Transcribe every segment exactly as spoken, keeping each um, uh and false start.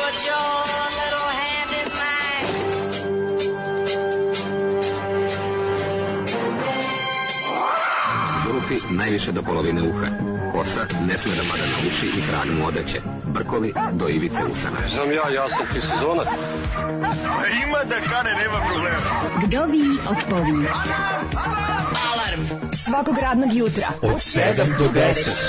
put your little hand in mine. Zvuki najviše do polovine uha. Kosa ne sme da mada na uši i krag mu odeće. Brkovi do ivice usana. Znam ja, ja sam ti sezonac. Ima da kane, nema problema. Vdovi odpovi. Alarm svakog radnog jutra od sedam do deset.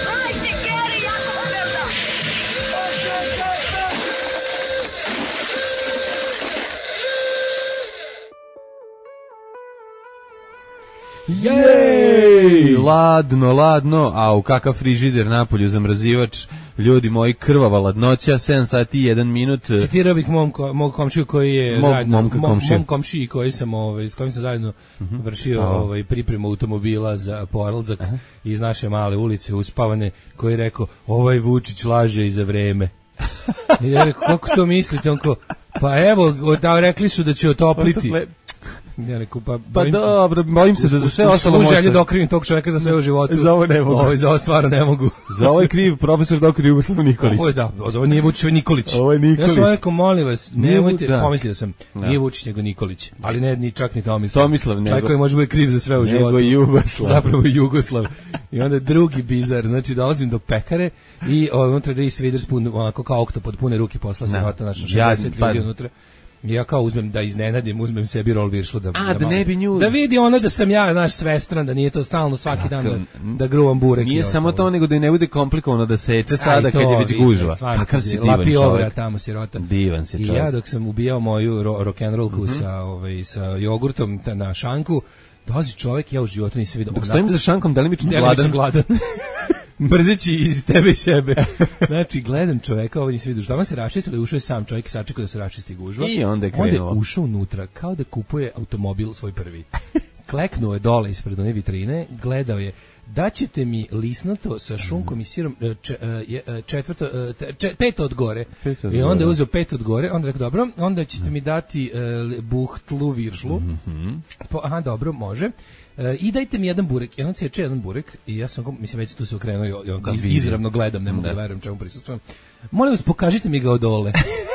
Jej, ladno, ladno, a u kakav frižider napolju zamrzivač, ljudi moji, krvava ladnoća, sedam sati i jedan minut. Citirao bih mom, mog komšiju koji je Mom, zajedno, mom, mom, mom komšiji koji sam, ovaj, s kojim sam zajedno uh-huh. vršio oh. ovaj, pripremu automobila za Poralzak uh-huh. iz naše male ulice uspavane, koji je rekao, ovaj Vučić laže i za vreme. I ja rekao, kako to mislite? On ko, pa evo, da, rekli su da će otopliti. Ja rekao, pa, pa dobro, bojim se da za sve ostalo možda. Želje da okrivim tog čovjeka za sve u životu. Za ovo ne mogu. Ovo, za ovo stvarno ne mogu. Za ovo je kriv profesor doktor Jugoslav Nikolić. Ovo je da, ovo nije Vučić, ovo je Nikolić. Ovo je Nikolić. Ja sam rekao, molim vas, nemojte, da. pomislio sam, da. Nije Vučić nego Nikolić, ali ne ni čak ni Tomislav. Tomislav nego. Taj koji može biti kriv za sve u nego životu. Nego Jugoslav. Zapravo Jugoslav. I onda drugi bizar, znači dolazim do pekare i unutra Reese Witherspoon, onako kao oktopod, pune ruke posla se vata naša šezdeset ja, ljudi pa, unutra. I ja kao uzmem da iznenadim, uzmem sebi roll viršlu da, A, da, da ne bi nju... Da vidi ona da sam ja naš svestran, da nije to stalno svaki Kako? dan da, da gruvam burek. Nije samo to, nego da i ne bude komplikovano da seče sada kad je već gužva. Kakav si divan čovjek. Lapiovra tamo sirota. Divan si čovjek. I ja dok sam ubijao moju ro rock'n'rollku mm-hmm. sa, ovaj, sa jogurtom na šanku, dolazi čovjek, ja u životu nisam vidio. Dok stojim za šankom, delimično gladan. gladan. Mrzeći i tebe i sebe. Znači, gledam čoveka, ovo nisi vidio. Tamo se raščistilo, ušao je sam čovjek i sačekao da se raščisti gužva. I onda je krenuo. Onda je ušao unutra, kao da kupuje automobil svoj prvi. Kleknuo je dole ispred one vitrine, gledao je, daćete mi lisnato sa šunkom i sirom, če, četvrto, če, peto od gore. Peto od I onda je uzeo pet od gore, onda rekao, dobro, onda ćete mi dati uh, buhtlu viršlu. Mm-hmm. Po, aha, dobro, može. Uh, I dajte mi jedan burek. I on ceče jedan burek i ja sam, mislim, već tu se okrenuo i on iz, izravno gledam, ne mogu da verujem čemu prisustvujem. Molim vas, pokažite mi ga od dole.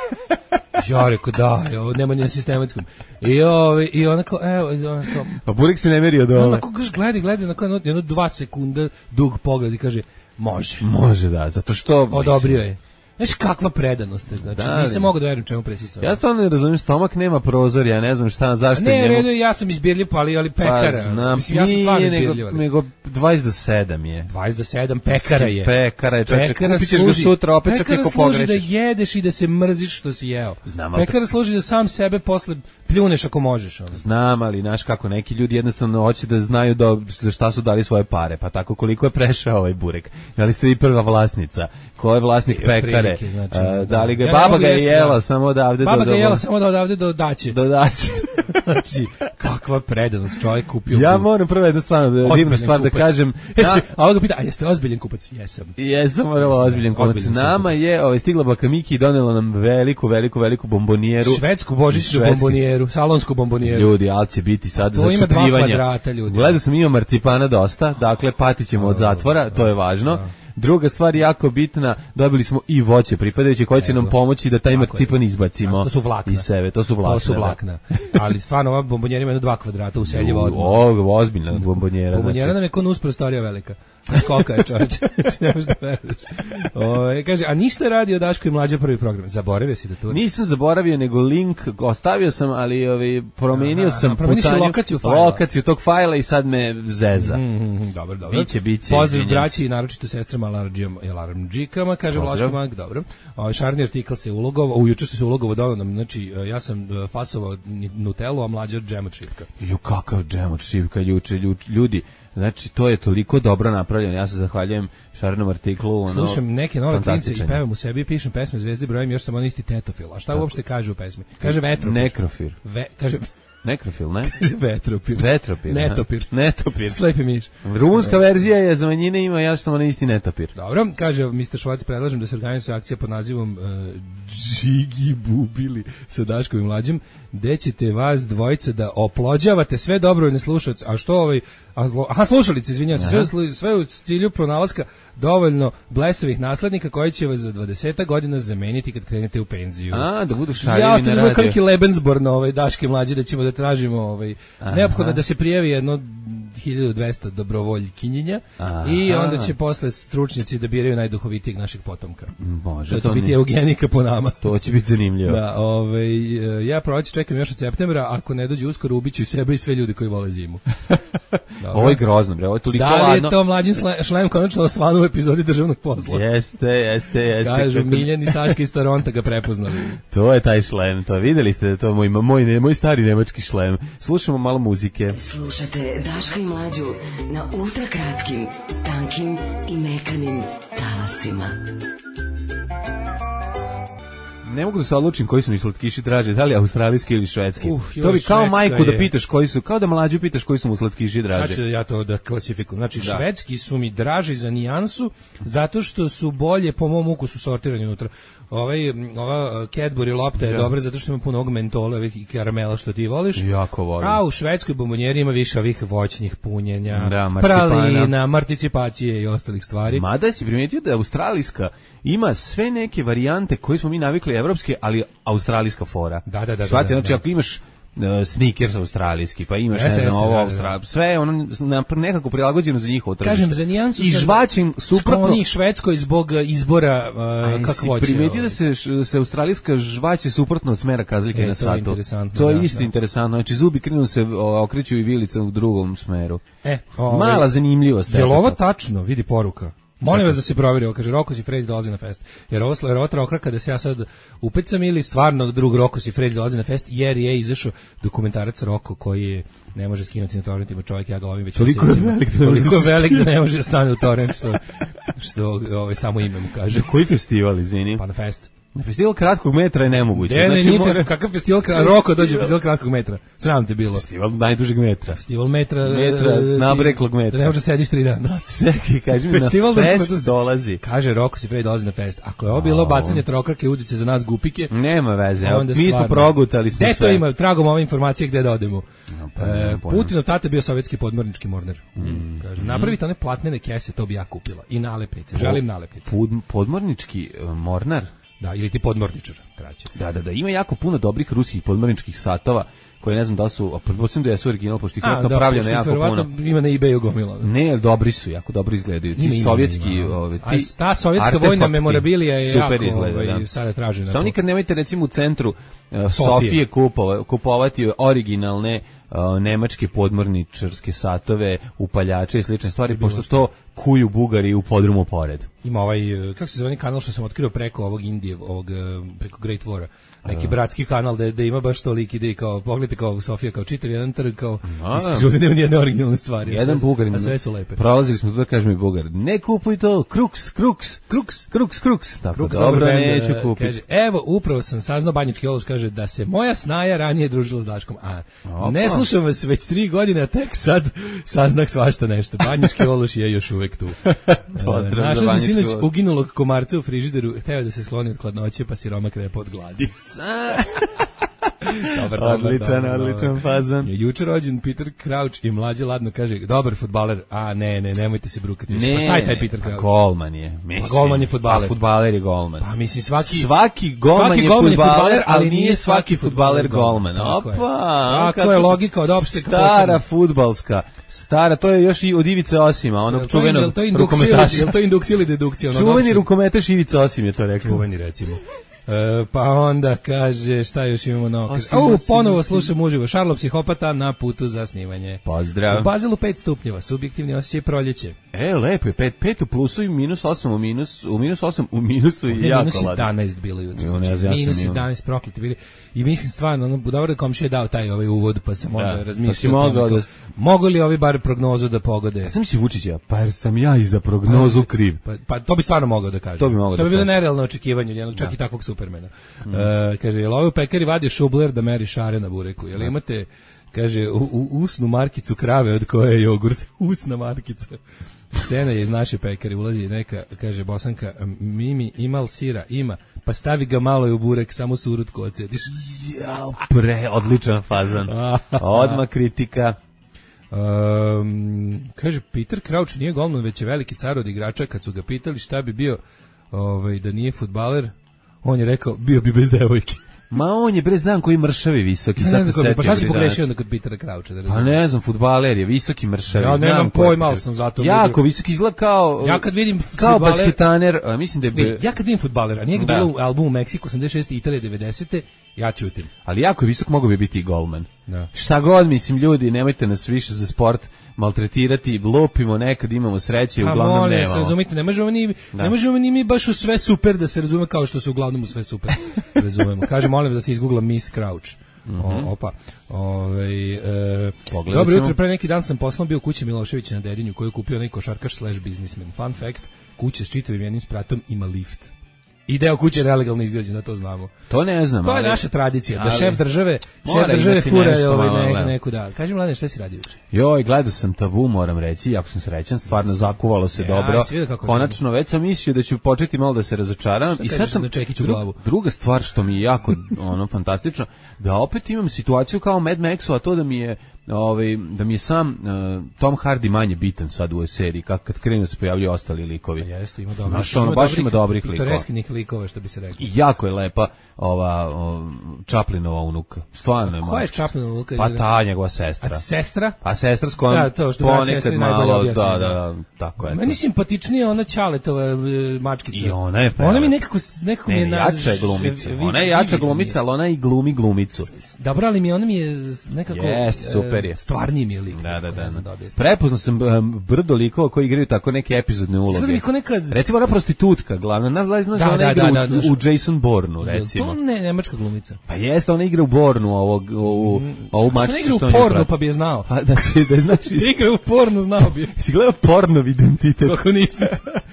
Ja rekao, da, jo, nema ni na sistematskom. I, ovi, i onako, evo, onako... Pa burek se ne meri od dole. Onako, gledi, gledi, onako, jedno dva sekunda dug pogled i kaže, može. Može, da, zato što... Odobrio je. Znaš kakva predanost, znači da, nisam mogao da verujem čemu prisustvujem. Ja stvarno ne razumijem, stomak nema prozor, ja ne znam šta, zašto ne, njemu... Ne, ja sam izbirljiv, ali, ali pekara. Pa, znam, mislim, ja sam stvarno izbirljiv. Nego, nego dvadeset do sedam je. dvadeset do sedam, pekara je. Pekara je, čovječe, kupit ćeš ga sutra, opet čak neko pogrešiš. Pekara služi da jedeš i da se mrziš što si jeo. Znam, pekara služi da sam sebe posle pljuneš ako možeš. Ono. Znam, ali znaš kako, neki ljudi jednostavno hoće da znaju da, za šta su dali svoje pare, pa tako koliko je prešao ovaj burek. Da li ste vi prva vlasnica? Ko je vlasnik I, pekare? Prilike, znači, uh, da li ga, ja baba ga je jela da. samo odavde baba do... Baba ga je jela samo da odavde do daće. Do daće. Znači, kakva predanost, čovjek kupio... Ja moram prvo jednu stvar, da, divnu stvar da kažem... Jeste, a ovo ga pita, a jeste ozbiljen kupac? Jesam. Jesam, moramo ozbiljen kupac. Nama je ovaj, stigla baka Miki i donela nam veliku, veliku, veliku bombonijeru. Švedsku božićnu bombonijeru, salonsku bombonijeru. Ljudi, ali će biti sad to za ima čutrivanja. dva kvadrata, ljudi. Gledao sam, ima marcipana dosta, dakle, patit ćemo od zatvora, to je važno. Druga stvar jako bitna, dobili smo i voće pripadajuće koje će nam pomoći da taj marcipan izbacimo. To su vlakna. Iz sebe, to su vlakna. To su vlakna. Ali stvarno ova bombonjera ima dva kvadrata useljiva odmah. O, ozbiljna bombonjera. Bombonjera znači. nam je ko nus prostorija velika. Kolika je čovječ, ne možeš da veruješ. O, kaže, a ništa radi o Daško i Mlađa prvi program? Zaboravio si da to... Nisam zaboravio, nego link ostavio sam, ali ovi, promenio Aha, sam promenio putanju, lokaciju fajla. lokaciju tog fajla i sad me zeza. Mm, mm, dobro, dobro. Biće, biće. Pozdrav braći i naročito sestrama alarmdžikama, kaže Vlaško Mank, dobro. O, šarni artikl se ulogovao, ujuče su se ulogovao dovoljno, znači ja sam fasovao Nutellu, a Mlađa džem od šipka. Ju, kakav džem od šipka, juče, ljudi. Znači, to je toliko dobro napravljeno. Ja se zahvaljujem šarenom artiklu. Ono, slušam neke nove klince i pevam u sebi, pišem pesme Zvezde brojem, još sam on isti tetofil. A šta uopšte kaže u pesmi? Kaže vetropir. Nekrofir. Ve, kaže... Nekrofil, ne? Kaže vetropir. Vetropir. Netopir. Netopir. Slepi miš. Rumunska verzija je za manjine, ima ja sam onaj isti netopir. Dobro, kaže mister Švac, predlažem da se organizuje akcija pod nazivom uh, Džigi Bubili sa Daškovim Mlađim, gde ćete vas dvojica da oplođavate sve dobrovoljne slušaoce. A što ovaj A zlo, aha, slušalice, izvinjavam se, sve, sve, sve u cilju pronalaska dovoljno blesavih naslednika koji će vas za dvadeset godina zameniti kad krenete u penziju. A, da budu šaljevi ja, na radio. Ja, to je kakvi Lebensborn, ovaj, Daške mlađe, da ćemo da tražimo, ovaj, neophodno da se prijavi jedno hiljadu dvesta dobrovoljkinjenja i onda će posle stručnjaci da biraju najduhovitijeg našeg potomka. Može, to će to biti mi... eugenika po nama. To će biti zanimljivo. Da, ovaj, ja proći čekam još od septembra, ako ne dođe uskoro ubiću i sebe i sve ljude koji vole zimu. Ovo je grozno, bre, ovo je toliko ladno. Da li je to mlađin šlem konačno osvanu u epizodi državnog posla? Jeste, jeste, jeste. Kažu, kako... Miljan i Saška iz Toronta ga prepoznali. To je taj šlem, to videli ste, to je moj, moj, ne, moj stari nemački šlem. Slušamo malo muzike. Slušate Daška i Mlađu na ultrakratkim, tankim i mekanim talasima. Ne mogu da se odlučim koji su mi slatkiši draže, da li australijski ili švedski. Uh, to bi kao majku je. Da pitaš koji su, kao da mlađu pitaš koji su mu slatkiši draže. Znači ja to da klasifikujem. Znači da. Švedski su mi draži za nijansu, zato što su bolje po mom ukusu sortirani unutra. Ovaj, ova Cadbury lopta je ja. dobra zato što ima puno ovog mentola ovih i karamela što ti voliš. Jako volim. A u švedskoj bombonjeri ima više ovih voćnih punjenja, da, pralina, marticipacije i ostalih stvari. Mada si primetio da je australijska ima sve neke varijante koje smo mi navikli evropske, ali australijska fora. Da, da, da. Svati, da, da, znači da. Ako imaš uh, sneakers australijski, pa imaš, jeste, ne znam, jeste, ovo da, australijski, sve je ono nekako prilagođeno za njihovo tržište. Kažem, za nijansu i žvačim suprotno. Skloni Švedskoj zbog izbora uh, kakvoće. Primetio da se, se australijska žvaće suprotno od smera kazlike e, na satu. To je da, isto da. interesantno. Znači, zubi krenu se, okreću i vilica u drugom smeru. E, ovaj, mala zanimljivost. Je li ovo tačno? Vidi poruka. Molim vas da se provjeri, kaže Rokos i Fredi dolazi na fest. Jer ovo je otra okraka da se ja sad upecam ili stvarno drug Rokos i Fredi dolazi na fest, jer je izašao dokumentarac Roko koji je, ne može skinuti na torrentima, čovjek, ja ga lovim već toliko je velik, toliko velik da ne može da stane u torrent, što, što ovaj, samo ime mu kaže. Koji festival, izvini? Pa na fest. Na festival kratkog metra je nemoguće. Ne, ne, znači, nije mora... kakav festival kratkog metra? Roko dođe festival kratkog metra. Sram te bilo. Festival najdužeg metra. Festival metra. Metra, nabreklog metra. Da ne može sediš tri dana. Seki, kaži mi, na fest da dolazi. Kaže, Roko si Fredi dolazi na fest. Ako je ovo bilo bacanje trokrake udice za nas gupike. Nema veze, mi smo progutali smo sve. Gde to ima? Tragom ove informacije gde da odemo. No, pa, e, Putinov tata bio sovjetski podmornički mornar. Mm. Kaže, napravite one platnene kese, to bi ja kupila. I nalepnice, želim nalepnice. Pod, podmornički uh, mornar? Da, ili ti podmorničar, kraće. Da, da, da, ima jako puno dobrih ruskih podmorničkih satova, koje ne znam da su, pretpostavljam da je su original, pošto ih je napravljeno jako puno. Ima na eBayu gomila. Ne, dobri su, jako dobro izgledaju. Ti ima, sovjetski, ima, ove, ti a ta sovjetska vojna memorabilija je super jako, izgleda, ovaj, da. sada tražena. Samo nikad nemojte recimo u centru uh, Sofije kupova, kupovati originalne uh, nemačke podmorničarske satove, upaljače i slične stvari, pošto to kuju Bugari u podrumu pored. Ima ovaj, kako se zove kanal što sam otkrio preko ovog Indije, ovog, preko Great Vora, neki bratski kanal da, da ima baš toliki ide kao, pogledajte kao Sofija, kao čitav jedan trg, kao izgleda nema nijedne originalne stvari. Jedan Bugarin, a sve su lepe. Prolazili smo tu da kaže mi Bugar, ne kupuj to, kruks, kruks, kruks, kruks, kruks, tako kruks, dobro, neću kupiti. Kaže, evo, upravo sam saznao, Banjički Ološ kaže da se moja snaja ranije družila s Daškom, a Opa. ne slušam vas već tri godine, a tek sad saznak svašta nešto. Banjički Ološ je još uvek tu. Našao sam sinoć uginulog komarca u frižideru, hteo da se skloni od hladnoće, pa siroma krepa od gladi. Dobar, dobar, odličan, dobar, odličan dobar. fazan. Je jučer rođen Peter Crouch i mlađe ladno kaže, dobar fudbaler, a ne, ne, nemojte se brukati. Ne, pa šta je taj Peter Crouch? golman je. Mislim, a golman je fudbaler. A fudbaler je golman. Pa mislim svaki... Svaki golman, svaki je, golman fudbaler, je fudbaler, ali nije svaki fudbaler golman. Tako Opa! Tako je logika od opšte. Stara fudbalska. Stara, to je još i od Ivice Osima, onog čuvenog rukometaša. Je li to indukcija ili dedukcija? Čuveni rukometaš Ivica Osim je to rekao. Čuveni recimo. E, pa onda kaže šta još imamo na okres. O, ponovo slušam uživo. Šarlo psihopata na putu za snimanje. Pozdrav. U Bazilu pet stupnjeva, subjektivni osjećaj proljeće. E, lepo je, pet, pet u plusu i minus osam u minus, u minus osam u minusu i jako minus ladno. jedanaest bilo jutro. Znači, znači, ja minus jedanaest prokleti bili. I mislim stvarno, ono, dobro da komšija dao taj ovaj uvod, pa sam onda da, razmišljao. Pa da... Mogu li ovi bar prognozu da pogode? Ja sam si Vučića, pa jer sam ja i za prognozu pa, kriv. Pa, pa to bi stvarno mogao da kaže. To bi mogao to da bi bilo nerealno očekivanje, jednog čak da. i takvog Supermena. Mm. E, kaže, jel ovaj u pekari vadi šubler da meri šare na bureku? Jel imate, kaže, u, u, usnu markicu krave od koje je jogurt? Usna markica. Scena je iz naše pekare, ulazi neka, kaže Bosanka, Mimi, imal sira? Ima. Pa stavi ga malo i u burek, samo surutko odsediš. Ja, pre, odličan fazan. Odmah kritika. Um, kaže, Peter Crouch nije golman, već je veliki car od igrača. Kad su ga pitali šta bi bio ovaj, da nije fudbaler, on je rekao, bio bi bez devojke. Ma on je bre znam koji mršavi visoki, sad se setio. Pa šta si pogrešio onda kod Petera Croucha? Da pa ne znam, fudbaler je visoki mršavi. Ja nemam pojma, ali sam zato jako visoki, izgleda kao ja kad vidim kao basketaner, mislim da je ne, ja kad vidim fudbalera, a nije ga bilo u albumu Meksiko osamdeset šeste i Italija devedesete, ja ćutim. Ali jako je visok, mogao bi biti i golman. Da. Šta god, mislim, ljudi, nemojte nas više za sport maltretirati, lupimo nekad, imamo sreće, uglavnom molim, nemamo. Razumite, ne možemo ni ne možemo ni mi baš u sve super da se razume kao što se uglavnom u sve super razumemo. Kaže, molim da se izgugla Miss Crouch. Mm -hmm. O, opa. Ovaj e, dobro jutro, pre neki dan sam poslom bio u kući Miloševića na Dedinju, koju je kupio neki košarkaš slash biznismen. Fun fact, kuća s čitavim jednim spratom ima lift. I deo kuće je nelegalno izgrađen, da to znamo. To ne znam, to ali... je naša tradicija, da ali, šef države, šef države fura ovaj ne, neku da. Kaži, Mladen, šta si radio juče? Joj, gledao sam Tabu, moram reći, jako sam srećan, stvarno zakuvalo se ja, dobro. Konačno, već sam mislio da ću početi malo da se razočaram i sad sam na Čekiću glavu. Druga stvar što mi je jako ono fantastično, da opet imam situaciju kao Mad Maxu, a to da mi je ovaj da mi je sam uh, Tom Hardy manje bitan sad u ovoj seriji, kako kad krenu da se pojavljuju ostali likovi. Ja jeste, ima dobrih, Znaš, ono, ima baš dobrih, ima dobrih likova. Pitoreskih likova, što bi se reklo. I jako je lepa ova o, Chaplinova unuka. Stvarno je. Koja je Chaplinova unuka? Pa ta njegova sestra. A sestra? Pa sestra s kojom da, to što ponekad malo, da, da, da, tako je. Meni simpatičnija ona Ćaletova mačkica. I ona je ona mi nekako nekako ne, mi je jača je glumica. Ona je jača glumica, ali ona i glumi glumicu. Dobro, ali mi ona mi je nekako Jeste, super je. Stvarni mi je lik. Da, da, da. da. Prepoznao sam um, brdo likova koji igraju tako neke epizodne uloge. Nekad... Recimo ona prostitutka, glavna, na znaš da, ona da, igra da, da, u, u Jason Bournu, recimo. To ne, nemačka glumica. Pa jeste, ona igra u Bournu, ovog, ovu, ovu mačkicu što igra u pornu, pa bi je znao. Pa da si, da znaš... igra u pornu, znao bi je. Si gledao Pornov identitet? Kako nisam.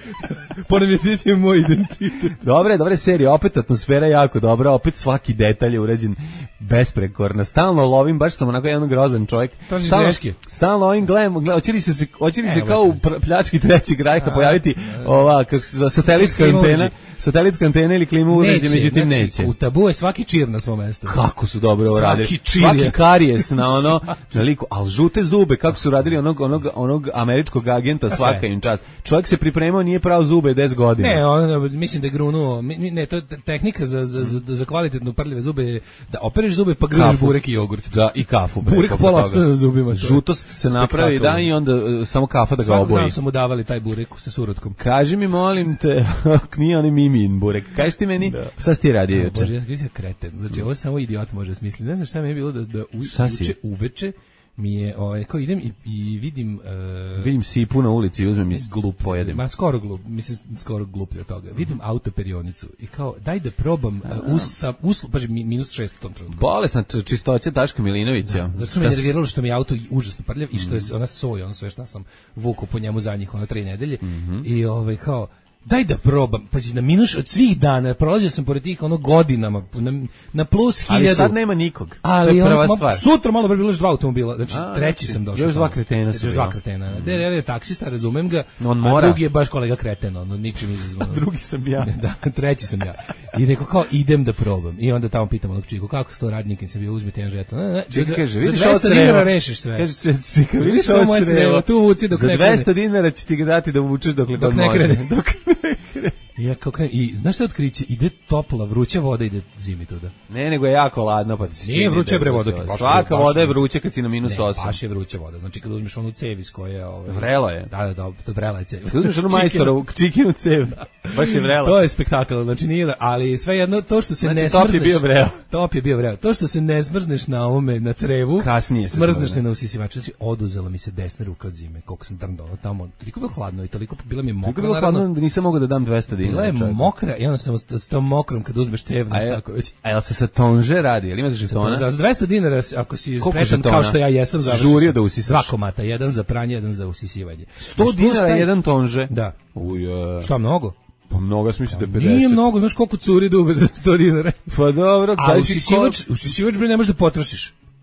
Pornov identitet je moj identitet. Dobre, dobre serije, opet atmosfera jako dobra, opet svaki detalj je urađen besprekorno. Stalno lovim, baš sam onako jedan grozan čovjek. Stalno, stalno ovim gledam, hoće li se, hoće li se kao u pljački trećeg rajka pojaviti ova satelitska antena, satelitska antena ili klima uređaj, međutim neće. neće. U Tabu je svaki čir na svom mestu. Kako su dobro uradili. Svaki, svaki karijes na ono, na liku, ali žute zube, kako su radili onog, onog, onog američkog agenta, svaka im čast. Čovjek se pripremao, nije pravo zube deset godina. Ne, on, mislim da je grunuo, ne, to je tehnika za, za, za, za kvalitetno prljive zube je da opereš zube pa grliš burek i jogurt. Da, i kafu. Burek pola ostane na zubima. Žutost se napravi, da, i onda uh, samo kafa da ga oboji. Svakog sam mu davali taj burek sa surotkom. Kaži mi, molim te, nije on mimin burek. Kaži ti meni, da. Šta si ti radio juče? Bože, ja sam kreten. Znači, ovo samo idiot može smisliti. Ne znam šta mi je bilo da, da u, uče, uveče mi je, ovaj, kao idem i, i vidim... Uh, vidim sipu na ulici i uzmem i glup pojedem. Ma skoro glup, mislim skoro gluplje od toga. Vidim autoperionicu i kao, daj da probam uh, us, sa, uslu, baš minus šest u tom trenutku. Bolesna čistoća Daška Milinovića. Da, zato što me nerviralo što mi je auto užasno prljav mm. i što je ona soja, ono sve šta sam vuku po njemu zadnjih, ono tri nedelje. Mm -hmm. I ovaj, kao, daj da probam, pa na minus od svih dana, prolazio sam pored tih ono godinama, na, na plus hiljadu. Ali sad nema nikog, ali to je prva on, stvar. Sutra malo bi bilo još dva automobila, znači a, treći znači, sam došao. Još dva kretena su. Još dva kretena. Mm. Der je taksista, razumem ga, on mora. A drugi je baš kolega kreten, ono, ničim izazvan. A drugi sam ja. Da, treći sam ja. I rekao kao, idem da probam. I onda tamo pitam onog čiku, kako se to radi, nikim se bio, uzmite jedan žeton. Čika kaže, vidiš za dvesta dinara rešiš sve. Kaže, čika, vidiš ovo crevo, tu vuci dok ne krene. Za dvesta dinara će ti ga dati da vučeš dokle god može. Dok ne krene. Dok ne krene. I ja kao krenem, i znaš šta otkriće, ide topla, vruća voda, ide zimi tuda. Ne, nego je jako ladno, pa ti se nije vruća bre voda. Svaka voda je vruća kad si na minus osam. Ne, baš je vruća voda, znači kad uzmeš onu cev iz koje... Ove, vrela je. Da, da, da, to vrela je cev. Kad uzmeš onu majstorovu čikinu cev, baš je vrela. To je spektakl, znači nije da, ali sve jedno, to što se znači, ne top smrzneš... je bio vrela. Top je bio vrela. To što se ne smrzneš na ovome, na crevu, kasnije se smrzneš se na usisivaču. Znači, oduzela mi se desna ruka od zime, koliko sam drndao tamo. Toliko bilo hladno i toliko bila mi mokra. Bilo hladno da nisam mogao da dam dvesta dinara. Bila je mokra i onda sam s tom mokrom kad uzmeš cev, znaš tako već. A jel se sa tonže radi? Jel imaš žetona? Za dvesta dinara, ako si spretan kao što ja jesam, žurio da usisiš. Dva komata, jedan za pranje, jedan za usisivanje. sto dinara jedan tonže? Da. Uje. Šta mnogo? Pa mnogo, smisli da je pedeset. Nije mnogo, znaš koliko curi dugo za sto dinara. Pa dobro. A usisivač, usisivač bre ne možeš da potrošiš.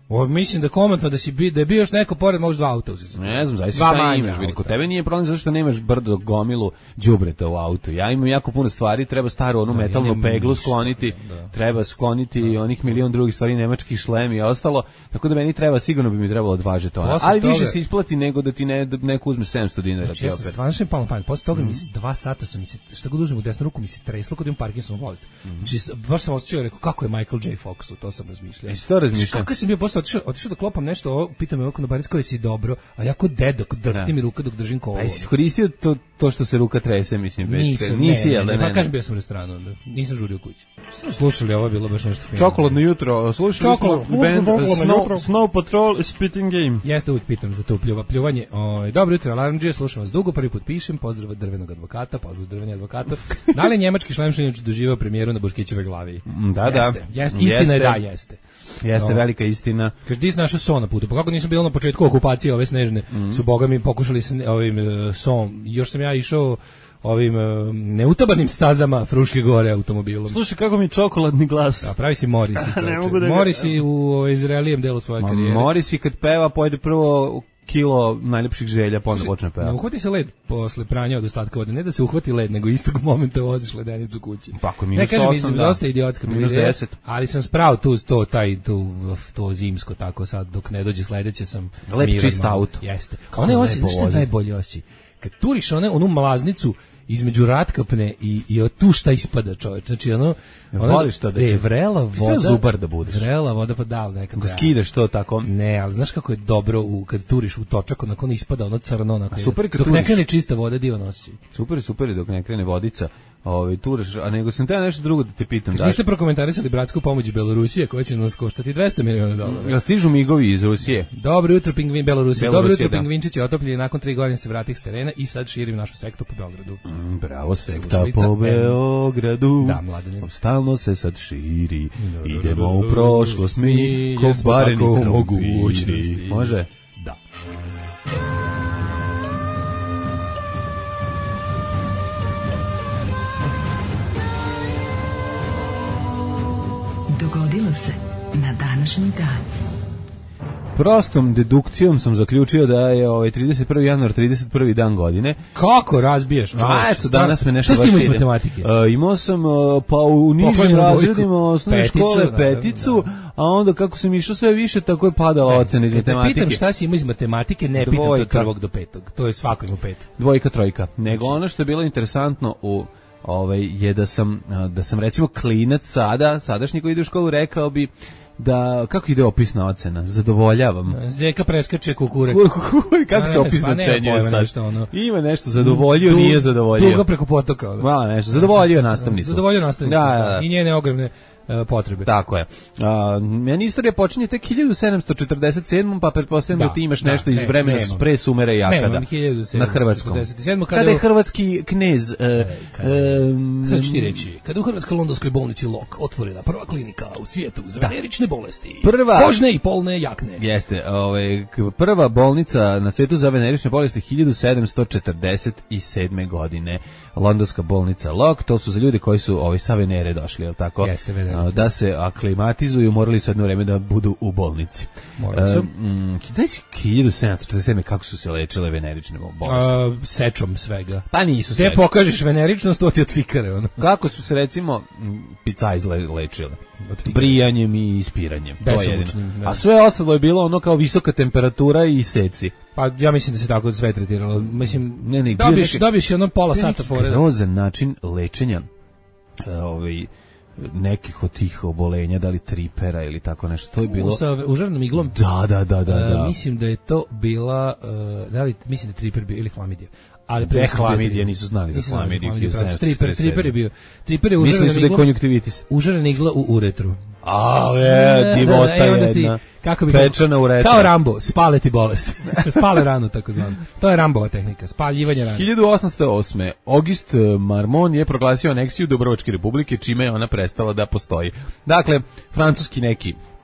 O, mislim da komentno da si bi, da je bio još neko pored, možda dva auta uzeti. Ne znam, zaista šta imaš, vidi, kod tebe nije problem zato što nemaš brdo gomilu đubreta u autu. Ja imam jako puno stvari, treba staru onu da, metalnu ja peglu ništa, skloniti, da. treba skloniti da. onih milion drugih stvari, nemački šlem i ostalo, tako da meni treba, sigurno bi mi trebalo dva žetona. Ali toga, više se isplati nego da ti ne, da neko uzme sedamsto dinara. Znači, ja sam stvarno što je palo pamet, posle toga mm. mi se dva sata sam mi se, šta god uzmem u desnu ruku mi se treslo kod imam Parkinsonovu bolest. Mm. Znači, baš sam osjećao, rekao, kako je Michael J. Fox, to sam razmišljao. Jesi to razmišljao? Kako sam bio posle otišao, otišao da klopam nešto, ovo, pitam me ovako na baric koji si dobro, a ja kod dedo, kod drhti mi ruka dok držim kolo. Pa jesi koristio to, to što se ruka trese, mislim, već. Nisam, nisi, ne, ne, ne, pa kažem bio sam u restoranu, onda. Nisam žurio kući. Smo slušali, ovo je bilo baš nešto fino. Čokoladno jutro, slušali smo band Snow, Snow Patrol Spitting Game. Jeste, uvijek pitam za to pljuva, pljuvanje. O, dobro jutro, Alarmdžije, slušam vas dugo, prvi put pišem, pozdrav od drvenog advokata, pozdrav drveni advokata. Da li njemački šlemšenjač doživao premijeru na Boškićeve glavi? Da, da. Jeste, jeste. Istina jeste. je da, jeste. Jeste, no. velika istina. Kaže, ti si našao so na putu. Pa kako nisam bilo na početku okupacije ove snežne, mm. su boga mi pokušali s ovim uh, som. Još sam ja išao ovim uh, neutabanim stazama Fruške gore automobilom. Slušaj, kako mi je čokoladni glas. Da, pravi si Morisi. Da Morisi u Izraelijem delu svoje Ma, karijere. Morisi kad peva, pojede prvo kilo najlepših želja, pa onda počne peva. Ne uhvati se led posle pranja od ostatka vode, ne da se uhvati led, nego istog momenta voziš ledenicu kući. Pa ako minus osam, da. Ne kažem, dosta idiotska ideja, ali sam spravo tu, to, taj, tu, to zimsko, tako sad, dok ne dođe sledeće sam lep miran. Lep čist auto. Jeste. Kao ne osi, što je najbolje osi? Kad turiš one, onu mlaznicu između Ratkapne i, i od tu šta ispada, čoveč. Znači, ono... ono voliš to da će... vrela voda... zubar da budeš. Vrela voda, pa da, nekako... Da skidaš to tako... Ne, ali znaš kako je dobro u, kad turiš u točak, onako ne ispada ono crno, onako... Super, dok ne krene čista voda, divan osjećaj. Super, super, dok ne krene vodica. Ovaj turaš, a nego sam te nešto drugo da te pitam. Da niste prokomentarisali bratsku pomoć Belorusije koja će nas koštati dvesta miliona dolara. Jel stižu migovi iz Rusije? Dobro jutro, pingvin Belorusije. Dobro jutro, da. Pingvinčići otopljeni nakon tri godine se vratih s terena i sad širim našu sektu po Beogradu. Mm, bravo, sekta po Beogradu. Da, mladene. Stalno se sad širi. Idemo u prošlost mi, ko bareni mogućnosti. Može? Da. Dogodilo se na današnji dan. Prostom dedukcijom sam zaključio da je ovaj trideset prvi januar trideset prvi dan godine. Kako razbiješ? A eto, danas me nešto baš ide. Šta si imao iz matematike? Uh, imao sam uh, pa u nižim razredima osnovne škole peticu, a onda kako sam išao sve više, tako je padala ne, ocena iz matematike. Pitam šta si imao iz matematike, ne pitam od prvog do petog. To je svako ima pet. Dvojka, trojka. Nego ono što je bilo interesantno u ovaj je da sam da sam recimo klinac sada, sadašnji koji ide u školu, rekao bi da, kako ide opisna ocena? Zadovoljavam. Zeka preskače kukurek. Kako se opisno ocenjuje sad? Ono. Ima nešto, zadovoljio, du, nije zadovoljio. Dugo preko potoka. Ono. Ma, nešto, zadovoljio nastavnicu. Zadovoljio nastavnicu, da, da, da. I njene ogromne potrebe. Tako je. A, meni istorija počinje tek hiljadu sedamsto četrdeset sedmom, pa pretpostavljam da, da ti imaš da, nešto iz vremena pre Sumera i Akada. Na hrvatskom. Kada, kada je hrvatski knez... Uh, um, sad ću ti reći, kada u hrvatskoj londonskoj bolnici Lok otvorena prva klinika u svijetu za venerične bolesti, prva, kožne i polne jakne. Jeste, ovaj, prva bolnica na svijetu za venerične bolesti hiljadu sedamsto četrdeset sedme godine. Londonska bolnica Lok, to su za ljude koji su ovaj, sa Venere došli, je li tako? Jeste, Venere. Da se aklimatizuju, morali su jedno vreme da budu u bolnici. Morali su. Um, hiljadu sedamsto četrdeset sedme kako su se lečile venerične bolesti? Uh, sečom svega. Pa nisu sečom. Te pokažeš veneričnost, to ti od fikare. Ono. Kako su se recimo picajz lečile? Brijanjem i ispiranjem. Besomučnim. A sve ostalo je bilo ono kao visoka temperatura i seci. Pa ja mislim da se tako sve tretiralo. Mislim, ne, ne, dobiješ, neki, dobiješ jedno pola sata fore. Grozan način lečenja ovaj, nekih od tih obolenja, da li tripera ili tako nešto. To je bilo... Sa užarnom iglom? Da, da, da. da, da. Uh, mislim da je to bila, uh, da li, mislim da je triper bio ili hlamidija. Ali pre hlamidije nisu znali za hlamidiju. Triper, triper je bio. Triper je užarena igla. Mislili su da je konjuktivitis. Užarena igla u uretru. A, je, divota jedna. Kako bi pečena u retru. Kao Rambo, spale ti bolest. Spale ranu, tako zvano. To je Rambova tehnika, spaljivanje rane. hiljadu osamsto osme. Auguste Marmont je proglasio aneksiju Dubrovačke republike, čime je ona prestala da postoji. Dakle, francuski neki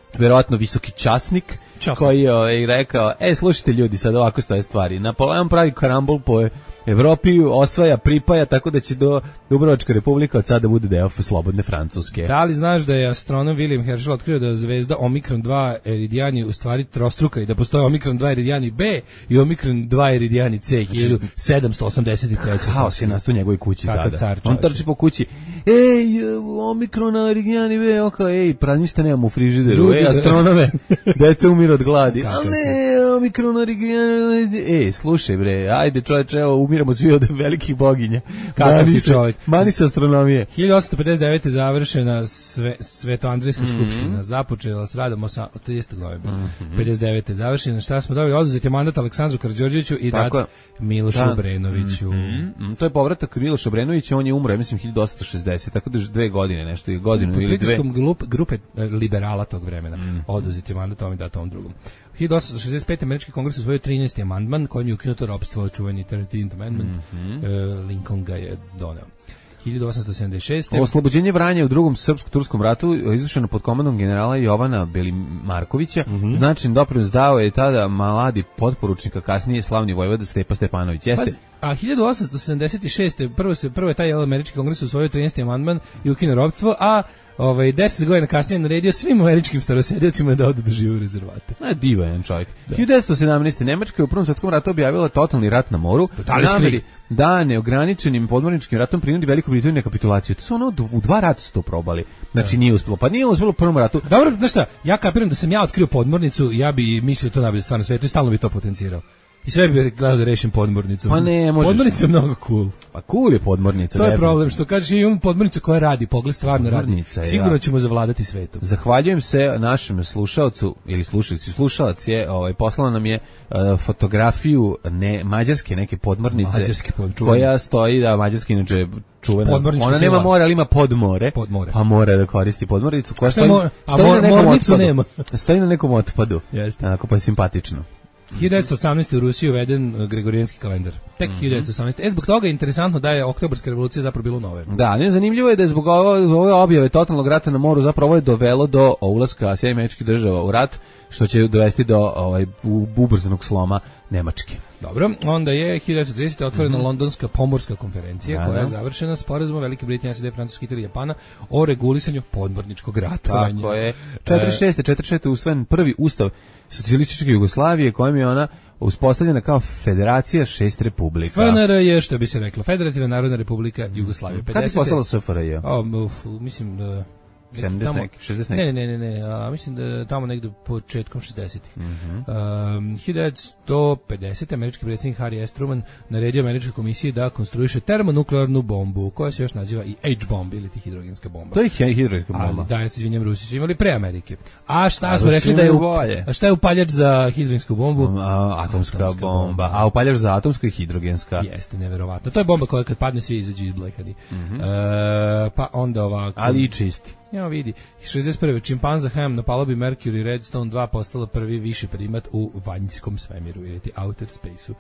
verovatno visoki časnik, časnik. koji je ovaj, rekao, e, slušajte ljudi, sad ovako stoje stvari. Napoleon pravi karambol po Evropi, osvaja, pripaja, tako da će do Dubrovačka republika od sada bude deo slobodne Francuske. Da li znaš da je astronom William Herschel otkrio da zvezda Omikron dva Eridijani u stvari trostruka i da postoje Omikron dva Eridijani B i Omikron dva Eridijani C hiljadu sedamsto osamdeset treće. Haos je nastao u njegovoj kući Kaka tada. Car, on trči po kući, ej, Omikron Eridijani B, oka, ej, pravi ništa nemam u frižideru, ej, astronome, deca umiru od gladi. A ne, Omikron Eridijani, ej, slušaj bre, ajde čoveče, evo, umiramo svi od velikih boginja. Kakav si čovjek. Mani se astronomije. hiljadu osamsto pedeset devete završena sve, Svetoandrijska mm-hmm. skupština. Započela s radom tridesetog novembra. Mm-hmm. pedeset devete završena. Šta smo dobili? Oduzet je mandat Aleksandru Karađorđeviću i dat Milošu da. Obrenoviću. Mm-hmm. To je povratak Miloša Obrenovića. On je umro, ja mislim, hiljadu osamsto šezdeset. Tako da je dve godine, nešto je godinu po ili dve. Po grup, grupe liberala tog vremena. Mm-hmm. Oduzet je mandat, ovom i dat ovom drugom. hiljadu osamsto šezdeset pete američki kongres usvojio trinaesti amandman kojim je ukinuto ropstvo, čuveni thirteenth Amendment. Mm-hmm. e, Lincoln ga je doneo. hiljadu osamsto sedamdeset šeste Oslobođenje Vranja u drugom srpsko-turskom ratu izvršeno pod komandom generala Jovana Belimarkovića. Mm-hmm. Značajan doprinos dao je tada mladi potporučnik, a kasnije slavni vojvoda Stepa Stepanović. Jeste. Pas, a hiljadu osamsto sedamdeset šeste prvo se prvo je taj američki kongres usvojio trinaesti amandman i ukinuo ropstvo, a ovaj deset godina kasnije naredio svim američkim starosediocima da odu da žive u rezervate. A divan čovjek. Da. hiljadu devetsto sedamnaeste Nemačka je u Prvom svjetskom ratu objavila totalni rat na moru. Nameri da neograničenim podmorničkim ratom prinudi Veliku Britaniju na kapitulaciju. To su ono u dva rata su to probali. Znači da. Nije uspelo. Pa nije uspelo u prvom ratu. Dobro, znaš šta, ja kapiram da sam ja otkrio podmornicu, ja bi mislio to najbolje stvar na svetu i stalno bi to potencirao. I sve bi gledao da rešim podmornicom. Pa ne, možeš. Podmornica je mnogo cool. Pa cool je podmornica. To je problem, što kažeš imam podmornicu koja radi, pogled stvarno radi. Sigurno ja. ćemo zavladati svetom. Zahvaljujem se našem slušaocu ili slušalici, slušalac je, ovaj, poslala nam je uh, fotografiju ne, mađarske neke podmornice. Mađarske podmornice. Koja stoji, da, mađarski inače čuvena. Ona nema sila. More, ali ima podmore. Podmore. Pa mora da koristi podmornicu. Koja stoji, mor, a mor, na mornicu otpadu. nema. Stoji na nekom otpadu. Jeste. Onako pa je simpatično. hiljadu devetsto osamnaeste u Rusiji uveden gregorijanski kalendar. Tek mm-hmm. hiljadu devetsto osamnaeste E, zbog toga je interesantno da je oktobarska revolucija zapravo bila u novembru. Da, ne, zanimljivo je da je zbog ove, ove objave totalnog rata na moru zapravo je dovelo do ulaska Sjedinjenih Američkih Država u rat, što će dovesti do ovaj ubrzanog sloma Nemačke. Dobro, onda je hiljadu devetsto tridesete otvorena mm-hmm. Londonska pomorska konferencija, da, koja je završena sporazumom Velike Britanije, S A D, Francuske, Italije i Japana o regulisanju podmorničkog ratovanja. Tako je. četrdeset šeste četrdeset šeste usvojen prvi ustav Socijalističke Jugoslavije, kojim je ona uspostavljena kao federacija šest republika. F N R je, što bi se reklo, Federativna narodna republika Jugoslavije. Kad je postala S F R J? O, uf, mislim da sedamdeset neki, šezdeset neki. Ne, ne, ne, ne, a mislim da tamo negde početkom šezdesetih. Mm-hmm. Um, hiljadu devetsto pedesete američki predsjednik Harry S. Truman naredio američkoj komisiji da konstruiše termonuklearnu bombu, koja se još naziva i H-bomb ili ti hidrogenska bomba. To je hidrogenska bomba. Ali da, ja se izvinjam, Rusi su imali pre Amerike. A šta a smo rekli da je u, a šta je upaljač za hidrogensku bombu? A, atomska, atomska bomba. bomba. A upaljač za atomsku i hidrogenska. Jeste, neverovatno. To je bomba koja kad padne svi izađu iz blekani. Mm-hmm. E, pa onda ovako. Ali i čisti. Ja vidi, šezdeset prve čimpanza Ham na palobi Mercury Redstone dva postala prvi viši primat u vanjskom svemiru, ili ti outer space-u.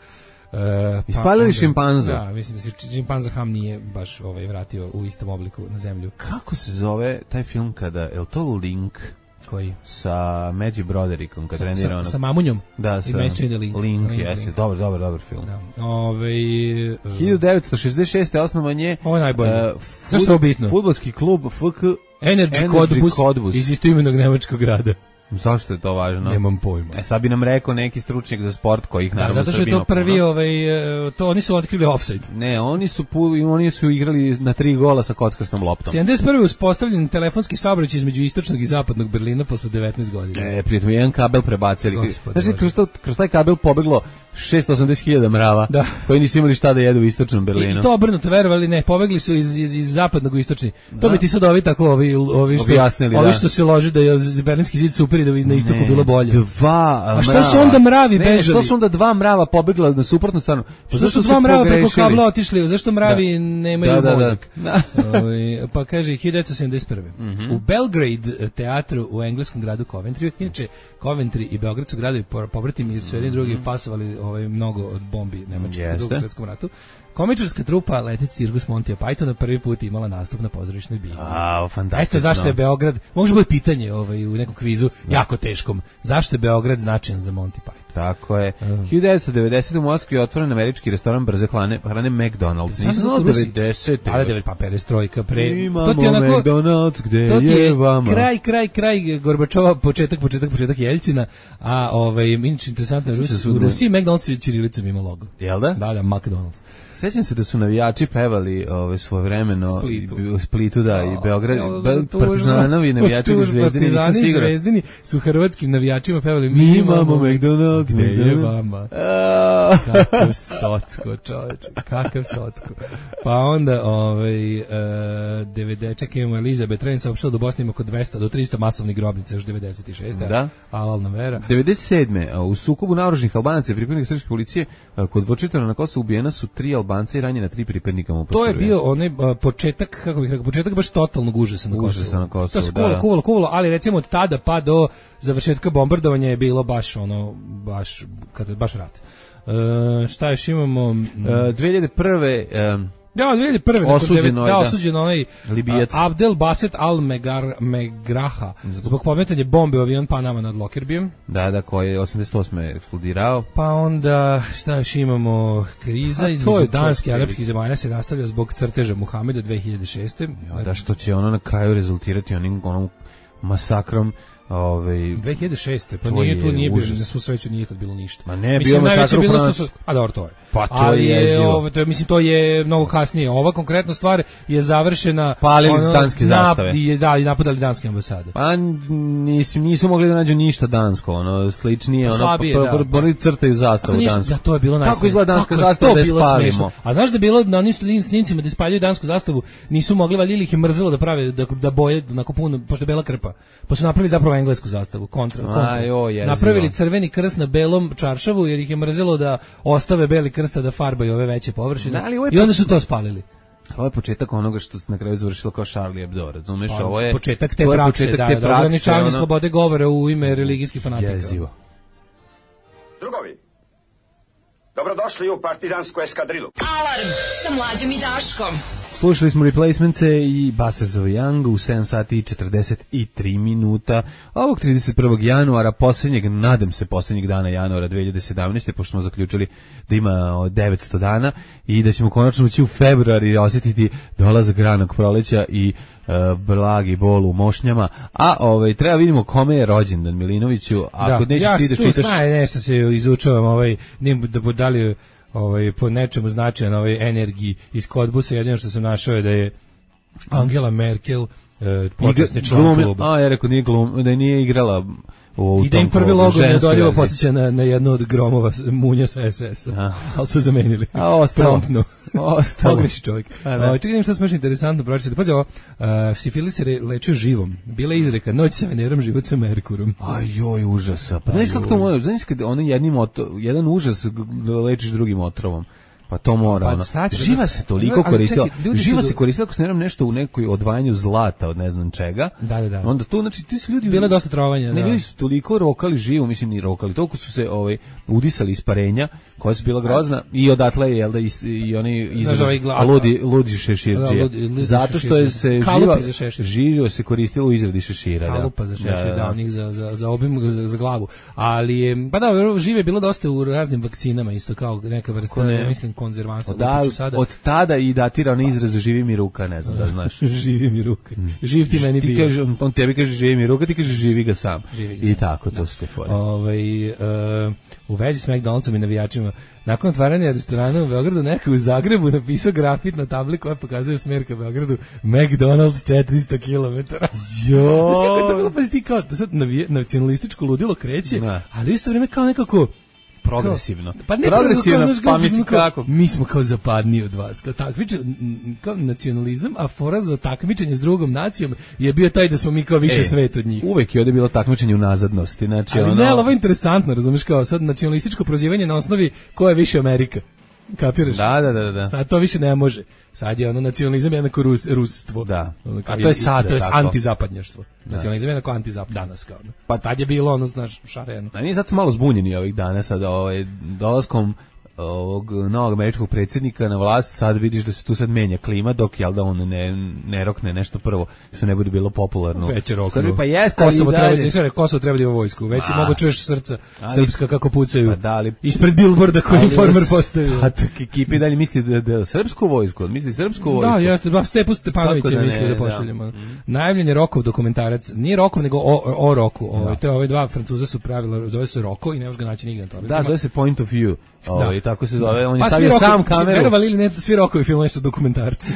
Uh, Ispalili pa šimpanzu? Da, mislim da se čimpanza Ham nije baš ovaj, vratio u istom obliku na zemlju. Kako se zove taj film kada, je li to Link? Koji? Sa Matthew Broderickom, kad trenira ono... Sa Mamunjom? Da, sa Link. Link, Link jeste, dobar, dobar, dobar film. Da. Ove, uh, hiljadu devetsto šezdeset šeste osnovan je... Ovo je najbolje. Uh, Zašto je ovo bitno? Fudbalski klub F K Energy, Energy Cottbus, Cottbus iz istoimenog nemačkog grada. Zašto je to važno? Nemam pojma. E sad bi nam rekao neki stručnjak za sport koji ih naravno da, zato što je to prvi, ovaj, to oni su otkrili offside. Ne, oni su oni su igrali na tri gola sa kockastom loptom. sedamdeset prve uspostavljen telefonski saobraćaj između istočnog i zapadnog Berlina posle devetnaest godina. E, pritom jedan kabel prebacili. Znači, kroz, kroz taj kabel pobeglo šesto osamdeset hiljada mrava, da. Koji nisu imali šta da jedu u istočnom Berlinu. I, i to obrnuto, verovali ne, pobegli su iz, iz, iz zapadnog u istočni. Da. To bi ti sad ovi tako, ovi, ovi, što, Objasnili, ovi što se loži da je berlinski zid super i da bi na istoku ne, bilo bolje. Dva A što su onda mravi ne, bežali? Što su onda dva mrava pobegla na suprotnu stranu? Što, što su dva mrava preko kabla otišli? Zašto mravi da. nemaju da, mozak? Da, da. O, pa kaže hiljadu devetsto sedamdeset prve Mm-hmm. U Belgrade teatru u engleskom gradu Coventry, inače Coventry i Beograd su gradovi pobratimi jer su jedni drugi fasovali ovaj, mnogo od bombi Nemačke u Drugom svjetskom ratu. Komičarska trupa Leteć cirkus Montija Pythona prvi put imala nastup na pozorišnoj bini. A, fantastično. Jeste, zašto je Beograd, može biti pitanje ovaj, u nekom kvizu, da. jako teškom, zašto je Beograd značajan za Monty Python? Tako je. Uh. hiljadu devetsto devedesete u Moskvi je otvoren američki restoran brze hrane, hrane McDonald's. Nisam znao devedesete. Ali devet pa perestrojka pre. Imamo to ti onako, McDonald's gde to ti je, je vama. Kraj, kraj, kraj Gorbačova, početak, početak, početak Jeljcina, a ovaj, inače interesantno, u Rusiji McDonald's je ćirilicom ima logo. Jel da? Da, da, McDonald's. Sećam se da su navijači pevali ove svojevremeno Splitu. u Splitu, da, i Beograd, Be, Partizanovi navijači u Zvezdini, nisam siguran. Zvezdini su hrvatskim navijačima pevali mi imamo McDonald's, gde je vama. Kakav socko, čoveče, kakav socko. Pa onda, ovaj, uh, devedeset, čekaj, imamo Elizabeth Reign saopštila do Bosne ima oko dvesta do trista masovnih grobnica još devedeset šeste. Da. Alalna vera. devedeset sedme u sukobu naoružanih Albanaca i pripadnika srpske policije kod Vočitana na Kosovu ubijena su tri Albanca i ranjena tri pripadnika MUP-a. To je bio onaj početak, kako bih rekao, početak baš totalnog užasa na Kosovu. Užasa na Kosovu, to je kuvalo, kuvalo, kuvalo, ali recimo od tada pa do završetka bombardovanja je bilo baš ono, baš, kad je baš rat. Uh, šta još imamo? Uh, dve hiljade prve. Um, Ja, dve hiljade prve. Osuđeno je, da, osuđeno onaj Libijac. Abdel Baset al-Megraha zbog pometanja bombe u avion Panama nad Lockerbijem. Da, da, koji je osamdeset osme eksplodirao. Pa onda, šta još imamo? Kriza između Danske i arapskih zemalja se nastavlja zbog crteža Muhameda dve hiljade šeste. Ja, da, što će ono na kraju rezultirati onim onom masakrom. Ove, dve hiljade šeste, pa nije tu, nije bilo, na svu sreću nije to bilo ništa. Ma ne, bilo masakr u Francusku. A dobro, to je. Pa to ali je, ove, to je, mislim, to je mnogo kasnije. Ova konkretna stvar je završena... Palili ono, danske zastave. Na, da, i napadali danske ambasade. Pa nisu, nisu mogli da nađu ništa dansko, ono, sličnije, ono, slabije, pa, da. Boli crtaju zastavu dansku. Ja, to je bilo najsmešno. Kako izgleda danska zastava da je spalimo? A znaš da je bilo na onim snimcima da spaljuju dansku zastavu, nisu mogli, valjda ih je mrzelo da prave, da, da boje, onako puno, pošto je bela krpa. Pa su napravili zapravo englesku zastavu. Kontra, kontra. Aj, o, napravili crveni krst na belom čaršavu jer ih je mrzelo da ostave beli krst da farbaju ove veće površine da, i onda su to spalili. Ovo je početak onoga što se na kraju završilo kao Charlie Hebdo, razumeš? Pa, ovo je početak te prakse, početak te da, da ograničavanje ono... slobode govora u ime religijskih fanatika. Jezivo. Drugovi, dobrodošli u partizansku eskadrilu. Alarm sa Mlađom i Daškom. Slušali smo Replacements-e i Bastards of Young u sedam sati i četrdeset tri minuta ovog trideset prvog januara, posljednjeg, nadam se posljednjeg dana januara dve hiljade sedamnaeste, pošto smo zaključili da ima devetsto dana i da ćemo konačno ući u februar i osjetiti dolazak ranog proleća i uh, blagi bol u mošnjama, a ovaj, treba vidimo kome je rođendan Milinoviću, ako da, nećeš ja ti da čitaš... Ja nešto se izučavam, ovaj, da podalio ovaj po nečemu značajan ovaj energiji iz Kodbusa, jedino što sam našao je da je Angela Merkel e, počasni član kluba. A ja rekao nije glum, da nije igrala u i da im prvi logo neodoljivo podsjeća na, na jednu od gromova munja sa es es a, ali su zamenili. A ostalo. Ostalo. Pogreši čovjek. O, čekaj, što smo još interesantno pročitali. Pazi ovo, uh, sifilis se leče živom. Bila je izreka, noć sa Venerom, život sa Merkurom. Aj joj, užasa. Pa znaš kako to može, znaš kada ono jednim otro, jedan užas lečiš drugim otrovom. Pa to mora, pa, ono. Živa se toliko koristila. Živa se koristila ako se ne nešto u nekoj odvajanju zlata od ne znam čega. Da, da, da. Onda tu, znači, ti su ljudi... Bilo dosta trovanja, ne, da. Ljudi su toliko rokali živu, mislim, ni rokali. Toliko su se ovaj, udisali isparenja, koja su bila grozna, i odatle je, jel da, i, i oni izraz, ludi, ludi šeširđije. Zato što je se živa, živo se koristilo u izradi šešira. Kalupa za šešir, da, da, onih za, za, za obim, za, za glavu. Ali je, pa da, žive je bilo dosta u raznim vakcinama, isto kao neka vrsta, mislim, konzervansa. Da, od tada i datira onaj izraz živi mi ruka, ne znam da znaš. Živi mi ruka. Živ ti meni bio. Kaže, on tebi kaže živi mi ruka, ti kaže živi ga sam. Živi ga I sam. tako, to su te fore. Ovaj, uh, u vezi s McDonald'som i navijačima, nakon otvaranja restorana u Beogradu, neko u Zagrebu napisao grafit na tabli koja pokazuje smer ka Beogradu, McDonald's četiristo kilometara. Jo! Znaš kako je to bilo, pazi ti kao, da sad nacionalističko ludilo kreće, ne. Ali u isto vrijeme kao nekako progresivno. Pa ne progresivno, progresivno, pa mislim kako. Mi smo kao zapadniji od vas. Kao takmičenje, kao nacionalizam, a fora za takmičenje s drugom nacijom je bio taj da smo mi kao više e, svet od njih. Uvek je ovdje bilo takmičenje u nazadnosti. Znači, ali ono... ne, ali ovo je interesantno, razumiješ, kao sad nacionalističko prozivanje na osnovi ko je više Amerika. Kapiraš? Da, da, da, da. Sad to više ne može. Sad je ono nacionalizam jednako rus, rustvo. Da. Ono, a to je sada, to je tako. antizapadnjaštvo. Da. Nacionalizam je jednako antizapad danas kao. Pa tad je bilo ono, znaš, šareno. A nije sad malo zbunjeni ovih dana sad ovaj dolaskom ovog novog američkog predsjednika na vlast, sad vidiš da se tu sad menja klima, dok jel da on ne, ne rokne nešto prvo, što ne bude bilo popularno. Već je rokno. Pa jeste, Kosovo ali treba, dalje... Kosovo treba da ima vojsku, već je mogo čuješ srca ali, srpska kako pucaju. Pa da, ali, ispred billboarda koji Informer postavio. A tak ekipi dalje misli da, da srpsku vojsku, misli srpsku vojsku. Da, jeste, ba Stepu Stepanović je mislio da pošaljemo. Da. Najavljen je Rokov dokumentarac, nije Rokov nego o, o Roku. Ove, to je ove dva Francuza su pravila, zove se Roko i ne možeš ga naći nigde na tome. Da, zove se Point of View. Ovo, i tako se zove, on je pa stavio sam kameru. Verovali ili ne, svi Rokovi filmovi su dokumentarci.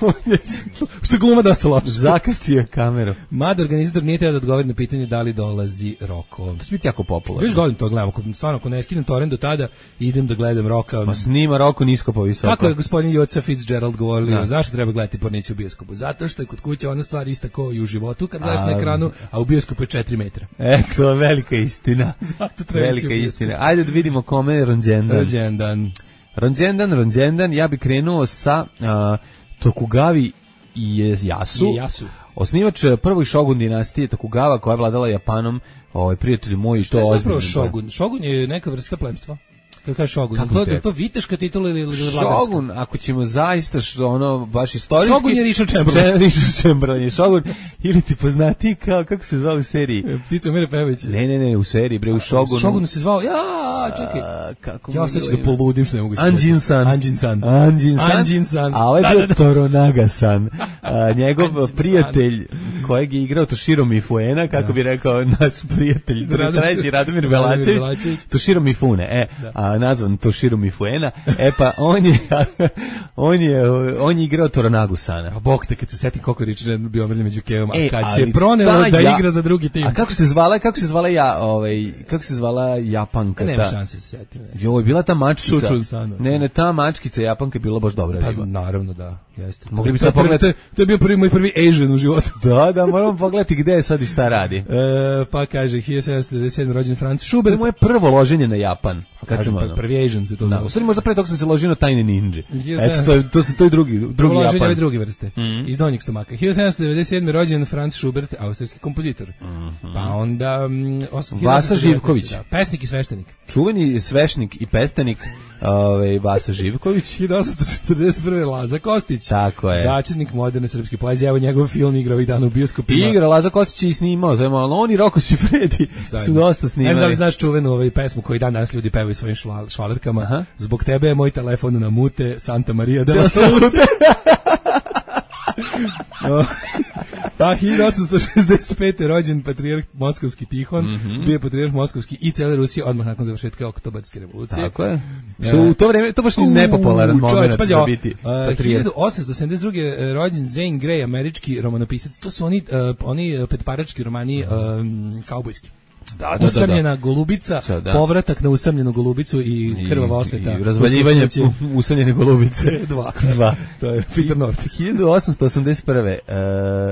Što je gluma dosta loša. Zakačio kameru. Mada organizator nije teo da odgovori na pitanje da li dolazi Roko. To će biti jako popularno. Viš volim to gledam, ako, stvarno ako ne skinem torrent do tada, idem da gledam Roka. Pa snima Roko nisko po visoko. Kako je gospodin Joca Fitzgerald govorio, zašto treba gledati Pornića u bioskopu? Zato što je kod kuće ona stvar ista kao i u životu kad gledaš na ekranu, a u bioskopu je četiri metra. Eto, velika istina. Velika istina. Ajde da vidimo kome je rođendan. Rođendan. Rođendan, rođendan, ja bih krenuo sa uh, Tokugavi Ieyasu. Ieyasu. Osnivač prvog Shogun dinastije Tokugawa koja je vladala Japanom, ovaj prijatelj moj, što je ozbiljno. Shogun? Shogun je neka vrsta plemstva. Kako kaže Shogun? To, je to viteška titula ili vladarska? Shogun, ako ćemo zaista što ono baš istorijski. Shogun je Richard Chamberlain. Richard Chamberlain je Shogun ili ti poznati kao kako se zvao u seriji? Ptica Mire Pević. Ne, ne, ne, u seriji bre u Shogunu. Shogun se zvao. Ja, čekaj. A, kako ja sad ću da poludim što ne mogu se. Anjin-san. Anjin-san. Anjin-san. Anjin-san. A ovaj je Toronaga-san. Njegov prijatelj kojeg je igrao Toshiro Mifune, kako bi rekao naš prijatelj, treći Radomir Belačević. Toshiro Mifune, e, a nazvan Toshiro Mifune, e pa on je on je on je igrao Toronagu-sana. A bog te kad se setim koliko Richard bio omrljen među kevama, a kad se pronelo da ja, igra za drugi tim. A kako se zvala, kako se zvala ja, ovaj, kako se zvala Japanka? Nema ta? šanse se setim. Joj, bila ta mačkica. Čučun-san. Ne, ne, ta mačkica Japanka je bila baš dobra. Pa naravno da, jeste. Mogli bi sad pogledati. To je bio prvi moj prvi Asian u životu. Da, da, moramo pogledati gde je sad i šta radi. E, pa kaže hiljadu sedamsto devedeset sedme rođen Franz Schubert. To je moje prvo loženje na Japan. Kad sam ono. Prvi Asian se to zove. Da, u stvari možda pre toga sam se ložio na Tajne ninja. Eto, to, to su to i drugi, drugi Japan. Loženje ove druge vrste, mm. iz donjeg stomaka. hiljadu sedamsto devedeset sedme rođen Franz Schubert, austrijski kompozitor. Mm -hmm. Pa onda... Um, Vasa Živković. Da, pesnik i sveštenik. Čuveni sveštenik i pestenik ovaj, Vasa Živković. hiljadu osamsto četrdeset prve Laza Kostić. Tako je. Začetnik moderne srpske poezije. Evo njegov film igra ovih dana u bioskopima. Igra, Laza Kostić je i snimao, ali oni Roko Sifredi su dosta snimali. Ne znam da li znaš čuvenu ovaj pesmu koju dan danas ljudi pevaju svojim šval, švalerkama. Aha. Zbog tebe je moj telefon na mute, Santa Maria de la Salute. No. Pa hiljadu osamsto šezdeset pete rođen patrijarh Moskovski Tihon, mm -hmm. bio je patrijarh Moskovski i cele Rusije odmah nakon završetka Oktobarske revolucije. Tako je. Što u to vreme to baš nije nepopularan moment pa za biti patrijarh. hiljadu osamsto sedamdeset druge rođen Zane Grey, američki romanopisac. To su oni uh, oni petparački romani um, kaubojski. Da, da, usamljena da, da. golubica, da. povratak na usamljenu golubicu i krvava osveta. I, i razvaljivanje usamljene golubice. Dva. Dva. To je Peter North. hiljadu osamsto osamdeset prve. Uh,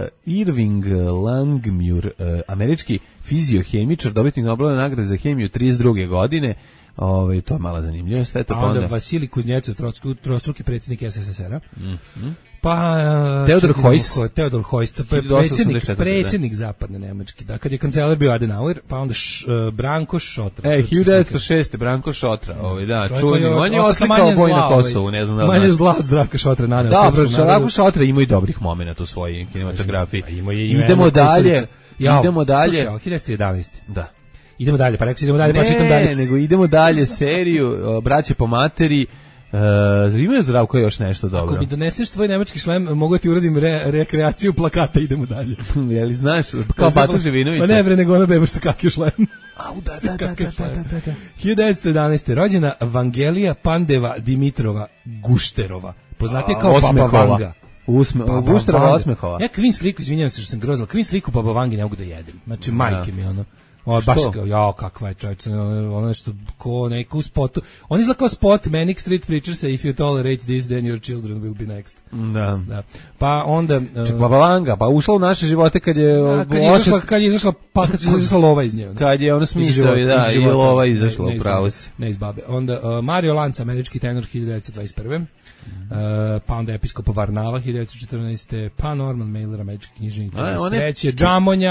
Irving Langmuir, uh, američki fiziohemičar, dobitnik Nobelove nagrade za hemiju trideset druge godine. Ove, to je malo zanimljivo. Sve to pa onda, onda Vasilij Kuznecov, trostruki predsjednik S S S R-a. Mm -hmm. Pa Theodor Heuss, Theodor Heuss, predsjednik, predsjednik zapadne Nemačke. Da, kad je kancelar bio Adenauer, pa onda š, uh, Branko Šotra. E, hiljadu devetsto šeste Branko Šotra, ovaj da, čuveni, on je oslikao boj na Kosovu, ne znam da. Manje zla od Zdravka Šotra naneo. Dobro, Zdravko Šotra ima i dobrih momenata u svojoj kinematografiji. Ima je idemo dalje. Idemo dalje. Slušaj, hiljadu jedanaeste. Da. Idemo dalje, pa rekao si idemo dalje, pa čitam dalje. Ne, nego idemo dalje seriju Braće po materi. Uh, imaju Zdravko još nešto dobro. Ako mi doneseš tvoj nemački šlem, mogu ti uradim re, rekreaciju plakata, idemo dalje. Je li znaš, kao Bata Živinović? Pa ne bre, nego ona beba što kakio šlem. Au, da, da, da, da, da, da, da. hiljadu devetsto jedanaeste. rođena Vangelija Pandeva Dimitrova Gušterova, poznatija kao Baba Vanga. Usme, Gušterova Osmehova. Ja kvin sliku, izvinjavam se što sam grozila, kvin sliku Baba Vange ne mogu da jedem. Znači, majke mi ono. O, baš kao, ja, kakva je čovječ, ono nešto, ko neko u spotu. On izgleda kao spot, Manic Street Preachers, if you tolerate this, then your children will be next. Da. Da. Pa onda... Ček, Baba Vanga, pa ušla u naše živote kad je... Da, kad, je izašla, kad je izašla, pa kad je izašla lova iz nje. Kad je ono smisao, da, i lova izašla u pravu si. Ne iz babe. Onda uh, Mario Lanza, američki tenor, hiljadu devetsto dvadeset prve. Mm. Uh, pa onda episkop Varnava, hiljadu devetsto četrnaeste. Pa Norman Mailer, američki književnik, hiljadu devetsto trideset treće. Džamonja,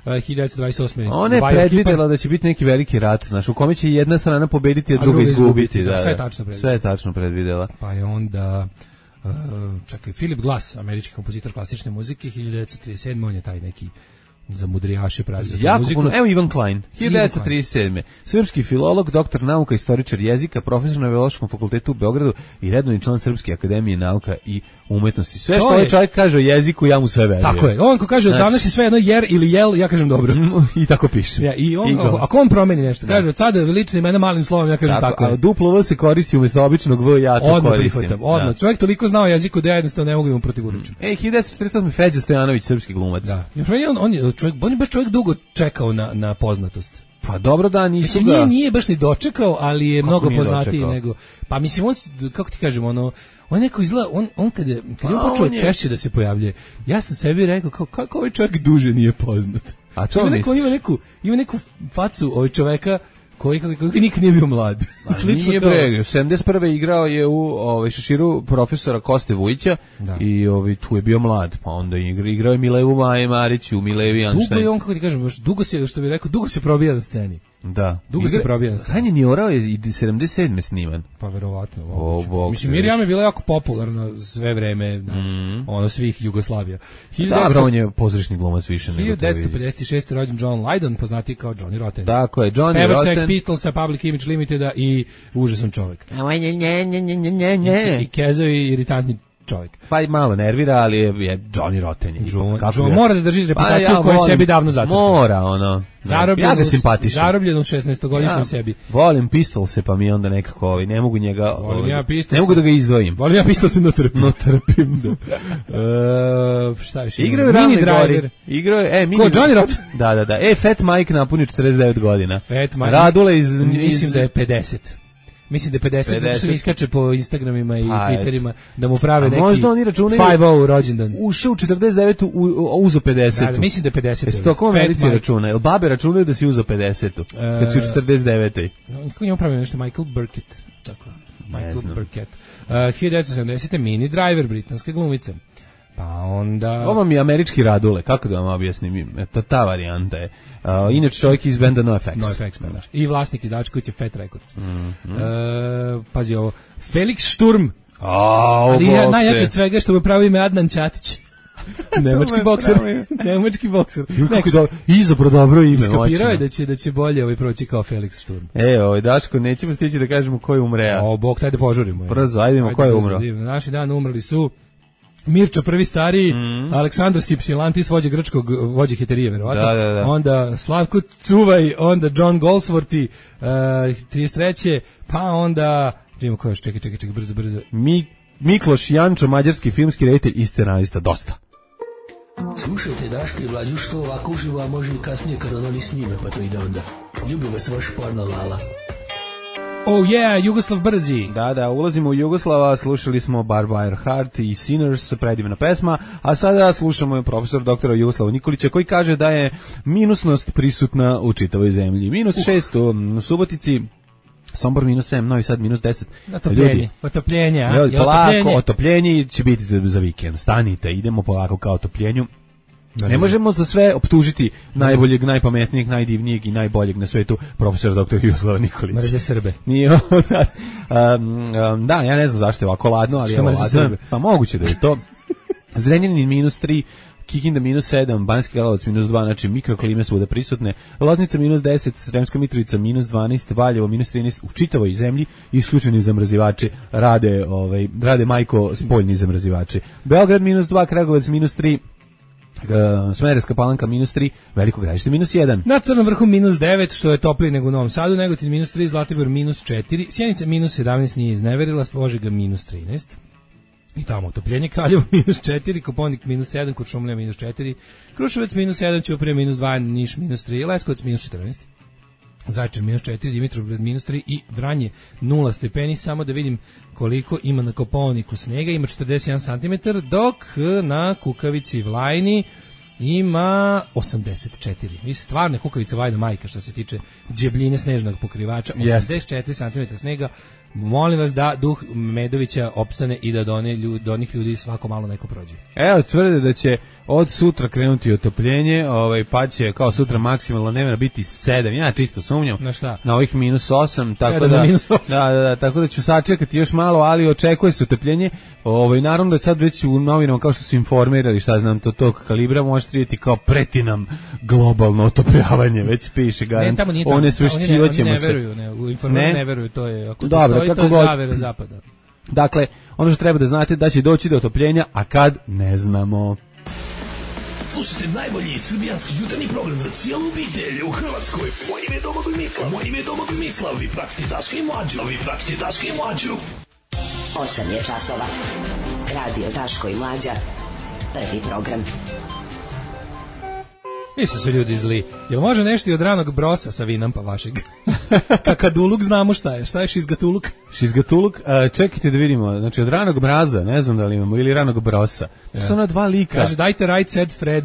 uh, hiljadu devetsto dvadeset osme Ona je predvidela da će biti neki veliki rat, znaš, u kome će jedna strana pobediti, a, a druga izgubiti. Da, sve je tačno predvidela. Sve je tačno predvidela. Pa je onda, uh, čekaj, Philip Glass, američki kompozitor klasične muzike, hiljadu devetsto trideset sedme on je taj neki za mudrijaše pravi za muziku. Puno. Evo Ivan Klein, hiljadu devetsto trideset sedme Srpski filolog, doktor nauka, istoričar jezika, profesor na Filološkom fakultetu u Beogradu i redovni član Srpske akademije nauka i umetnosti. Sve što ovaj čovjek kaže o jeziku, ja mu sve verujem. Tako je. On ko kaže znači, danas je sve jedno jer ili jel, ja kažem dobro. I tako piše. Ja, i on, I ako on promeni nešto, kaže od sada velične imena malim slovom, ja kažem tako. tako a duplo V se koristi umjesto običnog V, ja to odmah koristim. Prihvatam, odmah. Da. Čovjek toliko znao jeziku da ja jednostavno ne mogu da mu protivuručim. Ej, hiljadu devetsto četrdeset osme Feđa Stojanović, srpski glumac. Da. On, on, je, čovjek, on je baš čovjek dugo čekao na, na poznatost. Pa dobro da nisu mislim, ga... Nije, nije baš ni dočekao, ali je kako mnogo poznatiji dočekao? nego... Pa mislim, on, kako ti kažem, ono... On neko izgleda, on, on kad je, kad je on počeo je... češće da se pojavljuje, ja sam sebi rekao, kao, kako ovaj čovjek duže nije poznat. A to neko, on ima neku, ima neku facu ovog čovjeka koji, koji, koji nikad nije bio mlad. Slično nije bre, sedamdeset prve igrao je u ovaj šeširu profesora Koste Vujića da. I ovaj tu je bio mlad, pa onda igra, igrao je Milevu Maje Marić u Milevi Anštajn. Dugo je on, kako ti kažem, dugo se, što bih rekao, dugo se probija na sceni. Da. Dugo igra, se probija na sceni. Hanje Niorao je i sedamdeset sedme sniman. Pa verovatno. O, bog, mislim, Mirjam je bila jako popularna sve vreme, znaš, mm. ono svih Jugoslavija. Da, bro, on je pozorišni glumac više nego hiljadu devetsto pedeset šeste rođen John Lydon, poznati kao Johnny Rotten. Tako je, Johnny Pevač Rotten. Sex Pistolsa, Public Image Limiteda i užasan čovjek. Nje, nje, nje, nje, nje, nje. I kezo i iritantni čovjek. Pa i malo nervira, ali je, je Johnny Rotten. Je, John, John mora da drži reputaciju pa, ja, koju sebi davno zatrpao. Mora, ono. Zarobljen, ja ga simpatišem. Zarobljen u šesnaestogodišnjem ja, sebi. Volim Pistolse, pa mi onda nekako ovaj, ne mogu njega, volim ovaj, ja ne mogu da ga izdvojim. Volim ja Pistolse, no trpim. No trpim, da. uh, šta još ima? Igrao je Mini Driver. Igrao je, e, Mini Ko, Johnny Rotten? Da, da, da. E, Fat Mike napunio četrdeset devet godina. Fat Mike. Radule iz... Mislim da je pedeset. Mislim da je pedeset, pedeset. Zato što iskače po Instagramima i a, Twitterima da mu prave neki možda oni računaju pet o rođendan. Ušao u četrdeset devetu, uzo pedeset. Da, mislim da je pedeset. Jesi to ko Americi računa? Jel babe računaju da si uzo pedeset? Uh, kad si u četrdeset devetoj. Kako njemu pravi nešto? Michael Burkett. Tako. Michael Burkett. Uh, hiljadu devetsto sedamdesete Mini Driver, britanska glumica. Pa onda... Ovo mi je američki Radule, kako da vam objasnim? Eto, ta varijanta je. Uh, inače čovjek iz benda NoFX. NoFX, pa, i vlasnik izdavača kuće Fat Records. Mm -hmm. uh, pazi ovo. Felix Sturm. A, ali ja najjače od svega što mu pravi ime Adnan Ćatić. Nemački bokser. Nemački bokser. Izabro dobro ime. Iskapirao je da će, da će bolje ovaj proći kao Felix Sturm. E, ovaj, Daško, nećemo stići da kažemo ko je umreo. O, bog, taj da požurimo. Brzo, ajdemo, ko je umro. Naši dan umrli su Mirča prvi stariji, mm. Aleksandar Sipsilantis, vođa grčkog, vođa heterije, verovatno. Da, da, da. Onda Slavko Cuvaj, onda John Goldsworthy, uh, trideset treće pa onda, vidimo ko još, čekaj, čekaj, čekaj, brzo, brzo. Mi, Mikloš Jančo, mađarski filmski reditelj i scenarista, dosta. Slušajte Daška i Mlađu, što ovako uživo, a može i kasnije kada oni snime, pa to ide onda. Ljubi vas vaš porno Lala. Oh yeah, Jugoslav Brzi. Da, da, ulazimo u Jugoslava, slušali smo Barbed Heart i Sinners, predivna pesma, a sada slušamo profesor doktora Jugoslava Nikolića koji kaže da je minusnost prisutna u čitavoj zemlji. Minus uh. šest u Subotici, Sombor minus sedam, Novi Sad minus deset. Otopljenje, otopljenje, a? Ljudi, polako, otopljenje će biti za, za vikend. Stanite, idemo polako ka otopljenju. Ne možemo za sve optužiti najboljeg, najpametnijeg, najdivnijeg i najboljeg na svetu profesora doktora Jugoslava Nikolića. Mrze Srbe. Nije, da, um, da, ja ne znam zašto je ovako ladno, ali je ladno. Pa moguće da je to. Zrenjanin minus tri, Kikinda minus sedam, Banjski Karlovac minus dva, znači mikroklime svuda prisutne, Loznica minus deset, Sremska Mitrovica minus dvanaest, Valjevo minus trinaest, u čitavoj zemlji isključeni zamrzivači rade, ovaj, rade majko spoljni zamrzivači. Beograd minus dva, Kragujevac minus tri, Uh, Smederevska Palanka minus tri, Veliko Gradište minus jedan. Na Crnom vrhu minus devet, što je toplije nego u Novom Sadu, Negotin minus tri, Zlatibor minus četiri, Sjenica minus sedamnaest, nije izneverila, Požega minus trinaest. I tamo otopljenje, Kraljevo minus četiri, Koponik minus sedam, Kuršumlija minus četiri, Kruševac minus sedam, Ćuprija minus dva, Niš minus tri, Leskovac minus četrnaest. Zaječar minus četiri, Dimitrovgrad minus tri i Vranje nula stepeni, samo da vidim koliko ima na Kopaoniku snega, ima četrdeset jedan santimetar, dok na Kukavici Vlajni ima osamdeset četiri. I stvarno Kukavica Vlajna majka što se tiče džebljine snežnog pokrivača, osamdeset četiri santimetra snega, Molim vas da duh Medovića opstane i da do, one ljudi, do onih ljudi svako malo neko prođe. Evo, tvrde da će od sutra krenuti otopljenje, ovaj, pa će kao sutra maksimalno dnevno biti sedam. Ja čisto sumnjam. Na šta? Na ovih minus osam. Tako sedam da, na minus osam. Da, da, da, tako da ću sačekati još malo, ali očekuje se otopljenje. Ovaj, naravno da sad već u novinama, kao što su informirali, šta znam, to tog kalibra, možete vidjeti kao preti nam globalno otopljavanje, već piše garant. Ne, tamo nije tamo. Onesvešćivaćemo Oni ne, se. ne veruju, ne, u informiraju ne veruju, to je, ako Dobro, stoji, kako to je god. zavere zapada. Dakle, ono što treba da znate da će doći do otopljenja, a kad ne znamo. Slušajte najbolji srbijanski jutarnji program za cijelu obitelj u Hrvatskoj. Moje ime je Domagoj Mislav. Moje ime je Domagoj Mislav. Vi pratite Daška i Mlađu. Vi pratite Daška i Mlađu. osam je časova. Radio Daško i Mlađa. Prvi program. Mislim su ljudi zli. Jel može nešto i od ranog brosa sa vinampa vašeg? Kakaduluk znamo šta je. Šta je šizgatuluk? Šizgatuluk, uh, čekajte da vidimo. Znači od ranog mraza, ne znam da li imamo, ili ranog brosa. To su ona dva lika. Kaže dajte right said Fred.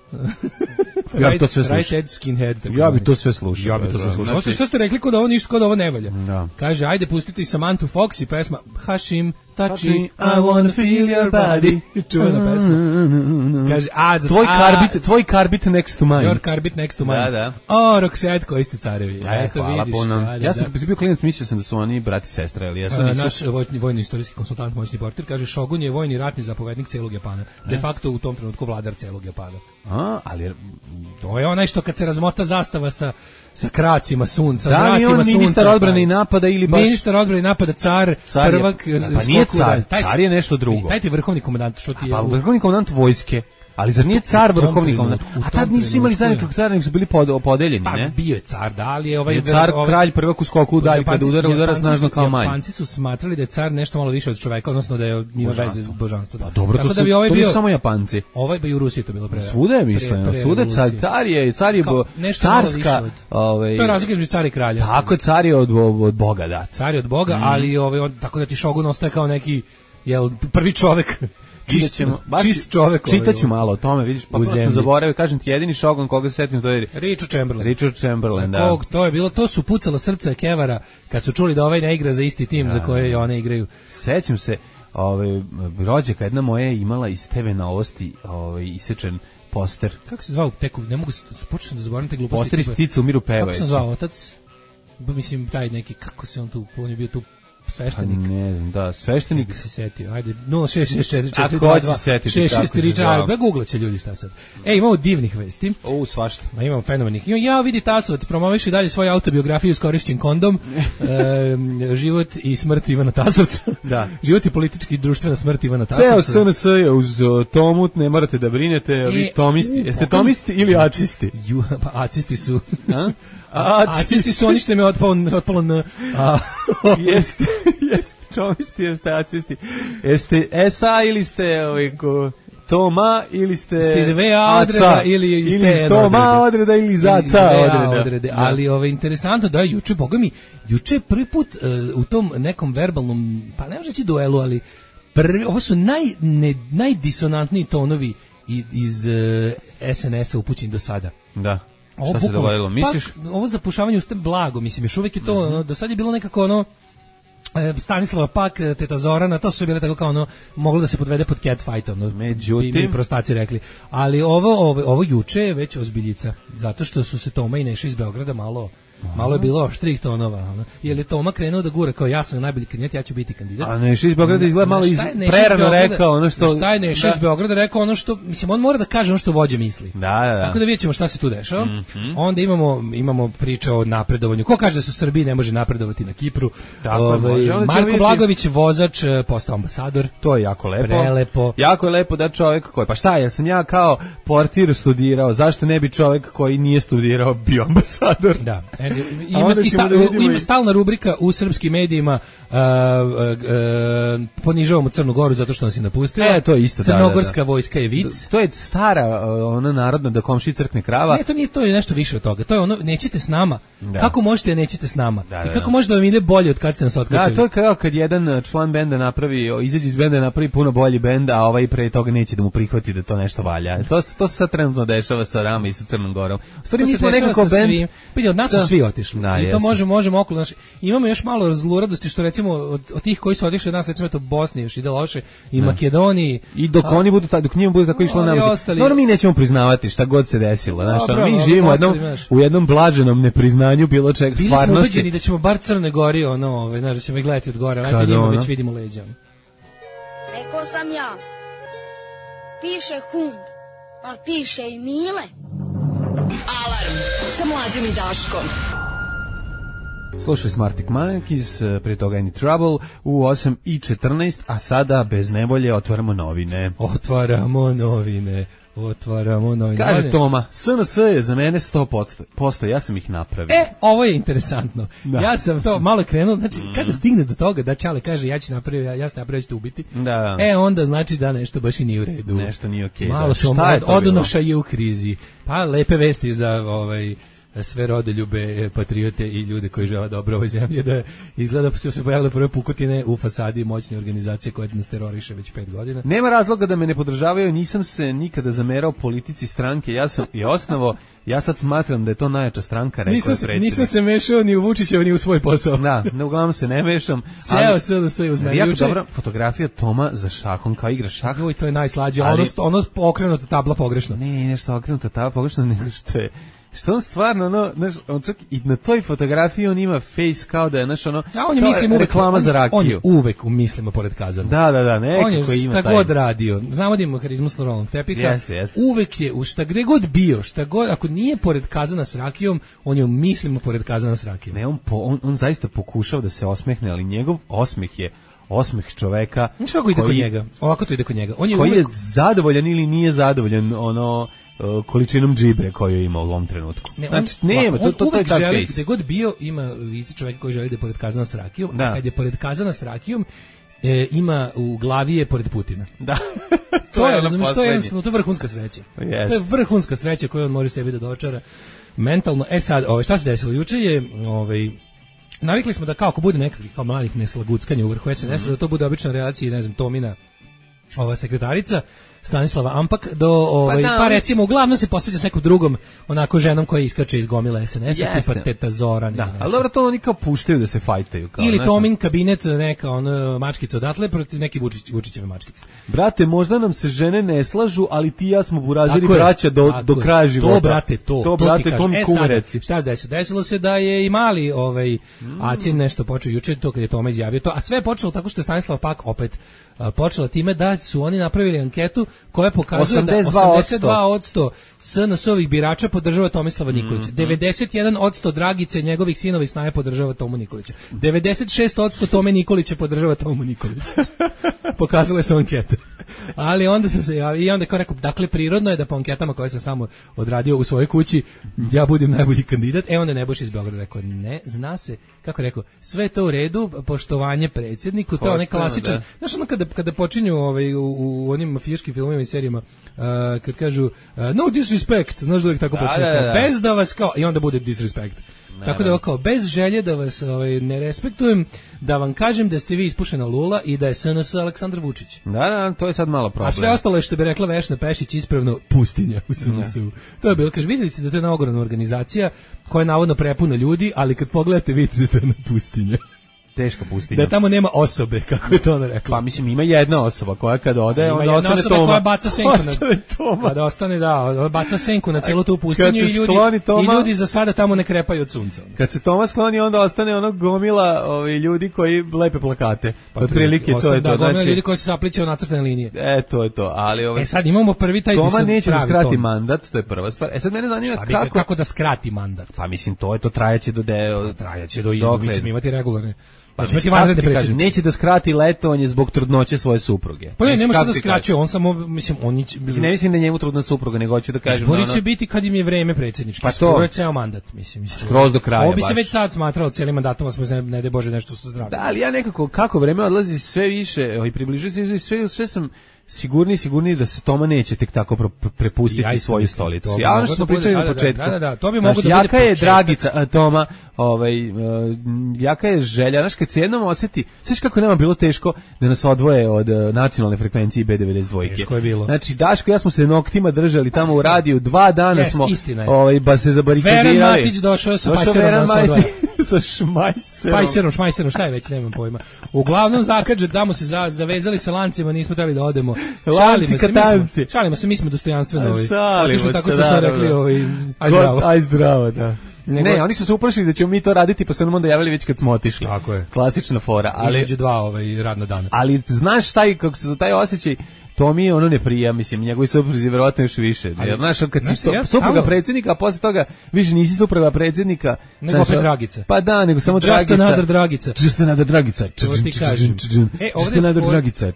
Ja bi to sve slušao. Right said skinhead. Ja bi to sve slušao. Ja bi to sve slušao. Znači, što ste rekli kod ovo ništa, kod ovo ne valja. Da. Kaže, ajde pustiti Samantha Fox i pesma Hashim, Tachi, I wanna feel your body. Čuvena pesma. Kaže, a, za, tvoj a, karbit, tvoj karbit next to mine. Your karbit next to mine. Da, da. O, Roxette, koji ste carevi. E, Eto, hvala vidiš. puno. Da, da, ja sam da. bio klinac, mislio sam da su oni brati i sestre, ali ja sam A, nisu. naš vojni, vojni istorijski konsultant, moćni portir, kaže, Shogun je vojni ratni zapovednik celog Japana. De facto u tom trenutku vladar celog Japana. A, ali... To je onaj što kad se razmota zastava sa sa kracima sunca, da, zracima sunca. Da, on ministar odbrane i napada ili baš... Ministar odbrane i napada, car, car prvak... Je, pa nije car, taj, car je nešto drugo. Taj ti vrhovni komandant, što ti je... Pa vrhovni komandant vojske. Ali zar nije car vrhovni komandant? A tad nisu imali zajedničkog cara, nego su bili pod, podeljeni, pa, ne? Pa bio je car, da li je ovaj... Je car, ovaj, kralj, prvak u skoku, udalj, kad udara, udara snažno kao manj. Japanci su smatrali da je car nešto malo više od čoveka, odnosno da je ima veze s božanstvom. Pa dobro, to su, da ovaj to bio, nisu samo Japanci. Ovaj bi u Rusiji to bilo pre. Svuda je mišljeno, svuda car, car je, car je bo, carska... Od, ovaj, to je razlika između cara i kralja. Tako je, car je od, od Boga dat. Car je od Boga, mm. ali ovaj, on, tako da ti Shogun ostaje kao neki, jel, prvi čovek. Čist, ćemo, baš čist čovek. Čitaću malo o tome, vidiš, pa sam zaboravio, kažem ti, jedini Shogun koga se setim, to je Richard Chamberlain. Richard Chamberlain, da. Kog, to je bilo, to su pucala srca Kevara kad su čuli da ovaj ne igra za isti tim da, za koje one igraju. Sećam se, ovaj rođaka jedna moja je imala iz te ve Novosti, ovaj isečen poster. Kako se zvao teku, ne mogu počnem da zaboravim te gluposti. Poster iz Ptice umiru pevajući. Kako se zvao otac? Ba, mislim taj neki, kako se on tu, on je bio tu sveštenik. Pa ne znam, da, sveštenik. Se setio. Ajde, nula šest šest četiri četiri dva dva šest šest tri četiri. Ba googlaće ljudi šta sad. E, imamo divnih vesti. O, svašta. Ma imamo fenomenih. Ja vidi Tasovac promoviše dalje svoju autobiografiju s korišćen kondom. e, život i smrt Ivana Tasovca. Da. Život i politički i društvena smrt Ivana Tasovca. Ceo S N S je uz uh, Tomut, ne morate da brinete, vi tomisti. Jeste tomisti ili acisti? Ju, pa acisti su. A? Acisti su oni što mi je otpalo, otpalo na... A, jeste, jeste, tomisti, jeste acisti. Jeste S A ili ste ovaj, ko, Toma ili ste... Ste iz V A odreda ili iz ili iz Toma odreda ili iz A C A odreda. odrede. Ali ovaj, interesantno da je juče, boga mi, juče prvi put uh, u tom nekom verbalnom, pa ne možeći duelu, ali prvi, ovo su naj, ne, najdisonantniji tonovi iz, iz uh, S N S-a upućeni do sada. Da. Ovo šta se dogodilo, misliš? Pa, ovo zapušavanje usta blago, mislim, još uvijek je to, mm-hmm. ono, do sad je bilo nekako ono, Stanislava Pak, Teta Zorana, to su bile tako kao ono, moglo da se podvede pod catfight, ono, međutim, bi mi prostaci rekli. Ali ovo, ovo, ovo juče je već ozbiljica, zato što su se Toma i Neša iz Beograda malo... Malo je bilo oštrih tonova, ono. Jer je Toma krenuo da gura kao ja sam najbolji kandidat, ja ću biti kandidat. A Neša iz Beograda izgleda malo iz, prerano rekao ono što... Šta je Neša iz Beograda rekao ono što, mislim, on mora da kaže ono što vođa misli. Da, da, da. Tako da vidjet ćemo šta se tu dešava. Mm-hmm. Onda imamo, imamo priče o napredovanju. Ko kaže da su Srbiji ne može napredovati na Kipru? Tako, Ove, može. Marko vidjeti... Blagović, vozač, postao ambasador. To je jako lepo. Prelepo. Jako je lepo da čovjek koji, pa šta, ja sam ja kao portir studirao, zašto ne bi čovjek koji nije studirao bio ambasador? Da. Ima, i sta, da ima stalna rubrika u srpskim medijima uh, uh, uh, ponižavamo Crnu Goru zato što nas je napustila. E, to je isto, Crnogorska da, da, da. vojska je vic. To je stara uh, ona narodna da komši crkne krava. Ne, to nije, to je nešto više od toga. To je ono, nećete s nama. Da. Kako možete nećete s nama? Da, I kako može da vam ide bolje od kad ste nas otkačili? Da, to je kao kad jedan član benda napravi, izađe iz benda napravi puno bolji bend, a ovaj pre toga neće da mu prihvati da to nešto valja. To, to se sad trenutno dešava sa Rama i sa Crnom Gorom. U stvari mi smo nekako bend... Vidi, od nas su da. svi svi otišli. Da, I to jesu. možemo, možemo okolo, znači, imamo još malo razluradosti što recimo od, od tih koji su otišli od nas, recimo to Bosni još ide loše, i Da. Makedoniji. I dok a, oni budu ta, dok njima bude tako išlo ovi nama. ostali- Dobro, mi nećemo priznavati šta god se desilo, znaš, Dobro, ono, mi ovi živimo u jednom, ostali, znaš. u jednom blaženom nepriznanju bilo čega Bili smo stvarnosti. ubeđeni da ćemo bar Crne Gori, ono, ovaj, znaš, da ćemo ih gledati od gore, Kad ajde njima ono? već vidimo leđa. Rekao sam ja, piše hum, a piše i Mile. Alarm sa mlađom i Daškom. Slušaj Smartic Monkeys, prije toga Any Trouble u osam i četrnaest, a sada bez nevolje otvaramo novine. Otvaramo novine, otvaramo novine. Kaže Ajde. Toma, S N S je za mene sto posto, ja sam ih napravio. E, ovo je interesantno. Da. Ja sam to malo krenuo, znači kada stigne do toga da Ćale kaže ja ću napraviti, ja, ja sam napravio, ćete ubiti. Da. E, onda znači da nešto baš i nije u redu. Nešto nije okej. Malo da. su Šta je od, to bilo? odnoša je u krizi. Pa lepe vesti za ovaj sve rodoljube, patriote i ljude koji žele dobro ovoj zemlji, da izgleda su se pojavile prve pukotine u fasadi moćne organizacije koja nas teroriše već pet godina. Nema razloga da me ne podržavaju, nisam se nikada zamerao politici stranke, ja sam i osnovo, ja sad smatram da je to najjača stranka, rekao Nisam je se, predsjednik. nisam se mešao ni u Vučićev ni u svoj posao. Da, ne, uglavnom se ne mešam. Ceo sve da sve uzme. Jako dobra fotografija Toma za šahom, kao igra šah. Joj, to je najslađe, Ali- ono, ono okrenuta tabla pogrešno. Ne, nešto okrenuta tabla pogrešno, nego što je što on stvarno, ono, znaš, on čak i na toj fotografiji on ima face kao da je, znaš, ono, A on je kao mislim uvek reklama on, za rakiju. On je uvek u mislima pored kazana. Da, da, da, On nekako je ima šta taj. god radio. Znamo da ima harizmu slorolnog tepiha. Jeste, jeste. Uvek je, u šta gde god bio, šta god, ako nije pored kazana s rakijom, on je u mislima pored kazana s rakijom. Ne, on, po, on, on zaista pokušao da se osmehne, ali njegov osmeh je osmeh čoveka Znači kako ide kod koji, njega? Ovako to ide kod njega. On je koji uvek... je zadovoljan ili nije zadovoljan ono uh, količinom džibre koju ima u ovom trenutku. Ne, on, znači, nema, ovako, to, on to, to je uvek tak želi, case. gde god bio, ima lice čoveka koji želi da je pored kazana s rakijom, Da. a kad je pored kazana s rakijom, e, ima u glavi je pored Putina. Da. To je, ono razumiješ, to je poslednje. jednostavno, to je vrhunska sreća. Yes. To je vrhunska sreća koju on može sebi da dočara mentalno. E sad, ovaj, šta se desilo? Juče je, ovaj, navikli smo da kao ako bude nekakvih kao malih neslaguckanja u vrhu S N S-a, Mhm. da to bude obična reakcija, ne znam, Tomina, ova sekretarica, Stanislava Ampak, do, ovaj, Pa pa, da, ali- recimo, uglavnom se posveća s nekom drugom, onako ženom koja iskače iz gomila S N S-a, Jeste. tipa Teta Zoran. Da, ili nešto. ali dobro, to oni kao puštaju da se fajtaju. Kao, Ili znaš, Tomin kabinet, neka ono, mačkica odatle, protiv neke Vučić, Vučićeve mačkice. Brate, možda nam se žene ne slažu, ali ti i ja smo buraziri Tako je, braća do, tako do je. kraja života. To, brate, to. To, ti brate, kažem. to mi E, kume sad, reci. Šta se desilo? Desilo se da je i mali ovaj, Mm. Acin nešto počeo juče, to kad je Toma izjavio to, a sve je počelo tako što je Stanislav Pak opet a, počela time da su oni napravili anketu koja pokazuje da osamdeset dva osamdeset dva posto S N S-ovih birača podržava Tomislava Nikolića. devedeset jedan posto Dragice, njegovih sinova i snaje podržava Tomu Nikolića. devedeset šest posto Tome Nikolića podržava Tomu Nikolića. Pokazale su ankete. Ali onda sam se javio i onda kao rekao, dakle prirodno je da po anketama koje sam samo odradio u svojoj kući, ja budem najbolji kandidat. E onda Nebojša iz Beograda rekao, ne, zna se, kako rekao, sve je to u redu, poštovanje predsjedniku, to je onaj Pošteno, klasičan. da. Znaš ono kada, kada počinju ovaj, u, u onim mafijaškim filmovima i serijama, uh, kad kažu uh, no disrespect, znaš da uvijek tako Da, počne, da, da. bez da vas kao, i onda bude disrespect. Tako da je ovo kao, bez želje da vas ovaj, ne respektujem, da vam kažem da ste vi ispušena lula i da je S N S Aleksandar Vučić. Da, da, to je sad malo problem. A sve ostalo je što bi rekla Vesna Pešić ispravno pustinja u S N S-u. To je bilo, kaže, vidite da to je jedna ogromna organizacija koja je navodno prepuna ljudi, ali kad pogledate vidite da to je jedna pustinja. Teška pustinja. Da tamo nema osobe, kako je to ona rekla. Pa mislim ima jedna osoba koja kad ode, Ima onda jedna ostane osoba Toma. koja baca senku na, Ostane Toma. kada ostane, da, baca senku na cijelu tu pustinju Kad se i ljudi, skloni Toma- i ljudi za sada tamo ne krepaju od sunca. Kad se Toma skloni, onda ostane ono gomila ovi ljudi koji lepe plakate. Pa otprilike to je Da, to. gomila Znači, ljudi koji se sapliče u nacrtane linije. e, to je to. Ali ovaj, E sad imamo prvi taj Toma sad neće da pravi skrati ton. mandat, to je prva stvar. E sad mene zanima Šta bi- kako... kako da skrati mandat? Pa mislim, to je to, trajaće do... De, Trajaće do izbora, mi ćemo imati regularne. Pa Znači, mislim, imati vanredne kako ti kažem, predsjednice. neće da skrati letovanje zbog trudnoće svoje supruge. Pa ne, Mislim, nema šta kako da ti skraćuje, kažem? on samo, mislim, oni će... Mislim, ne mislim da je njemu trudna supruga, nego hoću da kažem... Izbori ono- će biti kad im je vreme predsjednički. Pa to. Skoro je ceo mandat, mislim. mislim. Skroz do kraja, Ovo bi se baš. već sad smatrao cijelim mandatom, a smo ne, ne de Bože nešto su zdravi. Da, ali ja nekako, kako vreme odlazi sve više, i približuje se, sve, sve sam sigurni, sigurni da se Toma neće tek tako prepustiti ja svoju stolicu. Ja ono što smo pričali na početku. Da, da, da, to bi moglo da bude jaka je Dragica, a, Toma, ovaj, uh, jaka je želja, znaš, kad se jednom osjeti, sveći kako nama bilo teško da nas odvoje od uh, nacionalne frekvencije B devedeset dva. Teško je bilo. Znači, Daško, ja smo se noktima držali tamo u radiju, dva dana yes, smo ovaj, ba se zabarikadirali. Veran Matić došao sa Pajserom. Sa šmajserom. Pajserom, šmajserom, šta je već, nemam pojma. Uglavnom zakađe, tamo se za, zavezali sa lancima, nismo teli da odemo. Lanci katanci. Šalimo se, mi smo dostojanstveno. Ovaj. Šalimo se, tako što su rekli, ovaj, aj zdravo. Aj zdravo, da. Nego, ne, oni su se uplašili da ćemo mi to raditi, pa su nam onda javili već kad smo otišli. Tako je. Klasična fora. Ali, između dva ovaj, radna dana. Ali znaš taj, kako se za taj osjećaj, to mi je ono ne prija, mislim, njegovi supruzi vjerojatno još više. Ali, znaš, kad znaš, si to, ja supruga stavno... predsjednika, a posle toga više nisi supruga predsjednika. Nego opet Dragica. Pa da, nego samo Just Dragica. Just another Dragica. Just another Dragica. To ti kažem. E, Just another for... Dragica.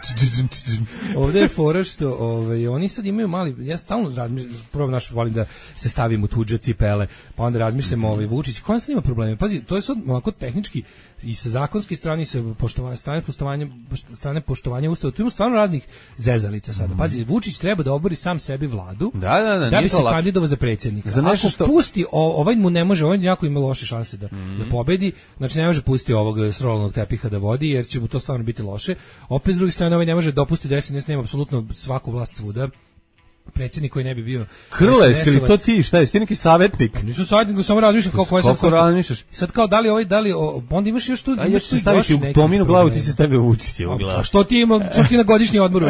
Ovdje je fora što ovaj, oni sad imaju mali, ja stalno razmišljam, prvo naš volim da se stavim u tuđe cipele, pa onda razmišljam mm-hmm. ovaj Vučić, ko sad ima probleme? Pazi, to je sad onako tehnički i sa zakonske strane i sa poštovanja strane poštovanja strane poštovanja ustava, tu ima stvarno raznih zezalica sada. Pazi, Vučić treba da obori sam sebi vladu. Da, da, da, da bi se kandidovao za predsjednika. Za Ako što... pusti o, ovaj mu ne može, ovaj jako ima loše šanse da mm. da pobedi. Znači ne može pustiti ovog srolanog tepiha da vodi jer će mu to stvarno biti loše. Opet s druge strane ovaj ne može dopustiti da S N S nema apsolutno svaku vlast svuda. Predsjednik koji ne bi bio Krles ili to ti, šta je, ti neki savjetnik? Nisu savjetnik, samo razmišljam kao ko je sad. Kako razmišljaš? Sad kao da li ovaj, da li, o, onda imaš još tu, imaš ja tu staviti u Tominu glavu, ti se stavio Vučića u glavu. A što ti ima, što ti na godišnji odmor?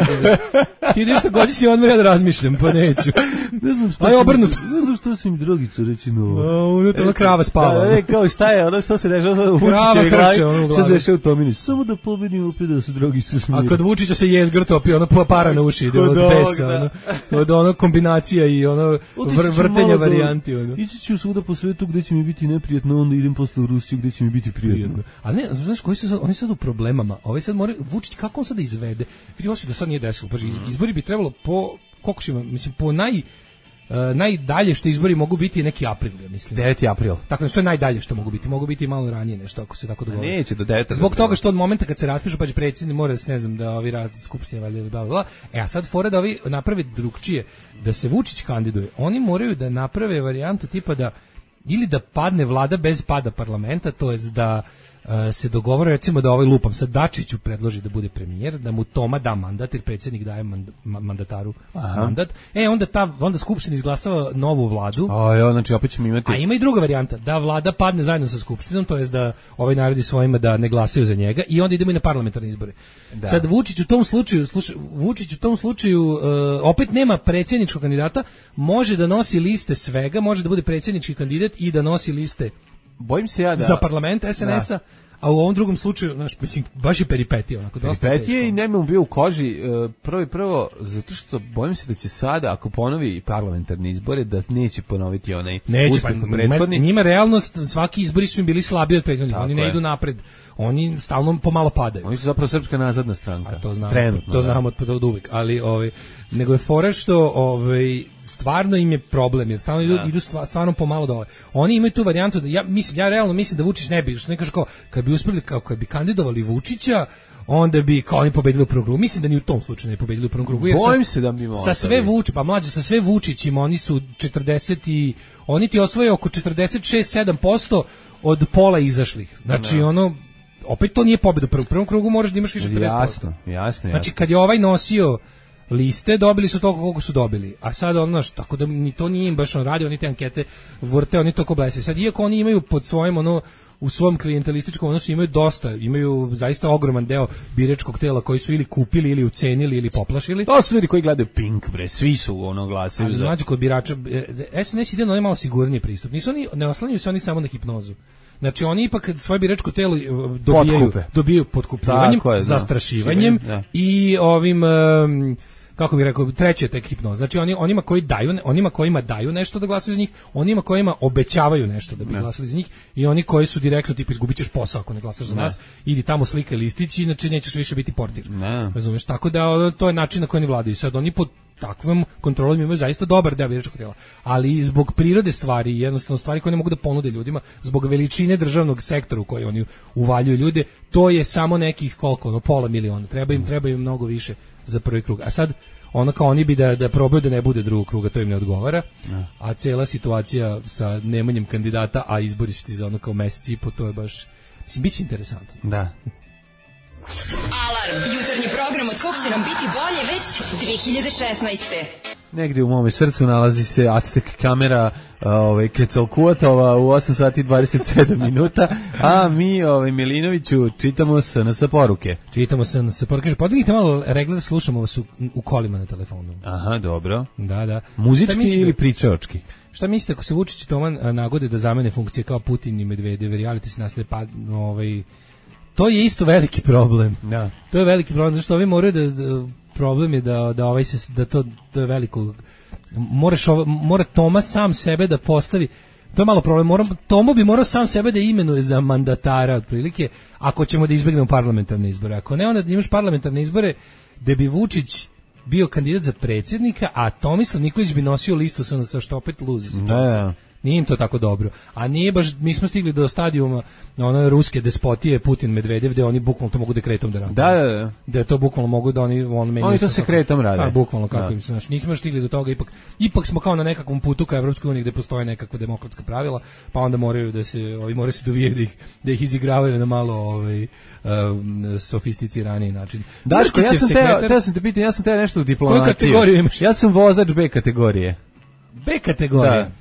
Ti ideš na godišnji odmor, ja da razmišljam, pa neću. Ne znam što. Aj obrnut. Ne znam što su im Dragica reći no. A, unutra ona krava spava. Da, ne, kao šta je, ono što se dešava u Vučićevoj glavi. Šta se dešava u Tominu? Samo da pobedimo opet da se Dragica smiri. A kod Vučića se jezgr topi, ono para na uši ide od besa, ono. Od ono kombinacije i ono vr, vrtenja varijanti ono. Ići ću svuda po svetu gdje će mi biti neprijatno, onda idem posle u Rusiju gdje će mi biti prijatno. A ne, znaš koji su sad, oni sad u problemama. Ovaj sad mora Vučić kako on sad da izvede? Vidi hoće da sad nije desilo. Pa izbori bi trebalo po koliko ćemo, mislim po naj Uh, najdalje što izbori mogu biti je neki april, ja mislim. deveti april. Tako da što je najdalje što mogu biti. Mogu biti malo ranije nešto ako se tako dogovori. Neće do devete. Zbog toga što od momenta kad se raspišu pa će predsjednik mora da se ne znam da ovi razne skupštine valjda bla bla. E a sad fora da ovi naprave drugčije, da se Vučić kandiduje. Oni moraju da naprave varijantu tipa da ili da padne vlada bez pada parlamenta, to jest da Uh, se dogovore recimo da ovaj lupam sad Dačiću predloži da bude premijer, da mu Toma da mandat jer predsjednik daje mand, mandataru Aha. mandat. E onda ta onda skupština izglasava novu vladu. A ja, znači opet ćemo imati. A ima i druga varijanta, da vlada padne zajedno sa skupštinom, to jest da ovaj narodi svojima da ne glasaju za njega i onda idemo i na parlamentarne izbore. Da. Sad Vučić u tom slučaju, slušaj, Vučić u tom slučaju uh, opet nema predsjedničkog kandidata, može da nosi liste svega, može da bude predsjednički kandidat i da nosi liste. Bojim se ja da za parlament S N S-a, da. A u ovom drugom slučaju, znaš, mislim, baš je peripetija, onako, dosta teško. Peripetija i ne mu bio u koži, prvo i prvo, zato što bojim se da će sada, ako ponovi parlamentarne izbore, da neće ponoviti onaj neće, uspeh pa, prethodni. Njima realnost, svaki izbori su im bili slabiji od prethodnih, oni ne je. idu napred, oni stalno pomalo padaju. Oni su zapravo srpska nazadna stranka. A to znamo, trenutno, to znamo od, od uvijek, ali ovaj, nego je fora što ovaj, stvarno im je problem, jer stvarno idu, idu stvarno pomalo dole. Oni imaju tu varijantu, da ja, mislim, ja realno mislim da Vučić ne bi, što ne kaže kao, kad bi uspeli, kao kad bi kandidovali Vučića, onda bi kao oni pobedili u prvom krugu. Mislim da ni u tom slučaju ne pobedili u prvom krugu. Jer Bojim sa, se da bi sa sve Vučić, pa mlađe, sa sve Vučićima, oni su četrdeset i oni ti osvoje oko četrdeset šest sedam posto od pola izašlih. Znači, no. ono, opet to nije pobeda. U prvom krugu moraš da imaš više pedeset posto. Jasno, jasno. Znači, kad je ovaj nosio liste, dobili su toliko koliko su dobili. A sad ono, tako da ni to nije im baš on radio, oni te ankete vrte, oni to ko blese. Sad, iako oni imaju pod svojim, ono, u svom klijentelističkom odnosu imaju dosta, imaju zaista ogroman deo biračkog tela koji su ili kupili, ili ucenili, ili poplašili. To su ljudi koji gledaju Pink, bre, svi su ono glasaju za... Znači, kod birača, S N S ide na onaj malo sigurniji pristup. Nisu oni, ne oslanjaju se oni samo na hipnozu. Znači oni ipak svoje biračko telo dobijaju, dobijaju potkupljivanjem, je, zastrašivanjem da. I ovim... Um, kako bih rekao, treće tek hipnoza. Znači oni onima koji daju, onima kojima daju nešto da glasaju za njih, onima kojima obećavaju nešto da bi ne. glasali za njih i oni koji su direktno tipa izgubićeš posao ako ne glasaš za ne. nas, idi tamo slikaj listić, inače nećeš više biti portir. Ne. Razumeš? Tako da to je način na koji oni vladaju. Sad oni pod takvom kontrolom imaju zaista dobar deo biračkog tela, ali zbog prirode stvari, jednostavno stvari koje ne mogu da ponude ljudima, zbog veličine državnog sektora u koji oni uvaljuju ljude, to je samo nekih koliko, ono, pola miliona. Treba im, treba im mnogo više za prvi krug. A sad ono kao oni bi da da probaju da ne bude drugog kruga, to im ne odgovara. Ja. A cela situacija sa nemanjem kandidata, a izbori su ti za ono kao mesec i po, to je baš, mislim, biće interesantno. Da. Alarm, jutarnji program od kog će nam biti bolje već dve hiljade šesnaeste. Negdje u mome srcu nalazi se Aztek kamera ovaj, Quetzalcoatlova u osam sati i dvadeset sedam minuta, a mi ovaj, Milinoviću čitamo S N S poruke. Čitamo S N S poruke. Kaže, podignite malo regler, slušamo vas u, u kolima na telefonu. Aha, dobro. Da, da. Muzički mislite, ili pričaočki? Šta mislite ako se Vučić i Toman nagode da zamene funkcije kao Putin i Medvedev, reality se naslede, pa ovaj, to je isto veliki problem. Da. To je veliki problem, zato što ovi moraju da, da problem je da da ovaj se da to to je veliko, moraš ovo, mora Toma sam sebe da postavi. To je malo problem. Moram, Tomo bi morao sam sebe da imenuje za mandatara otprilike, ako ćemo da izbegnemo parlamentarne izbore. Ako ne, onda da imaš parlamentarne izbore gde bi Vučić bio kandidat za predsjednika, a Tomislav Nikolić bi nosio listu sa sa što opet luzi situacija. Nije im to tako dobro. A nije baš, mi smo stigli do stadijuma one ruske despotije Putin Medvedev, gde oni bukvalno to mogu dekretom da rade. Da, da, da. Da to bukvalno mogu da oni on meni. Oni to sekretom rade. A bukvalno kako da. Im se, znači nismo stigli do toga, ipak ipak smo kao na nekakvom putu ka Evropskoj uniji gde postoje nekakva demokratska pravila, pa onda moraju da se, ovi moraju se dovijeti da ih da ih izigravaju na malo ovaj um, sofisticiraniji način. Daško, ja sam te te sam te pitao, ja sam te nešto u diplomatiji. Koju kategoriju imaš? Ja sam vozač B kategorije. B kategorije. Da.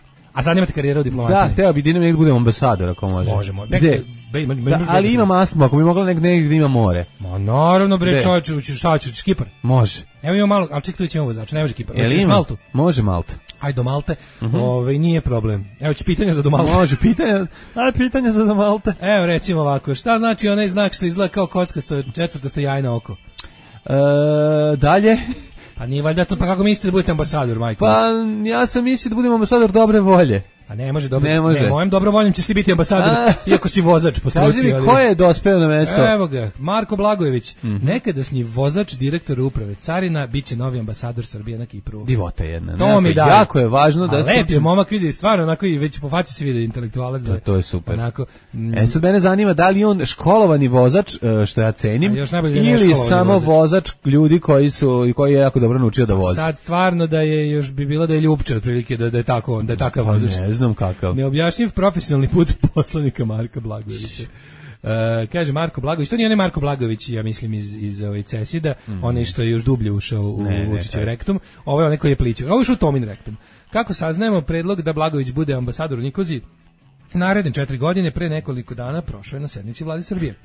A zanimate karijera u diplomatiji? Da, hteo bi da idem negdje budem ambasador ako može. Možemo. Gde? Be, be, da, ali imam astmu, ako bi mogla negdje negdje da ima more. Ma naravno bre, čovječe, šta ću, Kipar? Može. Evo imamo malo, ali čekaj, tu ćemo vozač, ne može Kipar. Jel ima? Maltu? Može Maltu. Ajde do Malte, uh-huh. Ove, nije problem. Evo ću pitanja za do Malte. Može, pitanja, aj pitanja za do Malte. Evo recimo ovako, šta znači onaj znak što izgleda kao kockasto, četvrtasto jajno oko? E, dalje... Pa nije valjda to, pa kako mislite da budete ambasador, majko? Pa ja sam mislio da budem ambasador dobre volje. A ne može dobro. Ne može. Ne, mojem dobrovoljnim ćeš ti biti ambasador, a, iako si vozač po struci. Kaži mi, ko je dospeo na mesto? Evo ga, Marko Blagojević. Mm-hmm. Nekadašnji vozač, direktor uprave carina, bit će novi ambasador Srbije na Kipru. Divota jedna. To mi da. Jako je važno da... A lep je momak, vidi, stvarno, onako i već po faci se vidi intelektualac. Da, to je super. Onako, mm, e sad mene zanima da li on školovani vozač, što ja cenim, ili samo vozač. vozač ljudi koji su koji je jako dobro naučio da vozi. Sad stvarno da je, još bi bilo da je ljupče otprilike, da, da je tako, da je takav vozač. Ne znam kakav. Neobjašnjiv profesionalni put poslanika Marka Blagojevića. Uh, kaže Marko Blagojević, to nije onaj Marko Blagojević, ja mislim iz iz ovaj Cesida, mm. onaj što je još dublje ušao u Vučićev rektum. Ovo je onaj koji je plićao. Ovo je ušao u Tomin rektum. Kako saznajemo, predlog da Blagojević bude ambasador u Nikoziji naredne četiri godine, pre nekoliko dana prošao je na sednici Vlade Srbije.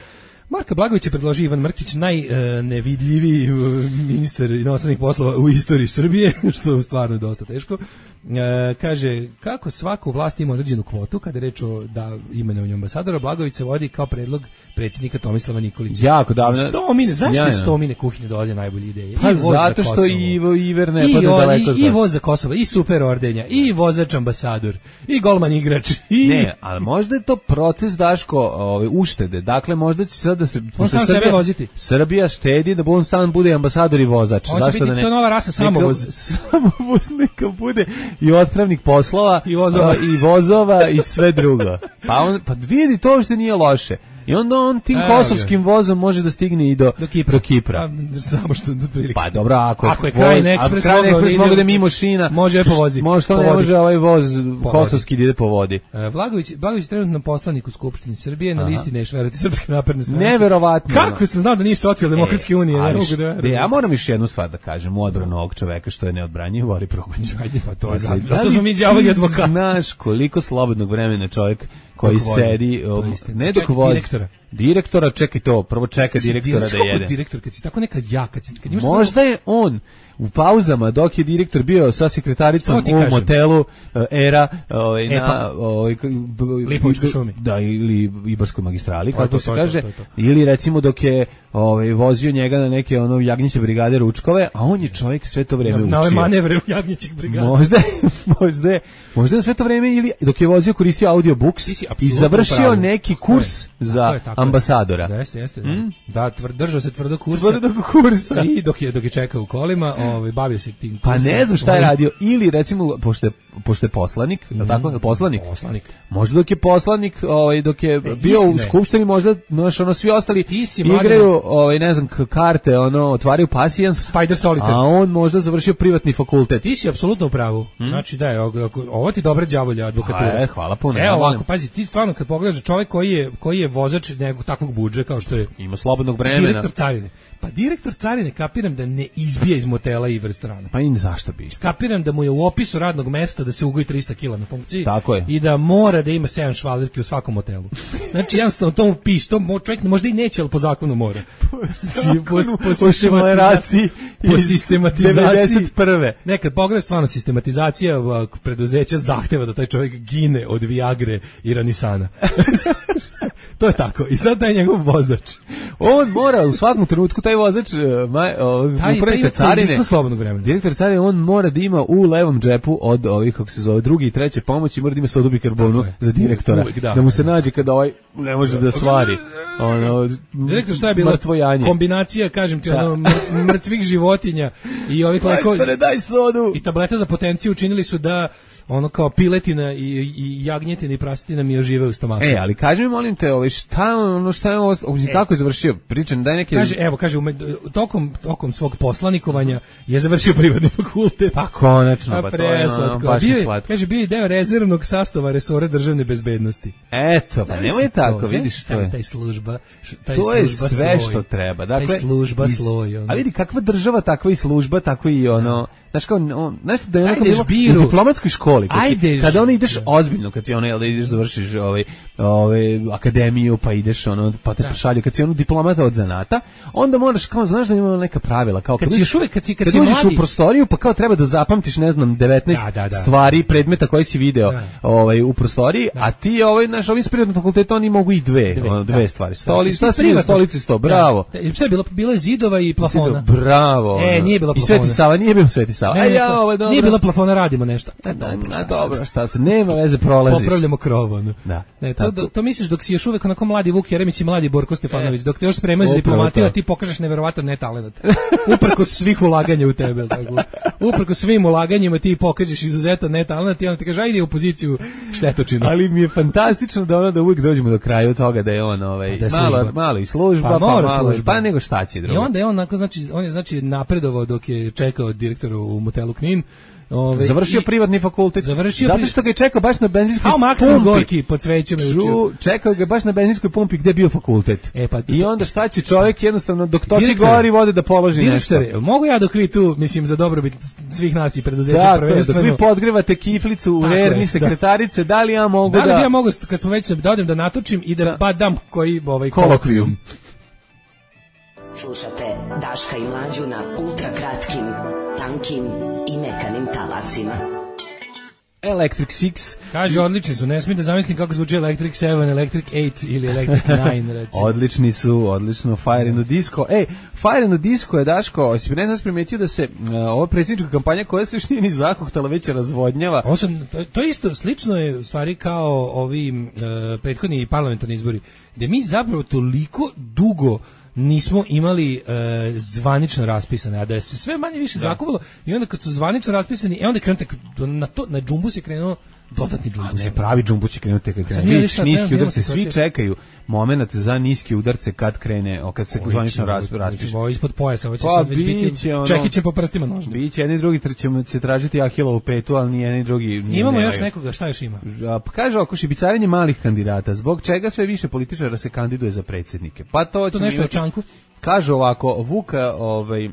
Marka Blagojević je predložio Ivan Mrkić, najnevidljiviji ministar inostranih poslova u istoriji Srbije, što je stvarno dosta teško. E, kaže, kako svaku vlast ima određenu kvotu, kada je reč o da imenovanju ambasadora, Blagojević se vodi kao predlog predsjednika Tomislava Nikolića. Jako davno. Stomine, zašto iz Stomine kuhinje dolaze najbolje ideje? Pa zato što Ivo Iver ne pada daleko. I, i voz za Kosovo, i super ordenja, i vozač ambasador, i golman igrač. I... Ne, ali možda je to proces, Daško, ove, uštede. Dakle, možda će sad da se... On sam Srbija, sebe voziti. Srbija štedi da on sam bude ambasador i vozač. On će zašto biti da ne? To nova rasa samovoz. Samovoz neka bude i otpravnik poslova i vozova, uh, i, vozova i sve drugo. Pa, on, pa vidi, to što nije loše. I onda on tim e, kosovskim okay. vozom može da stigne i do, do Kipra. Do Kipra. A, samo što do prilike. Pa dobro, ako, ako je Krajin Ekspres, Krajin Ekspres mogu da mimo šina. Može po vozi. Može to ne može ovaj voz po kosovski da ide po vodi. E, Blagojević, Blagojević trenutno poslanik u Skupštini Srbije, na Aha. listi Neš verujete Srpske napredne stranke. Neverovatno. Kako sam znao da nije socijaldemokratske e, unije, ne mogu da verujem. Ja moram još jednu stvar da kažem, u odbranu ovog čoveka što je neodbranjiv, Vori Probać. Ajde, pa to je zato smo mi đavovi advokati. Znaš koliko slobodnog vremena čovjek koji sedi, ne dok vozi. Direktora. Direktora, čekaj to, prvo čeka direktora da jede. Direktor, kad si tako neka ja, kad, si, kad imaš... Možda je on u pauzama, dok je direktor bio sa sekretaricom u kažem. motelu uh, Era, ovaj, e, na ovaj, Lipovičkoj šumi. Da, ili Ibarskoj magistrali, to, kako to, se to, kaže, to, to, to. ili recimo dok je ovaj, vozio njega na neke ono Jagnjeće brigade ručkove, a on je čovjek sve to vreme na, učio. Na ove manevre u Jagnjećih brigada. Možda, možda, možda sve to vreme, ili dok je vozio koristio audiobooks. si i apsolutno završio pravo. neki kurs Tako za je, tako je. ambasadora. Jeste, jeste. Da, Mm? da tvr, držao se tvrdo kursa. Tvrdog kursa. I dok je, dok je čekao u kolima, ovaj, bavio se tim Pa kursom. ne znam šta je Ovim- radio, ili recimo, pošto je, pošto je poslanik, mm. je tako, je li poslanik? Poslanik. Možda dok je poslanik, ovaj, dok je bio istina u je. skupštini, možda, znaš, ono, svi ostali Ti si, igraju, ovaj, ne znam, k- karte, ono, otvaraju pasijans, Spider Solitaire. a on možda završio privatni fakultet. Ti si apsolutno u pravu. Znači da je, ako- ovo ti dobra đavolja advokatura. A, e, hvala puno, ja Evo volim. ovako, pazi, ti stvarno kad pogledaš čovjek koji je, koji je vozač nekog takvog budže kao što je Ima slobodnog vremena. direktor carine. Pa direktor carine kapiram da ne izbija iz motela i restorana. Pa i zašto bi? Kapiram da mu je u opisu radnog mesta da se ugoji trista kila na funkciji. Tako je. I da mora da ima sedam švalerki u svakom motelu. Znači jednostavno to mu piše, to mo- čovjek možda i neće, ali po zakonu mora. Znači, po, po, o šumaraciji po iz sistematizaciji. devedeset prve. Nekad pogledaš stvarno sistematizacija uh, preduzeća zahteva da taj čovjek gine od Viagre i Ranisana. To je tako. I sad taj njegov vozač. On mora u svakom trenutku, taj vozač, uh, maj, uh, Taj- upravnika taj ima carine, toliko slobodnog vremena. direktor carine, on mora da ima u levom džepu od ovih, kako se zove, drugi i treće pomoći, mora da ima sodu bikarbonu Tako je. za direktora. Uvijek, da. da mu se nađe kada ovaj ne može da svari. Ono, Direktor, šta je bilo? mrtvo janje. Kombinacija, kažem ti, Da. ono, mr- mrtvih životinja i ovih leko... Majstore, daj sodu! I tableta za potenciju učinili su da ono kao piletina i, i jagnjetina i prasetina mi ožive u stomaku. E, ali kaži mi, molim te, ovaj, šta, ono, šta je ovo, ovaj, kako je završio? Pričam, daj neke... Kaže, evo, kaže, ume, tokom, tokom svog poslanikovanja je završio privatni fakultet. Pa konačno, A pa to je ono, preslatko. baš Bio mi je- slatko. Kaže, bio je deo rezervnog sastava resora državne bezbednosti. Eto, pa Zamisli nemoj tako, to, vidiš što taj- je. Taj služba, š- taj To je služba sve sloj. što treba. Dakle, taj služba iz- sloj. Ono. A vidi, kakva država, takva i služba, tako i ono... Znaš kao, on, znaš da je ono kao Ajdeš bilo biru. u diplomatskoj školi, kad, si, Ajdeš. kada ono ideš ozbiljno, kad si ono, jel da ideš, završiš ovaj, ovaj, akademiju, pa ideš ono, pa te Da. pošalju, kad si ono diplomata od zanata, onda moraš, kao, znaš da ima neka pravila, kao Kad si uđeš- još uvek- kad si- kad kad si uđeš mladi- u prostoriju, pa kao treba da zapamtiš, ne znam, devetnaest Da, da, da. stvari, predmeta koje si video Da. ovaj, u prostoriji, a ti, ovaj, znaš, ovim s privatnog fakulteta, oni mogu i dve, Dve, ono, dve da. stvari. Da. Stoli, Iz šta si vidio, privatnog. stolici sto, bravo. Da. Da, sve je bilo, bilo je zidova i plafona. Bravo. E, ono. nije bilo I plafona. Sveti Sava, nije bio Sveti Sava. Ne, A ne, ja, to- ovo je dobro. Nije bilo plafona, radimo nešto. Da, da, Dobro, da, šta dobro, šta se, nema veze, prolaziš. Popravljamo krov, ono. Da. Ne, to, Tako. to misliš dok si još uvek onako mladi Vuk Jeremić i mladi Borko Stefanović, dok te još spremaju za E, upravo diplomatiju, to. a ti pokažeš neverovatan netalenat. Uprkos svih ulaganja u tebe, jel tako. Uprkos svim ulaganjima ti pokažeš izuzetan netalenat i on ti kaže ajde u poziciju štetočina. Ali mi je fantastično da ono da uvijek dođemo do kraju toga da je on ovaj Da je malo služba. malo i služba, Pa pa, mora malo služba. pa nego šta će drugo. I onda je on onako znači on je znači napredovao dok je čekao direktora u motelu Knin. Ove, Završio i- privatni fakultet. Završio zato pri- što ga je čekao baš na benzinskoj Kao Maksim pumpi. Gorki pod svećom je učio. Ču, čekao ga je baš na benzinskoj pumpi gde je bio fakultet. E, pa- I onda šta će čovjek jednostavno dok toči Direktore, gori vode da položi nešto. Direktore, mogu ja dok vi tu, mislim, za dobrobit svih nas i preduzeća Tako je, dok prvenstveno. vi podgrevate kiflicu u Tako verni je, sekretarice, da li ja mogu Da da... li bi ja mogu, kad smo već da odem da natočim i da, Da. badam koji ovaj kolokvijum. Slušate Daška i Mlađu na ultra kratkim, tankim i mekanim talasima. Electric Six. Kaže, odlični su, ne smijem da zamislim kako zvuči Electric sedam, Electric osam ili Electric devet, recimo. Odlični su, odlično, Fire in the Disco. Ej, Fire in the Disco je, Daško, si ne znam primetio da se uh, ova predsjednička kampanja koja se još nije ni zakohtala, već je razvodnjava. Ovo su, to, to je isto, slično je u stvari kao ovi uh, prethodni parlamentarni izbori, gde mi zapravo toliko dugo nismo imali uh, zvanično raspisane, a da je se sve manje više zakuvalo i onda kad su zvanično raspisani, e onda krenute na to, na džumbus je krenuo dodatni A džumbus. ne, pravi džumbu će krenuti kad sad krene. nije Vidiš, ništa, niski nema- nema udarce, svi situacije. čekaju moment za niski udarce kad krene, o, kad se zvanično ras, raspiše. Ovo ispod pojasa, ovo će Pa, sad već biti biće ono- čekiće po prstima nožnim. Biće, jedni drugi tr- ćemo će tražiti Ahilovu petu, ali ni jedni drugi ne- Imamo još nemaju. nekoga, šta još ima? A, pa kaže oko šibicarenje malih kandidata, zbog čega sve više političara se kandiduje za predsjednike. Pa to To ćemo nešto o imati- Čanku? Kaže ovako, Vuka, ovaj, uh,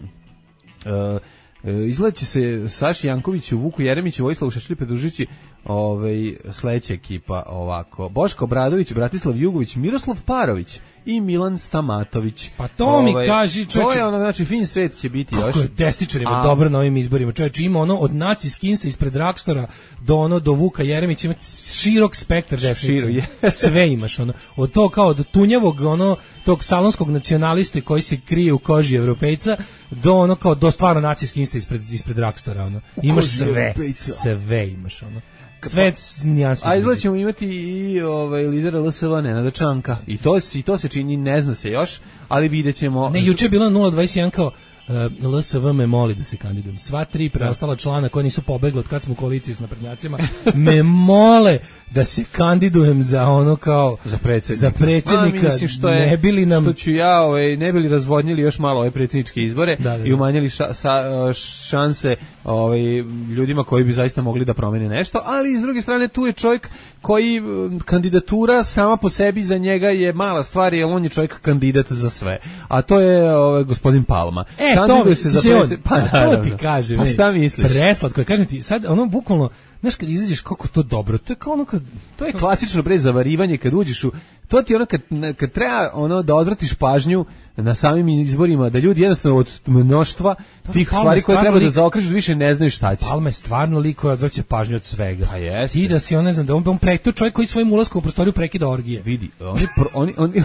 izgleda će se Saši Jankoviću, Vuku Jeremiću, Vojislavu Šešelju pridružiti ovaj, sledeća ekipa ovako. Boško Obradović, Bratislav Jugović, Miroslav Parović i Milan Stamatović. Pa to mi Ovaj, kaži, To čoveče. je ono, znači, fin svet će biti još. Kako je desničarima A- dobro na ovim izborima. Čovječe, ima ono od naci skinsa ispred Rakstora do ono do Vuka Jeremića, ima širok spektar desnice. Širo je. Sve imaš ono. Od to kao od tunjavog ono tog salonskog nacionaliste koji se krije u koži Evropejca do ono kao do stvarno naci skinsa ispred ispred Rakstora ono. Imaš koži sve. Evropejca. Sve imaš ono. svet s nijansama. A izgleda ćemo imati i ovaj, lidera L S V Nenada Čanka. I to, I to se čini, ne zna se još, ali vidjet ćemo... Ne, juče je bilo nula dvadeset jedan kao uh, L S V me moli da se kandidujem. Sva tri preostala člana koji nisu pobegli od kad smo u koaliciji s naprednjacima me mole da se kandidujem za ono kao za predsjednika, za predsjednika. A, mislim što je, ne bili nam što ću ja, ovaj, ne bili razvodnili još malo ove predsjedničke izbore da, da, da. i umanjili ša, sa, šanse ovaj, ljudima koji bi zaista mogli da promene nešto, ali s druge strane tu je čovjek koji kandidatura sama po sebi za njega je mala stvar, jer on je čovjek kandidat za sve. A to je ovaj, gospodin Palma. E, Kandiduje to, se za predsjednika. Pa, pa to ti kažem. Pa šta misliš? Preslatko, kažem ti, sad ono bukvalno znaš kad izađeš kako to dobro, to je kao ono kad... To je klasično bre zavarivanje kad uđeš u... To ti ono kad, kad treba ono da odvratiš pažnju na samim izborima, da ljudi jednostavno od mnoštva tih Palma stvari koje treba lik, da zaokrežu više ne znaju šta će. Palma je stvarno lik koji odvrće pažnju od svega. Pa jeste. Ti da si on, ne znam, da on, on pre, to čovjek koji svojim ulaskom u prostoriju prekida orgije. Vidi, oni, oni, oni,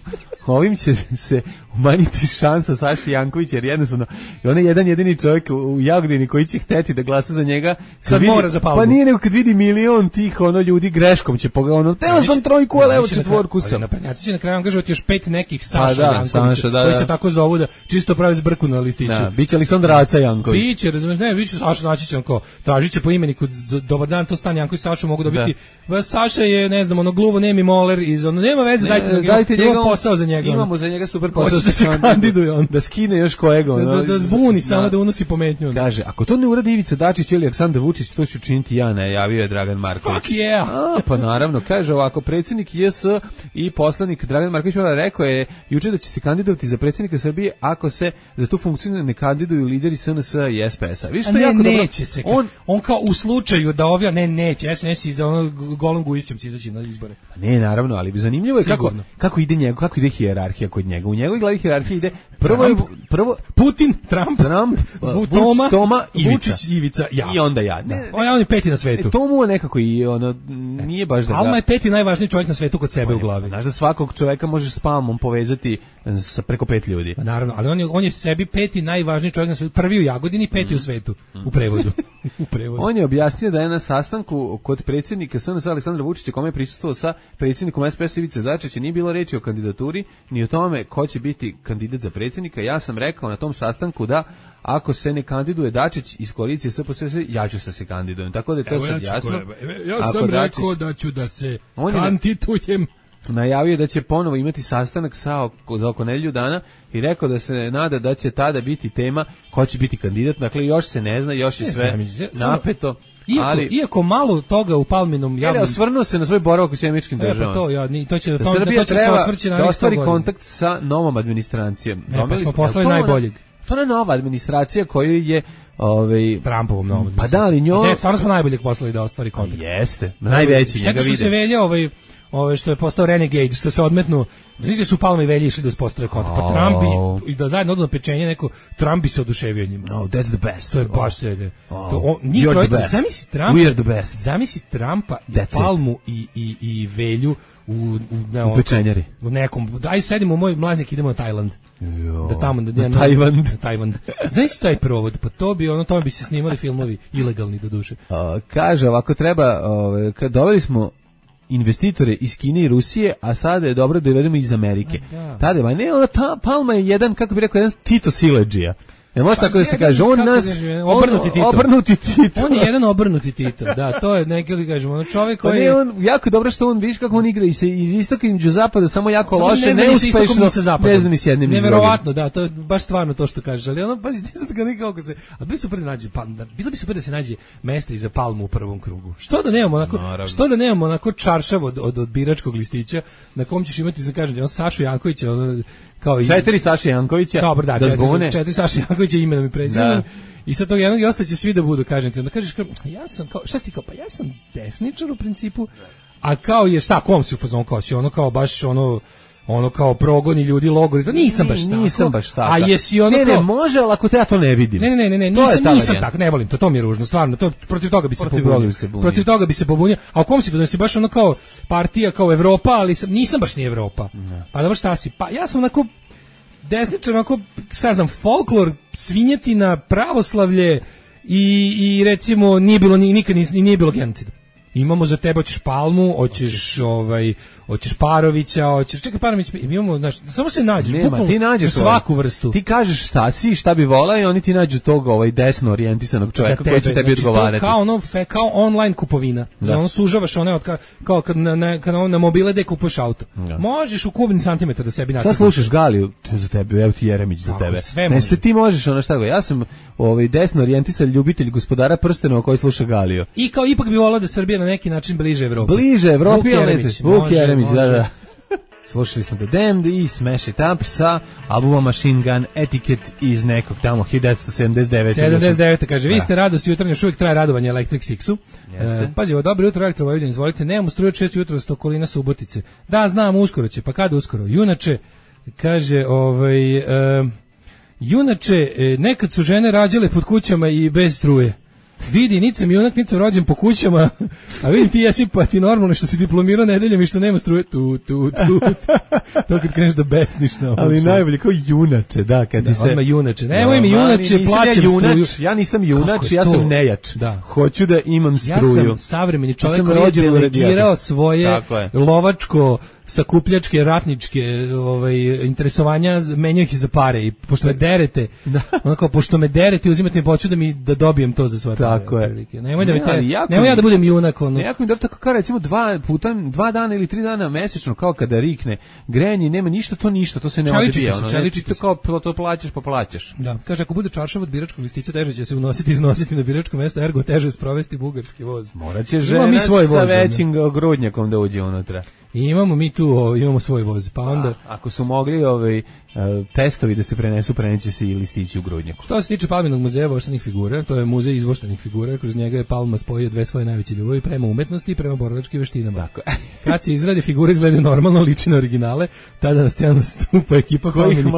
ovim će se umanjiti šansa Saši Jankovića, jer jednostavno on je jedan jedini čovjek u Jagodini koji će hteti da glasa za njega. Sad vidi, mora za Palmu. Pa nije nego kad vidi milion tih ono ljudi greškom će pogledati, ono, teo sam trojku, ali evo četvorku sam. Naprednjaci će na kraju angažovati još pet nekih Saša pa da, Jankovića, Saša, da, koji da. se tako zovu da čisto pravi zbrku na listiću. Da, biće Aleksandar Aca Janković. Biće, razumiješ, ne, biće Saša naći će on kao, tražit će po imeniku, dobar dan, to Stan Janković, Saša mogu dobiti. Da. Saša je, ne znam, ono gluvo, nemi moler, iz ono, nema veze, ne, dajte, dajte njega, imamo posao za njega. Imamo za njega super posao. Da se kandiduje on. Da skine još kojeg. Ono, da, da, da zbuni, samo da, da unosi pometnju. Kaže, ako to ne uradi Ivica Dačić ili Aleksandar Vučić, to ću činiti ja, najavio je Dragan Marković. Fuck yeah! A, pa naravno, kaže ovako, predsjednik J S i poslanik Dragan Marković rekao je juče da će se kandidovati za predsjednika Srbije ako se za tu funkciju ne kandiduju lideri S N S i S P S-a. Viš, ne, jako neće dobro. se. On, on kao u slučaju da ovdje, ne, neće, S N S za ono golom guisćem će izaći na izbore. Ne, naravno, ali bi zanimljivo je kako, kako ide njegov, kako ide hijerarhija kod njega. U njegovoj glavi hijerarhija ide prvo je prvo Putin, Trump, Trump, Vuč, Toma, Toma, Ivica. Vučić, Ivica, ja. I onda ja. Ne, on je on je peti na svetu. E, Tomu je nekako i ono nije baš da ga... Palma je peti najvažniji čovjek na svetu kod sebe u glavi. Znaš da svakog čovjeka možeš s Palmom povezati sa preko pet ljudi. Pa naravno, ali on je, on je sebi peti najvažniji čovjek na svetu, prvi u Jagodini, peti mm. u svetu, u prevodu. u prevodu. On je objasnio da je na sastanku kod predsjednika S N S Aleksandra Vučića, kome je prisustvovao sa predsjednikom S P S Ivice Dačića, nije bilo reči o kandidaturi, ni o tome ko će biti kandidat za predsjednika. Ja sam rekao na tom sastanku da ako se ne kandiduje Dačić iz koalicije S P S, ja ću se kandidujem. Tako da je to Evo, sad ja jasno. Koje, ja sam Dačić, rekao da ću da se kandidujem. Najavio je da će ponovo imati sastanak sa za oko nedelju dana i rekao da se nada da će tada biti tema ko će biti kandidat. Dakle, još se ne zna, još je sve napeto. Iako, ali, iako malo toga u Palminom javnom... Jer osvrnuo se na svoj boravak u Sjemičkim državama. E, pa to, ja, ni, to će, da to, Srbija to će treba se osvrći na da ostvari kontakt sa novom administracijom. E, pa smo poslali najboljeg. To je nova administracija koju je ovaj Trumpovom novom. Pa da li njoj... Ne, stvarno smo najboljeg poslali da ostvari kontakt. Jeste, najveći njega vide. Što se Velja ovaj Ove što je postao renegade, što se odmetnu, da nisi su Palma i Velji išli da uspostave kontakt, pa Trump i, i da zajedno odu na pečenje neko, Trump bi se oduševio njima. No, that's the best. To je baš sve. Oh, to, on, njih trojica, zamisli Trumpa, we're the best. Zamisli Trumpa, that's Palmu i, i, i Velju u, u, ne, u pečenjari. U nekom, daj sedimo u moj mlađak, idemo na Tajland. Jo, da tamo, da, na Tajvand. Na Tajvand. Zamisli taj provod, pa to bi, ono, tome bi se snimali filmovi, ilegalni do duše. Uh, kaže, ovako treba, ove, kad doveli smo investitore iz Kine i Rusije, a sada je dobro da dovedemo iz Amerike. Da. Tada, ma ne, ona ta Palma je jedan, kako bi rekao, jedan Tito siledžija. Ne može pa tako da se kaže, on nas obrnuti Tito. Obrnuti Tito. On je jedan obrnuti Tito. Da, to je neki kako kažemo, ono čovjek koji pa ne, on jako dobro što on vidiš kako on igra i se iz istoka i zapada samo jako samo loše, ne neuspešno. Ne zna ni s jednim. Neverovatno, da, to je baš stvarno to što kažeš, ali ono pazi, ti sad ga nikako se, a bi super da nađe, pa bilo bi super da se nađe mesta i za Palmu u prvom krugu. Što da nemamo onako, Naravno. što da nemamo onako čaršav od, od, od biračkog listića na kom ćeš imati, za kažem, on Sašu Jankovića, ono, kao i četiri Saše Jankovića, dobro, da, da četiri, četiri Saše Jankovića imenom i prezimenom. I sad tog jednog i ostaće svi da budu, kažem ti, onda kažeš kao, ja sam kao, šta si ti kao, pa ja sam desničar u principu, a kao je, šta, kom si u fazonu, kao si ono kao baš ono, ono kao progoni ljudi, logori, to nisam baš tako. Nisam baš tako. A jesi ono ne, kao... Ne, može, ali ako te ja to ne vidim. Ne, ne, ne, ne, nisam, nisam tako, ne volim to, to mi je ružno, stvarno, to, protiv toga bi se protiv pobunio. Se protiv toga bi se pobunio. A u kom si fazonu, si baš ono kao partija, kao Evropa, ali sam, nisam baš ni Evropa. Ne. Pa dobro, šta si? Pa ja sam onako desničar, onako, šta znam, folklor, svinjetina, pravoslavlje i, i recimo nije bilo, nikad nije, nije bilo genocida. imamo za tebe, hoćeš Palmu, hoćeš ovaj, hoćeš Parovića, hoćeš, čekaj Parović, imamo, znaš, samo se nađeš, Nema, ti nađeš svaku vrstu. Ti kažeš šta si, šta bi volao i oni ti nađu tog ovaj desno orijentisanog čovjeka koji će tebi znači, odgovarati. Kao ono, fe, kao online kupovina. Da. Ono sužavaš one od ka, kao kad na, na, kad na mobile da kupuješ auto. Da. Možeš u kubni centimetar da sebi naći. Šta slušaš Galiju? To je za tebe, evo ti Jeremić za Tako, tebe. Sve ne se ti možeš ono šta go. Ja sam ovaj desno orijentisan ljubitelj Gospodara prstenova koji sluša Galiju. I kao ipak bi volao da Srbija na neki način bliže Evropi. Bliže Evropi, Vuk Jeremić, Vuk Jeremić, da, da. Slušali smo The Damned i Smash It Up sa albuma Machine Gun Etiquette iz nekog tamo hiljadu devetsto sedamdeset devete. sedamdeset devete kaže, vi ste radost jutarnje, još uvijek traje radovanje Electric Sixu. E, pazi, ovo, dobro jutro, Elektro Vojvodin, izvolite, nemamo struju od šest jutro s okolina Subotice. Da, znam, uskoro će, pa kada uskoro? Junače, kaže, ovaj, e, junače, e, nekad su žene rađale pod kućama i bez struje. Vidi, nic sam junak, nic sam rođen po kućama, a vidim ti jesi pa ti normalno što si diplomirao nedeljom i što nema struje, tu, tu, tu, to kad kreneš da besniš na ovom. Ali najbolje, kao junače, da, kad da, ti se... Odmah junače, nemoj mi junače, plaćem ja junač, struju. Ja nisam junač, ja sam nejač. Da. Hoću da imam struju. Ja sam savremeni čovjek koji je delegirao svoje lovačko, sakupljačke, ratničke ovaj, interesovanja, menjaju ih za pare i pošto me derete, da. Onako, pošto me derete, uzimate mi poču da mi da dobijem to za svoje pare. Tako je. Nemoj da mi te, nemoj ja da budem junak. Ono. Ne, jako mi dobro, tako kao recimo dva, puta, dva dana ili tri dana mesečno, kao kada rikne grejanje, nema ništa, to ništa, to se ne odbija. Ono, ne, to kao to plaćaš, pa plaćaš. Da, kaže, ako bude čaršav od biračkog listića, teže će se unositi i iznositi na biračko mesto, ergo teže sprovesti bugarski voz. Moraće žena sa većim grudnjakom da uđe unutra. I imamo mi tu, o, imamo svoj voz, pa onda... A, ako su mogli ovaj, testovi da se prenesu, preneće se i listići u grudnjaku. Što se tiče Palminog muzeja voštanih figura, to je muzej izvoštanih figura, kroz njega je Palma spojio dve svoje najveće ljubavi, prema umetnosti i prema borilačkim veštinama. Tako. Kad se izradi figure izgledaju normalno, liči na originale, tada na scenu stupa ekipa Palminih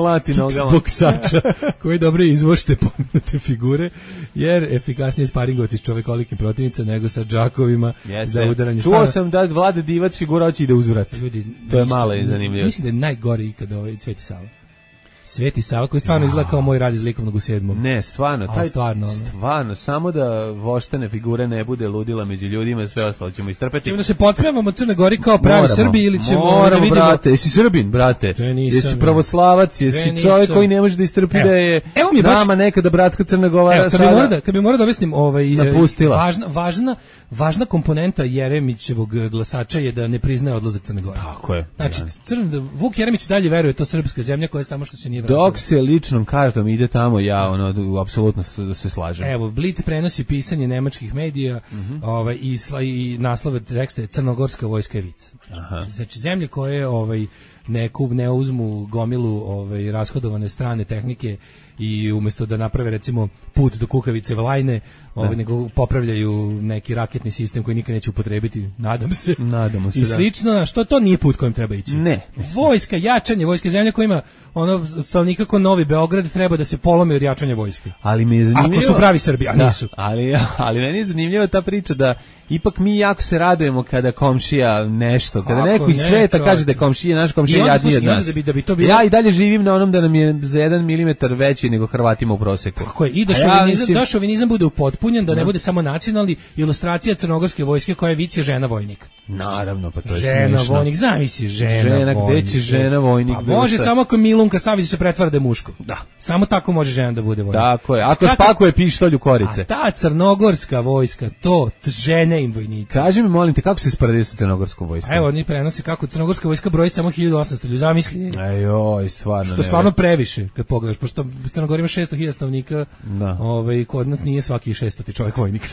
boksača, koji dobro izvošte pomenute figure, jer efikasnije sparingovati s čovekolikim protivnica nego sa džakovima Jeste. Za udaranje. Čuo sam da Vlade Divac figura hoće da uzvrati. Ljudi, to je malo i zanimljivo. Mislim da je najgori ikad ovaj Sveti Sava. Sveti Sava koji stvarno izgleda kao moj rad iz likovnog u sedmom. Ne, stvarno, taj stvarno, stvarno, samo da voštane figure ne bude ludila među ljudima, sve ostalo ćemo istrpeti. Ćemo da se podsmevamo Crne Gori kao pravi moramo, Srbi ili ćemo moramo, da vidimo... brate, jesi Srbin, brate, jesi pravoslavac, jesi čovjek koji ne može da istrpi da je nama baš... nekada bratska Crna Gora evo, kad, bi mora da, kad bi morao da objasnim ovaj, napustila. Važna, važna, važna komponenta Jeremićevog glasača je da ne priznaje odlazak Crne Gore. Tako je. Znači, Crn, Vuk Jeremić dalje veruje to srpska zemlja koja je samo što se nije vratila. Dok se ličnom kartom ide tamo, ja ono apsolutno se, se slažem. Evo, Blic prenosi pisanje nemačkih medija, mm-hmm. ovaj i, sla, i naslove teksta je Crnogorska vojska je vic. Znači, znači zemlje koje ovaj ne kub ne uzmu gomilu ovaj rashodovane strane tehnike i umjesto da naprave recimo put do Kukavice Vlajne, ovaj nego popravljaju neki raketni sistem koji nikad neće upotrebiti, nadam se. Nadamo se. I slično, da. Što to nije put kojim treba ići. Ne. Vojska, jačanje vojske, zemlja koja ima ono stanovnika kao Novi Beograd, treba da se polomi od jačanja vojske. Ali mi je zanimljivo. Ako su pravi Srbi, a da, nisu. Ali, ali meni je zanimljiva ta priča da ipak mi jako se radujemo kada komšija nešto, kada kako neko iz ne, sveta čovjek. Kaže da je komšija naš komšija jadniji od nas. Da bi, da bi to bilo... Ja i dalje živim na onom da nam je za jedan milimetar veći nego Hrvatima u proseku. Tako je, i da šovinizam, ja mislim... da šovinizam bude upotpunjen, da ne bude samo nacionalni, ilustracija crnogorske vojske koja je vic je žena vojnik. Naravno, pa to je žena smiješno. Vojnik, zamisli, žena, žena vojnik. Gde će žena vojnik? Pa može šta? Samo ako Milunka Savić se pretvara da je muško. Da. Samo tako može žena da bude vojnik. Tako je, ako Kako... spakuje pištolj u korice. A ta crnogorska vojska, to, žene im vojnici. Kaži mi, molim te, kako se spredaju sa crnogorskom vojskom? Evo, oni prenosi kako crnogorska vojska broji samo hiljadu osamsto ljudi, zamisli. Ejoj, stvarno. Što stvarno previše, kad pogledaš, pošto Crnogora ima šesto hiljada stanovnika, ovaj, kod nas nije svaki šestoti čovjek vojnik.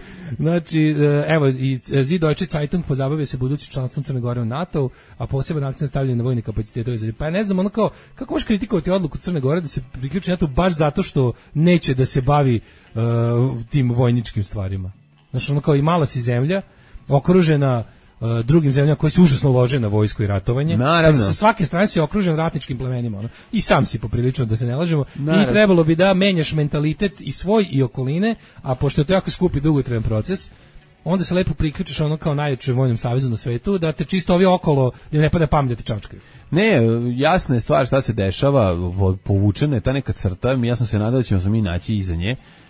Znači, evo, i Süddeutsche Zeitung pozabavio se budući članstvom Crne Gore u NATO, a poseban akcent stavlja na vojne kapacitete. Pa ja ne znam, ono kao, kako možeš kritikovati odluku Crne Gore da se priključi NATO baš zato što neće da se bavi uh, tim vojničkim stvarima. Znači, ono kao i mala si zemlja, okružena uh, drugim zemljama koji se užasno lože na vojsko i ratovanje. Naravno. Sa svake strane si okružen ratničkim plemenima. Ono. I sam si poprilično, da se ne lažemo. Naravno. I trebalo bi da menjaš mentalitet i svoj i okoline, a pošto je to jako skup i dugotrajan proces, onda se lepo priključiš ono kao najjačem vojnom savezu na svetu, da te čisto ovi okolo, da ne pada pamet da te čačkaju. Ne, jasna je stvar šta se dešava, povučena je ta neka crta, ja sam se nadao da ćemo se mi naći iza nje,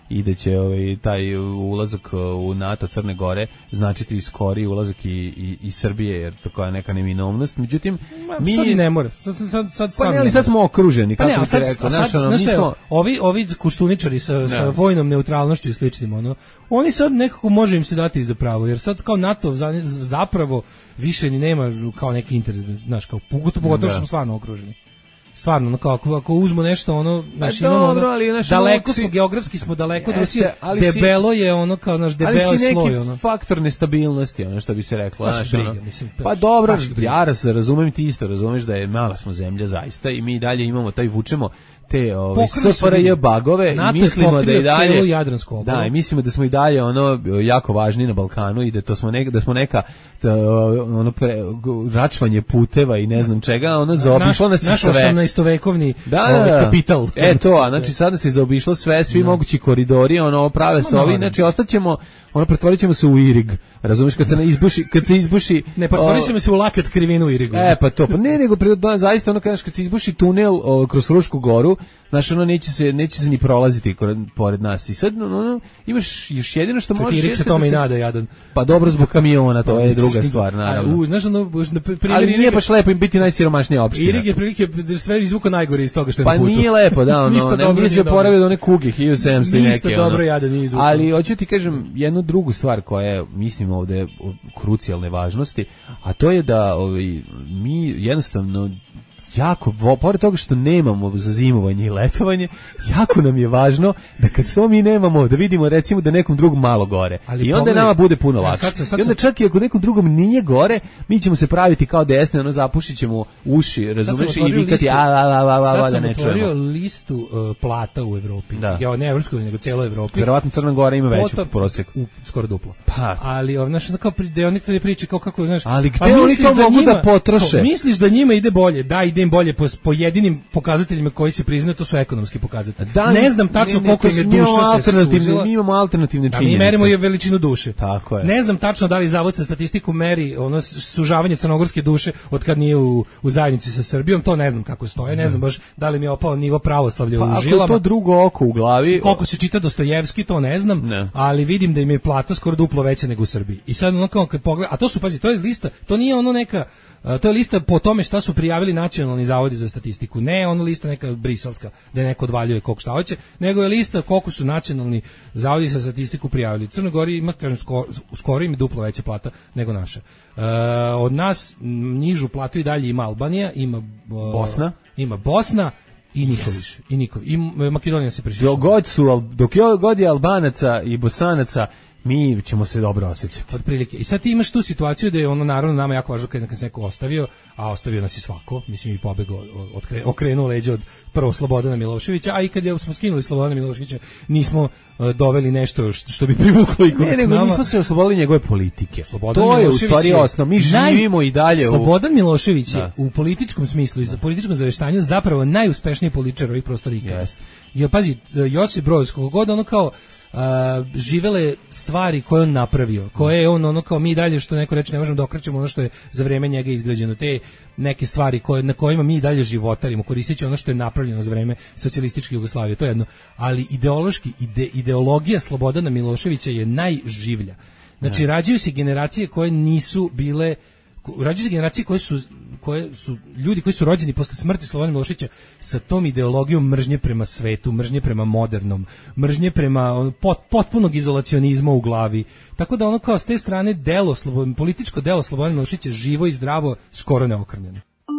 i da će ovaj, taj ulazak u NATO Crne Gore značiti skori ulazak i, i, i Srbije, jer to je neka neminovnost. Međutim, Ma, mi... sad i ne mora. Sad, sad, sad, pa ne, ali sad smo okruženi, pa kako ne, bi se rekao. Sad, sad, ono, smo... ovi, ovi kuštuničari sa, sa vojnom neutralnošću i sličnim, ono, oni sad nekako može im se dati za pravo, jer sad kao NATO zapravo više ni nema kao neki interes, znaš, kao pogotovo, pogotovo što smo stvarno okruženi. Stvarno, no, kao, ako, ako uzmo nešto, ono, naš, pa, imamo, dobro, ono, ali, naš, daleko si... smo, geografski smo daleko od Jeste, Rusije, debelo si... je ono, kao naš debelo ali si neki sloj, ono. faktor nestabilnosti, ono što bi se reklo. Naša naš, briga, ono, mislim. Pa dobro, ja razumem ti isto, razumeš da je mala smo zemlja zaista i mi dalje imamo taj vučemo te ove S F R J bagove i mislimo da i dalje Jadransku da, i mislimo da smo i dalje ono jako važni na Balkanu i da to smo neka da smo neka t, ono pre, račvanje puteva i ne znam čega, ono zaobišlo nas naš sve. osamnaestovekovni da, ovaj kapital. E to, a znači sada se zaobišlo sve, svi no. mogući koridori, ono prave se ovi, znači ostaćemo, ono pretvorit se u Irig. Razumeš, kad se izbuši, kad se izbuši ne pretvorit ćemo se u lakat krivinu u Irigu. E pa to, pa ne nego da, zaista ono kad se izbuši tunel o, kroz Frušku goru, znači ono neće se neće se ni prolaziti pored nas. I sad ono imaš još jedino što možeš. Irig se tome i nada jadan. Pa dobro zbog kamiona, to je druga stvar, naravno. U, znaš ono, ali nije baš lepo im biti najsiromašnija opština. Irig je prilike sve izvuka najgore iz toga što je pa na putu. Pa nije lepo, da, ono, ne nije se oporavio do one kuge hiljadu sedamsto i neke. Ništa dobro jadan nije izvukao. Ali hoću ti kažem jednu drugu stvar koja je, mislim, ovde krucijalne važnosti, a to je da ovaj, mi jednostavno jako, pored toga što nemamo za zimovanje i letovanje, jako nam je važno da kad to mi nemamo, da vidimo recimo da nekom drugom malo gore. Ali i onda pogledaj, nama bude puno lakše. Sad sam, sad I onda čak i ako nekom drugom nije gore, mi ćemo se praviti kao desne, ono zapušit ćemo uši, razumeš, i vikati a la la la la da ne čujemo. Sad sam otvorio listu uh, plata u Evropi. Da. Ja, ne evropskoj, nego cijeloj Evropi. Verovatno Crna Gora ima veći prosjek. U, skoro duplo. Pa. Ali, znaš, kao da oni te priče kao kako, znaš, ali gde oni to mogu da potroše? Misliš da njima ide bolje? Da, ide im bolje po pojedinim pokazateljima koji se priznaju, to su ekonomski pokazatelji. Da, ne znam tačno ne, koliko im je duša se suzila. Mi imamo alternativne činjenice. Mi merimo je veličinu duše. Tako je. Ne znam tačno da li Zavod za statistiku meri ono sužavanje crnogorske duše od kad nije u, u zajednici sa Srbijom, to ne znam kako stoje, ne znam baš da li mi je opao nivo pravoslavlja pa, u žilama. Ako je to drugo oko u glavi. Koliko se čita Dostojevski, to ne znam, ne. Ali vidim da im je plata skoro duplo veća nego u Srbiji. I sad ono kao kad pogleda, a to su, pazi, to je lista, to nije ono neka Uh, to je lista po tome šta su prijavili nacionalni zavodi za statistiku. Ne ona lista neka briselska da je neko odvaljuje koliko šta hoće, nego je lista koliko su nacionalni zavodi za statistiku prijavili. Crnoj Gori ima, kažem, skoro, skoro im je duplo veća plata nego naša. Uh, od nas nižu platu i dalje ima Albanija, ima uh, Bosna, ima Bosna i niko yes. više. I niko. I Makedonija se prišiša. Dok god su, dok god je Albanaca i Bosanaca, mi ćemo se dobro osjećati. Otprilike. I sad ti imaš tu situaciju da je ono naravno nama jako važno kad se neko ostavio, a ostavio nas i svako, mislim i pobegao, okrenuo leđa od prvo Slobodana Miloševića, a i kad je, smo skinuli Slobodana Miloševića, nismo uh, doveli nešto što bi privuklo i kod nama. Ne, nego nismo se oslobodili njegove politike. Slobodan to je u stvari osnov. Mi živimo naj... i dalje. Slobodan u... Milošević je u političkom smislu i za političkom zaveštanju zapravo najuspešniji političar ovih prostora ikada. Yes. Jer pazi, Josip Broz, koliko god ono kao Uh, živele stvari koje on napravio, koje je on ono kao mi dalje što neko reče ne možemo da okrećemo ono što je za vreme njega izgrađeno, te neke stvari koje, na kojima mi dalje životarimo, koristeći ono što je napravljeno za vreme socijalističke Jugoslavije, to je jedno, ali ideološki, ide, ideologija Slobodana Miloševića je najživlja. Znači, rađaju se generacije koje nisu bile rađaju se generacije koje su, koje su ljudi koji su rođeni posle smrti Slobodana Miloševića sa tom ideologijom mržnje prema svetu, mržnje prema modernom, mržnje prema pot, potpunog izolacionizma u glavi. Tako da ono kao s te strane delo, slobodan, političko delo Slobodana Miloševića živo i zdravo, skoro neokrnjeno.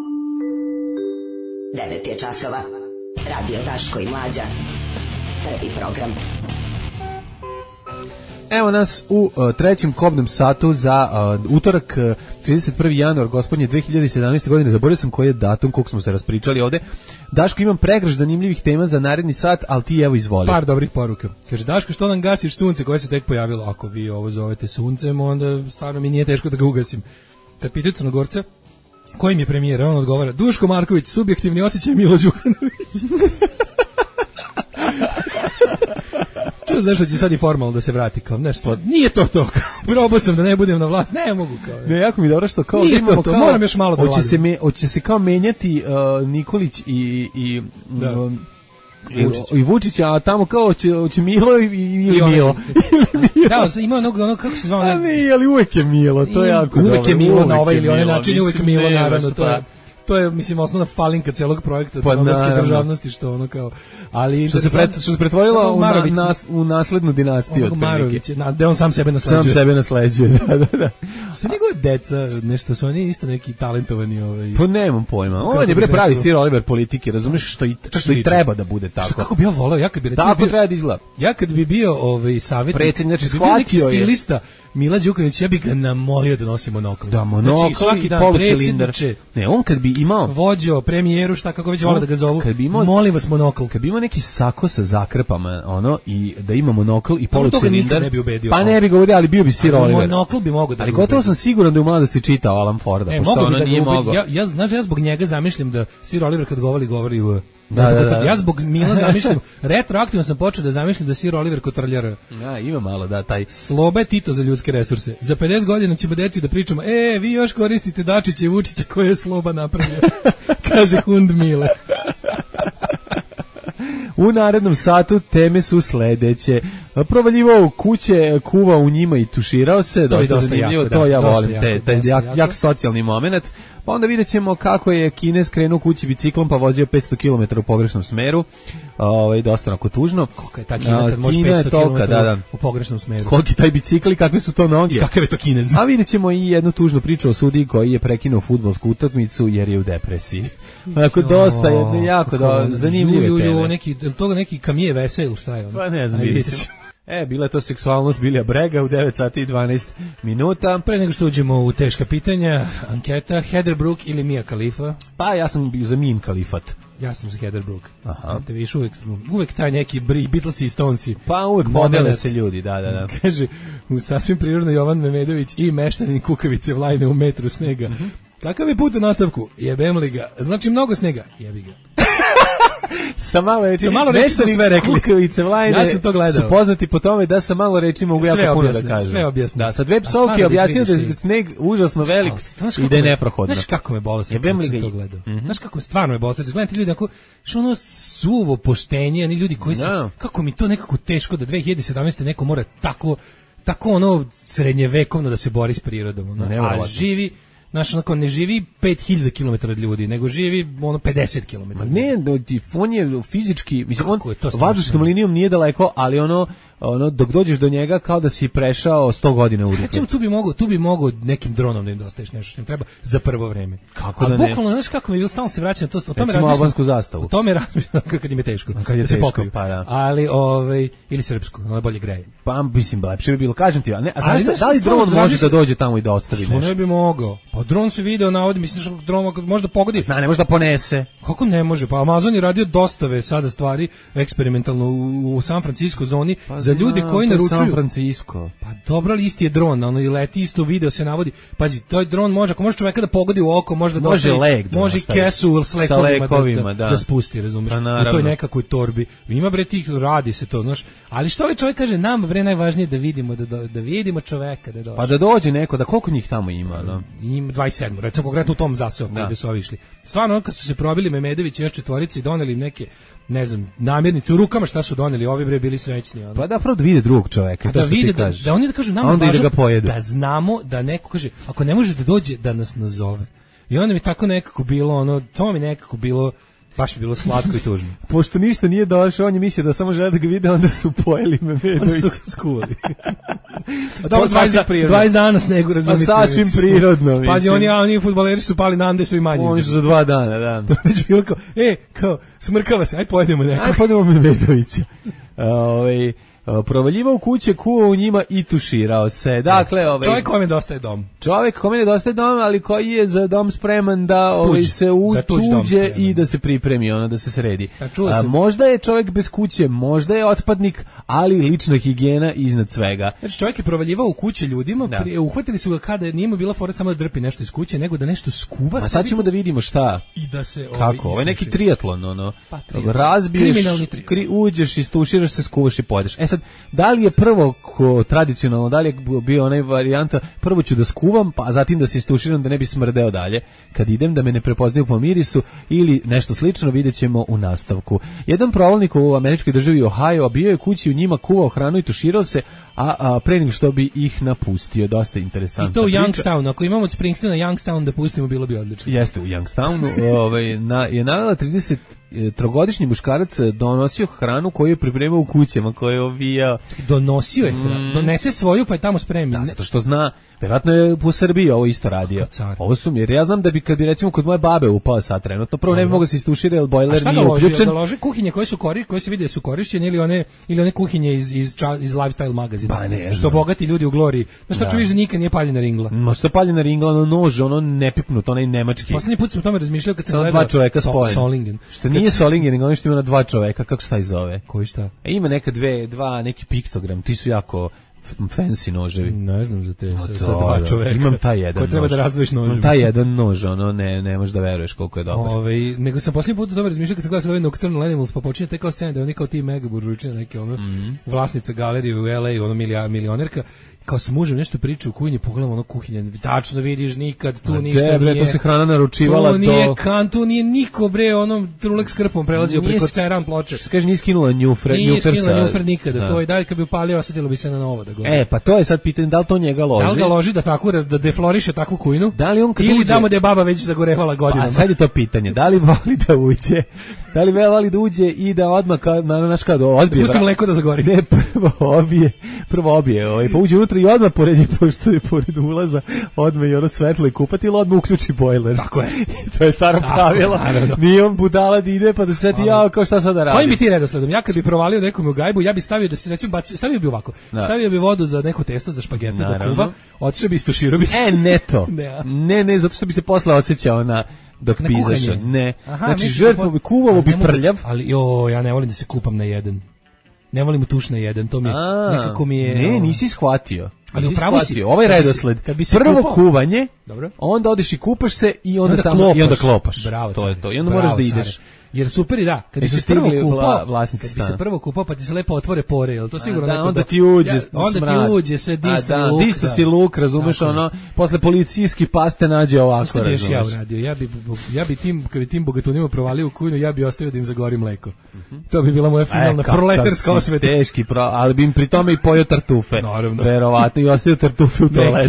devet je časova. Radio Daško i Mlađa. Prvi program. Evo nas u uh, trećem kobnom satu za uh, utorak uh, trideset prvi januar gospodnje dve hiljade sedamnaeste. godine. Zaboravio sam koji je datum, koliko smo se raspričali ovde. Daško, imam pregrš zanimljivih tema za naredni sat, ali ti evo izvoli. Par dobrih poruka. Kaže, Daško, što nam gasiš sunce koje se tek pojavilo? Ako vi ovo zovete suncem, onda stvarno mi nije teško da ga ugasim. Kad pitaju Crnogorca, koji mi je premijer, on odgovara, Duško Marković, subjektivni osjećaj Milo Đukanović. Čuo zašto će sad i formalno da se vrati kao, znaš, nije to to, probao sam da ne budem na vlast, ne mogu kao. Ne, jako mi dobro što kao nije to to, kao, moram još malo da hoće se me, hoće se kao menjati uh, Nikolić i i da. um, I, i Vučića, a tamo kao će, će Milo i, i, i Milo. Da, ima onog, ono, kako se zvao? A ne, ali uvek je Milo, to je jako dobro. Uvek je Milo na ovaj ili onaj način, uvek mislim, Milo, ne, naravno, to je... Pa. To je, mislim, osnovna falinka celog projekta pa, demokratske državnosti, što ono kao... Ali što se, pret, što se pretvorila u, na, nas, u naslednu dinastiju. Onog Marovića, na, da on sam sebe nasleđuje. Sam sebe nasleđuje, da, da, da. Sa njegove deca, nešto su oni isto neki talentovani. Ovaj... To nemam pojma. On je bre pravi Sir Oliver politike, razumiješ, što i, što i treba da bude tako. Što kako bi ja volao, ja kad bi recimo... Tako bio, treba da izgleda. Ja kad bi bio ovaj, savjetnik, predsjednik, znači, kad bi bio neki shvatio je. stilista, Mila Đukanović, ja bih ga namolio da nosi monokl. Da, monokl znači, svaki i dan polucilindar. Ne, on kad bi imao... Vođo, premijeru, šta kako već vole da ga zovu, kad bi imao, molim vas monokl. Kad bi imao neki sako sa zakrpama, ono, i da ima monokl i polucilindar, ne bi ubedio, pa ne bi ga ubedio, ali bio bi Sir Oliver. Monokl bi mogao da ali gotovo sam siguran da je u mladosti čitao Alan Forda, e, pošto ono da nije mogao. Ja, ja, znaš, ja zbog njega zamišljam da Sir Oliver kad govori, govori u... Da, da, da. Ja zbog Mila zamišljam, retroaktivno sam počeo da zamišljam da Sir Oliver kotrljara. Ja, ima malo, da, taj... Slobe Tito za ljudske resurse. Za pedeset godina ćemo deci da pričamo, e, vi još koristite Dačića i Vučića koje je Sloba napravio. Kaže Hund Mile. U narednom satu teme su sledeće. Provaljivao kuće, kuva u njima i tuširao se. To, dosta dosta zanimljivo, jako, to da, ja dosta volim, jako, te, taj dosta jak, jako. jak socijalni moment. Pa onda vidjet ćemo kako je Kines krenuo kući biciklom pa vozio petsto kilometara u pogrešnom smeru. Ovaj dosta onako tužno. Kolika je ta Kina kad može petsto kilometara da, da. u pogrešnom smeru? Koliki je taj bicikl i kakve su to noge? I kakav je to Kinez? A vidjet ćemo i jednu tužnu priču o sudiji koji je prekinuo fudbalsku utakmicu jer je u depresiji. Onako dosta je jako do, zanimljive ju, ju, teme. Neki, toga neki Kamije Vese ili šta je ono? Pa ne znam, vidjet ćemo. E, bila je to seksualnost Bilija Brega u devet sati i dvanaest minuta. Pre nego što uđemo u teška pitanja, anketa, Heather Brook ili Mia Khalifa? Pa ja sam bio za Min Khalifat. Ja sam za Heather Brook. Aha. Te viš, uvek, uvek taj neki Beatlesi i Stonesi. Pa uvek modele se ljudi, da, da, da. Kaže, u sasvim prirodno Jovan Memedović i meštanin kukavice Vlajne u metru snega. Mm-hmm. Kakav je put u nastavku? Jebem li ga? Znači mnogo snega? Jebi ga. Sa malo reči, sa malo reči su sve rekli. Kukavice Vlajne ja sam to gledao. Su poznati po tome da sa malo reči mogu sve jako puno objasne, da kažem. Sve objasne. Da, sa dve psovke je objasnio da je sneg užasno velik i da je neprohodno. Znaš kako me bolo srce, Jebem li sam ga to gledao. Mm-hmm. Znaš kako stvarno me bolo srce. Gledam ti ljudi ako, što ono suvo poštenje, oni ljudi koji su, no. kako mi to nekako teško da dve hiljade sedamnaeste neko mora tako, tako ono srednjevekovno da se bori s prirodom. Ono. No, a živi, znaš, onako, ne živi pet hiljada kilometara od ljudi, nego živi ono pedeset kilometara. Ne, on je fizički, mislim, on vazdušnom linijom nije daleko, ali ono, ono, dok dođeš do njega kao da si prešao sto godina u ruku. Recimo, tu bi mogo, tu bi mogo nekim dronom da im dostaješ nešto što im treba za prvo vreme. Kako a da ne? bukvalno, znaš kako mi je, stalno se vraćam, to, o tome razmišljam. Albansku zastavu. O tome razmišljam, kad im je teško. Kad je da teško, se pokaju. pa da. Ali, ovaj, ili srpsku, ono bolje greje. Pa, mislim, lepše bi bilo, kažem ti, a ne, a ali, znaš, da li dron može da dođe tamo i da ostavi što nešto? Ne bi mogao. Pa dron se video navodi, misliš da dron možda pogodi? Zna, ne može da ponese. Kako ne može? Pa Amazon je radio dostave sada stvari eksperimentalno u, u San Francisco zoni pa za ljude koji naručuju. San Francisco. Pa dobro, ali isti je dron, ono i leti isto video se navodi. Pazi, taj dron može, ako može čoveka da pogodi u oko, može da može dostavi, leg da može kesu s lekovima, lekovima da, da, da spusti, razumiješ? Pa, u toj nekakvoj torbi. Ima bre tih, radi se to, znaš. Ali što ovaj čovjek kaže, nama bre najvažnije da vidimo da, da, da vidimo čoveka da dođe. Pa da dođe neko, da koliko njih tamo ima, no? Ima dvadeset sedam, recimo konkretno u tom zaseoku gde su ovi išli. Stvarno, kad su se probili Memedović i još četvorici doneli neke, ne znam, namirnice u rukama, šta su doneli, ovi bre bili srećni. Ono. Pa da pravo da vide drugog čoveka, to da vide da, da oni da kažu nama važno da, da znamo da neko kaže, ako ne može da dođe, da nas nazove. I onda mi tako nekako bilo, ono, to mi nekako bilo, baš je bilo slatko i tužno. Pošto ništa nije došao, on je mislio da samo žele da ga vide, onda su pojeli Memedović. Skuli. A dobro, dvadeset dana snegu, razumite. A sasvim prirodno. Pazi, oni, oni futbaleri su pali na Andesu i manje. Oni su za dva dana, da. To već bilo kao, e, kao, smrkava se, aj pojedemo neko. Aj pojedemo Memedovića. Ovaj... provaljivao kuće, kuvao u njima i tuširao se. Dakle, ovaj čovjek kome nedostaje dom. Čovjek kome nedostaje dom, ali koji je za dom spreman da ovaj se utuđe i da se pripremi, ono da se sredi. A, možda je čovjek bez kuće, možda je otpadnik, ali lična higijena iznad svega. Znači čovjek je provaljivao u kuće ljudima, da. Prije, uhvatili su ga kada nije mu bila fora samo da drpi nešto iz kuće, nego da nešto skuva. A sad ćemo da vidimo šta. I da se ovaj kako, ovo je neki triatlon, ono. Pa, razbiješ, kri, uđeš, istuširaš se, skuvaš i pojedeš. E sad, da li je prvo ko, tradicionalno, da li je bio onaj varijanta, prvo ću da skuvam, pa zatim da se istuširam da ne bi smrdeo dalje, kad idem da me ne prepoznaju po mirisu ili nešto slično, vidjet ćemo u nastavku. Jedan provalnik u američkoj državi Ohio bio je kući, u njima kuvao hranu i tuširao se, a, a pre nego što bi ih napustio. Dosta interesantna. I to u Youngstownu, ako imamo od Springsteena Youngstown da pustimo, bilo bi odlično. Jeste, u Youngstownu ovaj, na, je navela trideset trogodišnji muškarac donosio hranu koju je pripremao u kućama, koju je ovijao. Donosio je hranu, mm. donese svoju pa je tamo spremio. Da, zato što zna, verovatno je u Srbiji ovo isto radio. Ovo su mi, jer ja znam da bi kad bi recimo kod moje babe upao sad trenutno, prvo ne bi mogao se istušira jer bojler nije uključen. A šta ga loži? Kuhinje koje su kori, koje se vide su korišćene ili one ili one kuhinje iz iz iz Lifestyle magazina. Pa ne, što bogati ljudi u gloriji. Znaš šta čuješ, nikad nije paljena ringla. Ma što paljena ringla, ono nož, ono nepipnut, onaj nemački. Poslednji put sam o tome razmišljao kad sam gledao dva čoveka so, Solingen. Što nije Solingen, nego ono što ima na dva čoveka, kako se taj zove? Koji šta? E, ima neka dve, dva, neki piktogram, ti su jako fancy noževi. Ne znam za te, sa, sa dva čoveka. Imam taj jedan nož. Ko treba da razdvojiš nožem. Imam taj jedan nož, ono, ne, ne možeš da veruješ koliko je dobar. Ove, nego sam posljednji put o tome razmišljao kad sam gledao ovaj Nocturnal Animals, pa počinje te kao scena da je oni kao ti mega buržučine, neke ono, mm-hmm. vlasnica galerije u L A, ono milija, milionerka, kao s mužem nešto priča u kuhinji, pogledam ono kuhinje, tačno vidiš nikad, tu A ništa de, bre, nije. To se hrana naručivala. To nije kan, tu nije niko, bre, ono trulek s krpom prelazio nije, preko ceran ploče. Što kaže, nije skinula njufre, nije njufrsa. Nije skinula njufre nikada, da. To i dalje kad bi upalio, osetilo bi se na novo da gore. E, pa to je sad pitanje, da li to njega loži? Da li ga loži da tako, da defloriše takvu kujnu? Da li on kad ili uđe... damo da je baba već zagorevala godinama? A sad je to pitanje, da li voli da uđe? Da li voli da uđe i da odmah ka, na naš kad odbije? Da pustim mleko da zagori. Ne, prvo obije, prvo obije, ovaj, pa uđe unutra i odmah pored pošto je pored ulaza, odmah i ono svetlo i kupati ili odmah uključi bojler. Tako je. To je staro pravilo. Nije on budala da ide pa da se seti ja kao šta sada radi. Kojim bi ti redosledom? Ja kad bi provalio nekome u gajbu, ja bi stavio da se recimo baci, stavio bi ovako. Da. Stavio bi vodu za neko testo za špagete da kuva, otišao bi istuširao bi se. E, ne to. ne, ne, ne, zato što bi se posle osjećao na dok na pizaš. Ne. Aha, znači žrtvo bi kuvalo bi prljav. Ali jo, ja ne volim da se kupam na jedan. Ne volim tuš na jedan, to mi je, A, nekako mi je... Ne, nisi shvatio. Ali upravo si. Ovaj redosled. Prvo kupao, kuvanje, dobro. Onda odeš i kupaš se i onda, onda tamo klopaš. I onda klopaš. Bravo, to je to. I onda bravo, moraš da ideš. Care. Jer super i da, kad bi se prvo kupao, kad bi se prvo kupao, pa ti se lepo otvore pore, jel to sigurno da, onda ti uđe, ja, onda smrad. ti uđe sve disni da, luk. Disto si luk, razumeš, tako ono, posle policijski paste nađe ovako, što razumeš. Što bi još ja uradio? Ja bi, ja bi tim, kad bi tim bogatunima provalio u kujnu, ja bi ostavio da im zagori mleko. Mm-hmm. To bi bila moja finalna e, proletarska osveta. Teški, pro, ali bi im pri tome i pojeo tartufe. Naravno. Verovatno i ostavio tartufe u toaletu.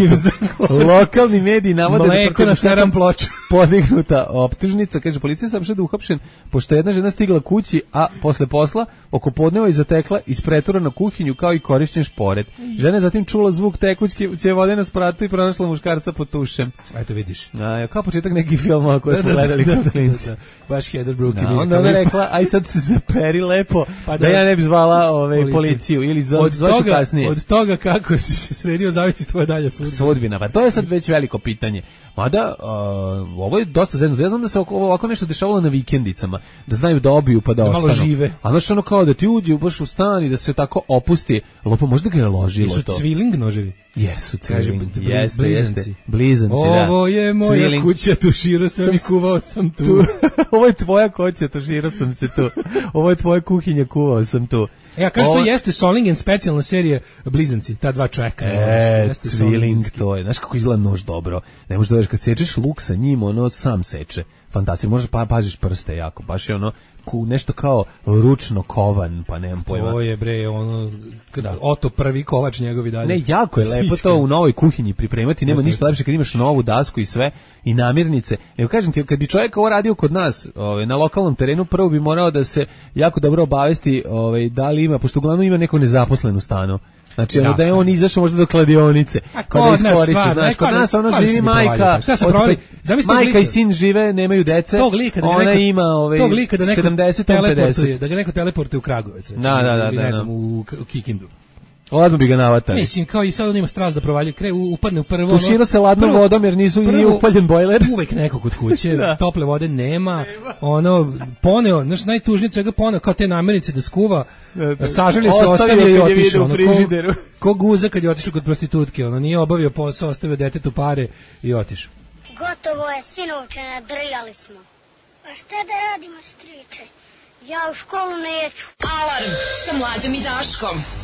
Lokalni mediji navode mleko na steran ploču. Podignuta optužnica, kaže policija saopštila da uhapšen pošto jedna žena stigla kući, a posle posla oko podneva i zatekla iz pretura na kuhinju kao i korišćen šporet. Žena je zatim čula zvuk tekuće vode na spratu i pronašla muškarca pod tušem. Eto vidiš. A, kao početak nekih filmova koje smo gledali kao klinci. Baš Heather Brooke. Da, onda ona rekla, aj sad se zaperi lepo, pa da, da ja ne bi zvala ove, policiju. policiju ili zvaću kasnije. Od toga kako si se sredio zavisi tvoja dalja sudbina. Sudbina, pa to je sad već veliko pitanje. Mada, uh, ovo je dosta zezno. Ja znam da se ovako nešto dešavalo na vikendicama, da znaju da obiju pa da, da ostanu. Malo žive. A znaš ono kao da ti uđe baš u stan i da se tako opusti. Lopo, možda ga je ložilo to. Jesu cviling noževi? Jesu cviling, jeste, jeste. Blizanci, da. Ovo je moja cviling. Kuća, tuširao sam, sam i kuvao sam tu. tu. Ovo je tvoja kuća, tuširao sam se tu. Ovo je tvoja kuhinja, kuvao sam tu. E, a kaže to jeste Solingen specijalna serija Blizanci, ta dva čoveka. E, cviling, to je. Znaš kako izgleda nož dobro. Ne možeš da veš, kad sečeš luk sa njim, ono sam seče. Fantastično, možeš pa pažiš prste jako, baš je ono ku, nešto kao ručno kovan, pa nemam pojma. To je bre, ono, da. Oto prvi kovač njegovi dalje. Ne, jako je lepo to u novoj kuhinji pripremati, nema ništa lepše kad imaš novu dasku i sve, i namirnice. Nego kažem ti, kad bi čovjek ovo radio kod nas, ovaj, na lokalnom terenu, prvo bi morao da se jako dobro obavesti ovaj, da li ima, pošto uglavnom ima neko nezaposlen u stanu. Znači, da, da je on izašao možda do kladionice. A kod pa da nas, stvar, znaš, kod nas ono živi majka, šta se provali? Majka i sin žive, nemaju dece, ona neko, ima ovaj, sedamdeset pedeset. Da ga neko teleportuje u Kragujevac, recimo, da, da, da, ili ne da, znam, u, u Kikindu. Odmah bi ga navatali. Mislim, kao i sad on ima strast da provalje, kre, upadne u prvo... Tušira se ladnom prvo, vodom jer nisu, nije upaljen bojler. Uvek neko kod kuće, da. Tople vode nema, nema. Ono, poneo, znaš, najtužnije svega poneo, kao te namirnice da skuva, sažalio se, ostavio i otišao. Ono, ko, ko guza kad je otišao kod prostitutke, ono, nije obavio posao, ostavio detetu pare i otišao. Gotovo je, sinovče, nadrljali smo. A šta da radimo, striče? Ja u školu neću. Alarm sa Mlađom i Daškom.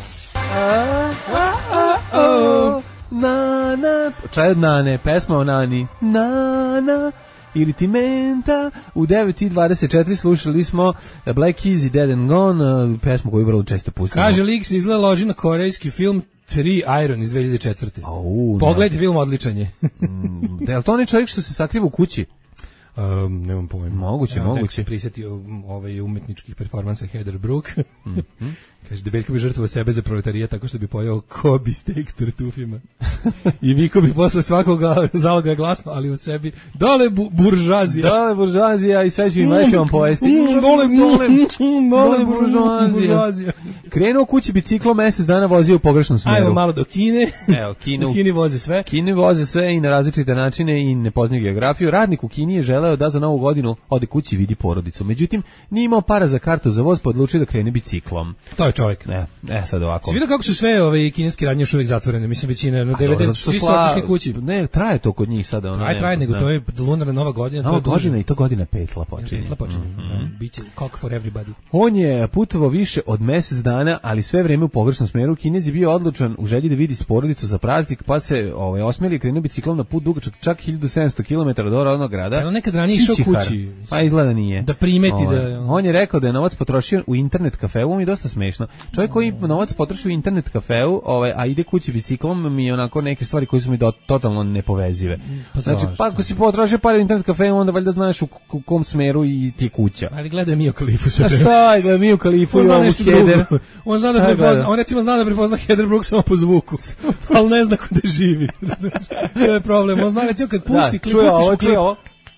Na, na, čaj od Nane, pesma o Nani. Na, na, ili ti menta. U devet i dvadeset četiri slušali smo Black Keys i Dead and Gone, pesmu koju vrlo često pustimo. Kaže, lik se izgleda loži na korejski film Tri Iron iz dve hiljade četvrte. Au, pogledajte film, odličan je. Da, je li to onaj čovjek što se sakriva u kući? Um, nemam pojma. Moguće, Evo, moguće. Neko se prisjetio ovaj umetničkih performansa Heather Brook. Mm-hmm. Kaže, Debeljko bi žrtvovao sebe za proletarija tako što bi pojao Kobe steak s tartufima. I Viko bi posle svakoga zaloga glasno, ali u sebi dole bu, buržazija. Dole buržazija i sve ću im mm, vam pojesti. Mm, dole, dole, mm, dole buržazija. buržazija. Krenuo kući biciklom, mesec dana vozio u pogrešnom smeru. Ajmo malo do Kine. Evo, Kinu, u Kini voze sve. Kini voze sve i na različite načine i ne poznaju geografiju. Radnik u Kini je želeo da za novu godinu ode kući i vidi porodicu. Međutim, nije imao para za kartu za voz, pa odlučio da krene biciklom. To je čovjek. Ne, ne sad ovako. Si vidio kako su sve ove kineske radnje još uvijek zatvorene? Mislim, većina, no devedeset svi su otišli kući. Ne, traje to kod njih sada. Ono, traje, traje, nego ne. To je lunarna nova godina. Nova godina i to godina petla počinje. Petla počinje, mm-hmm. da, biće cock for everybody. On je putovao više od mjesec dana, ali sve vrijeme u pogrešnom smeru. Kinez je bio odlučan u želji da vidi porodicu za praznik, pa se ovaj, osmeli i krenuo biciklom na put dugačak čak hiljadu sedamsto kilometara do rodnog grada. Je on nekad ranije išao kući? Pa izgleda nije. Da primeti ovaj. da... On je rekao da je novac potrošio u internet kafeu, ovo mi je dosta smešno. Čovjek koji novac potroši u internet kafeu, ovaj, a ide kući biciklom, mi onako neke stvari koje su mi do, totalno nepovezive. Pa znači, pa ako si potrošio pare u internet kafeu, onda valjda znaš u, u kom smeru i ti je kuća. Ali gledaj Mio Khalifu sve. A šta je, gledaj Mio Khalifu i ovu Heather. On zna da prepozna, on recimo zna da prepozna Heather Brooks samo po zvuku, ali ne zna kuda živi. To je problem, on zna recimo kad pusti klip, čuje ovo, čuje ovo.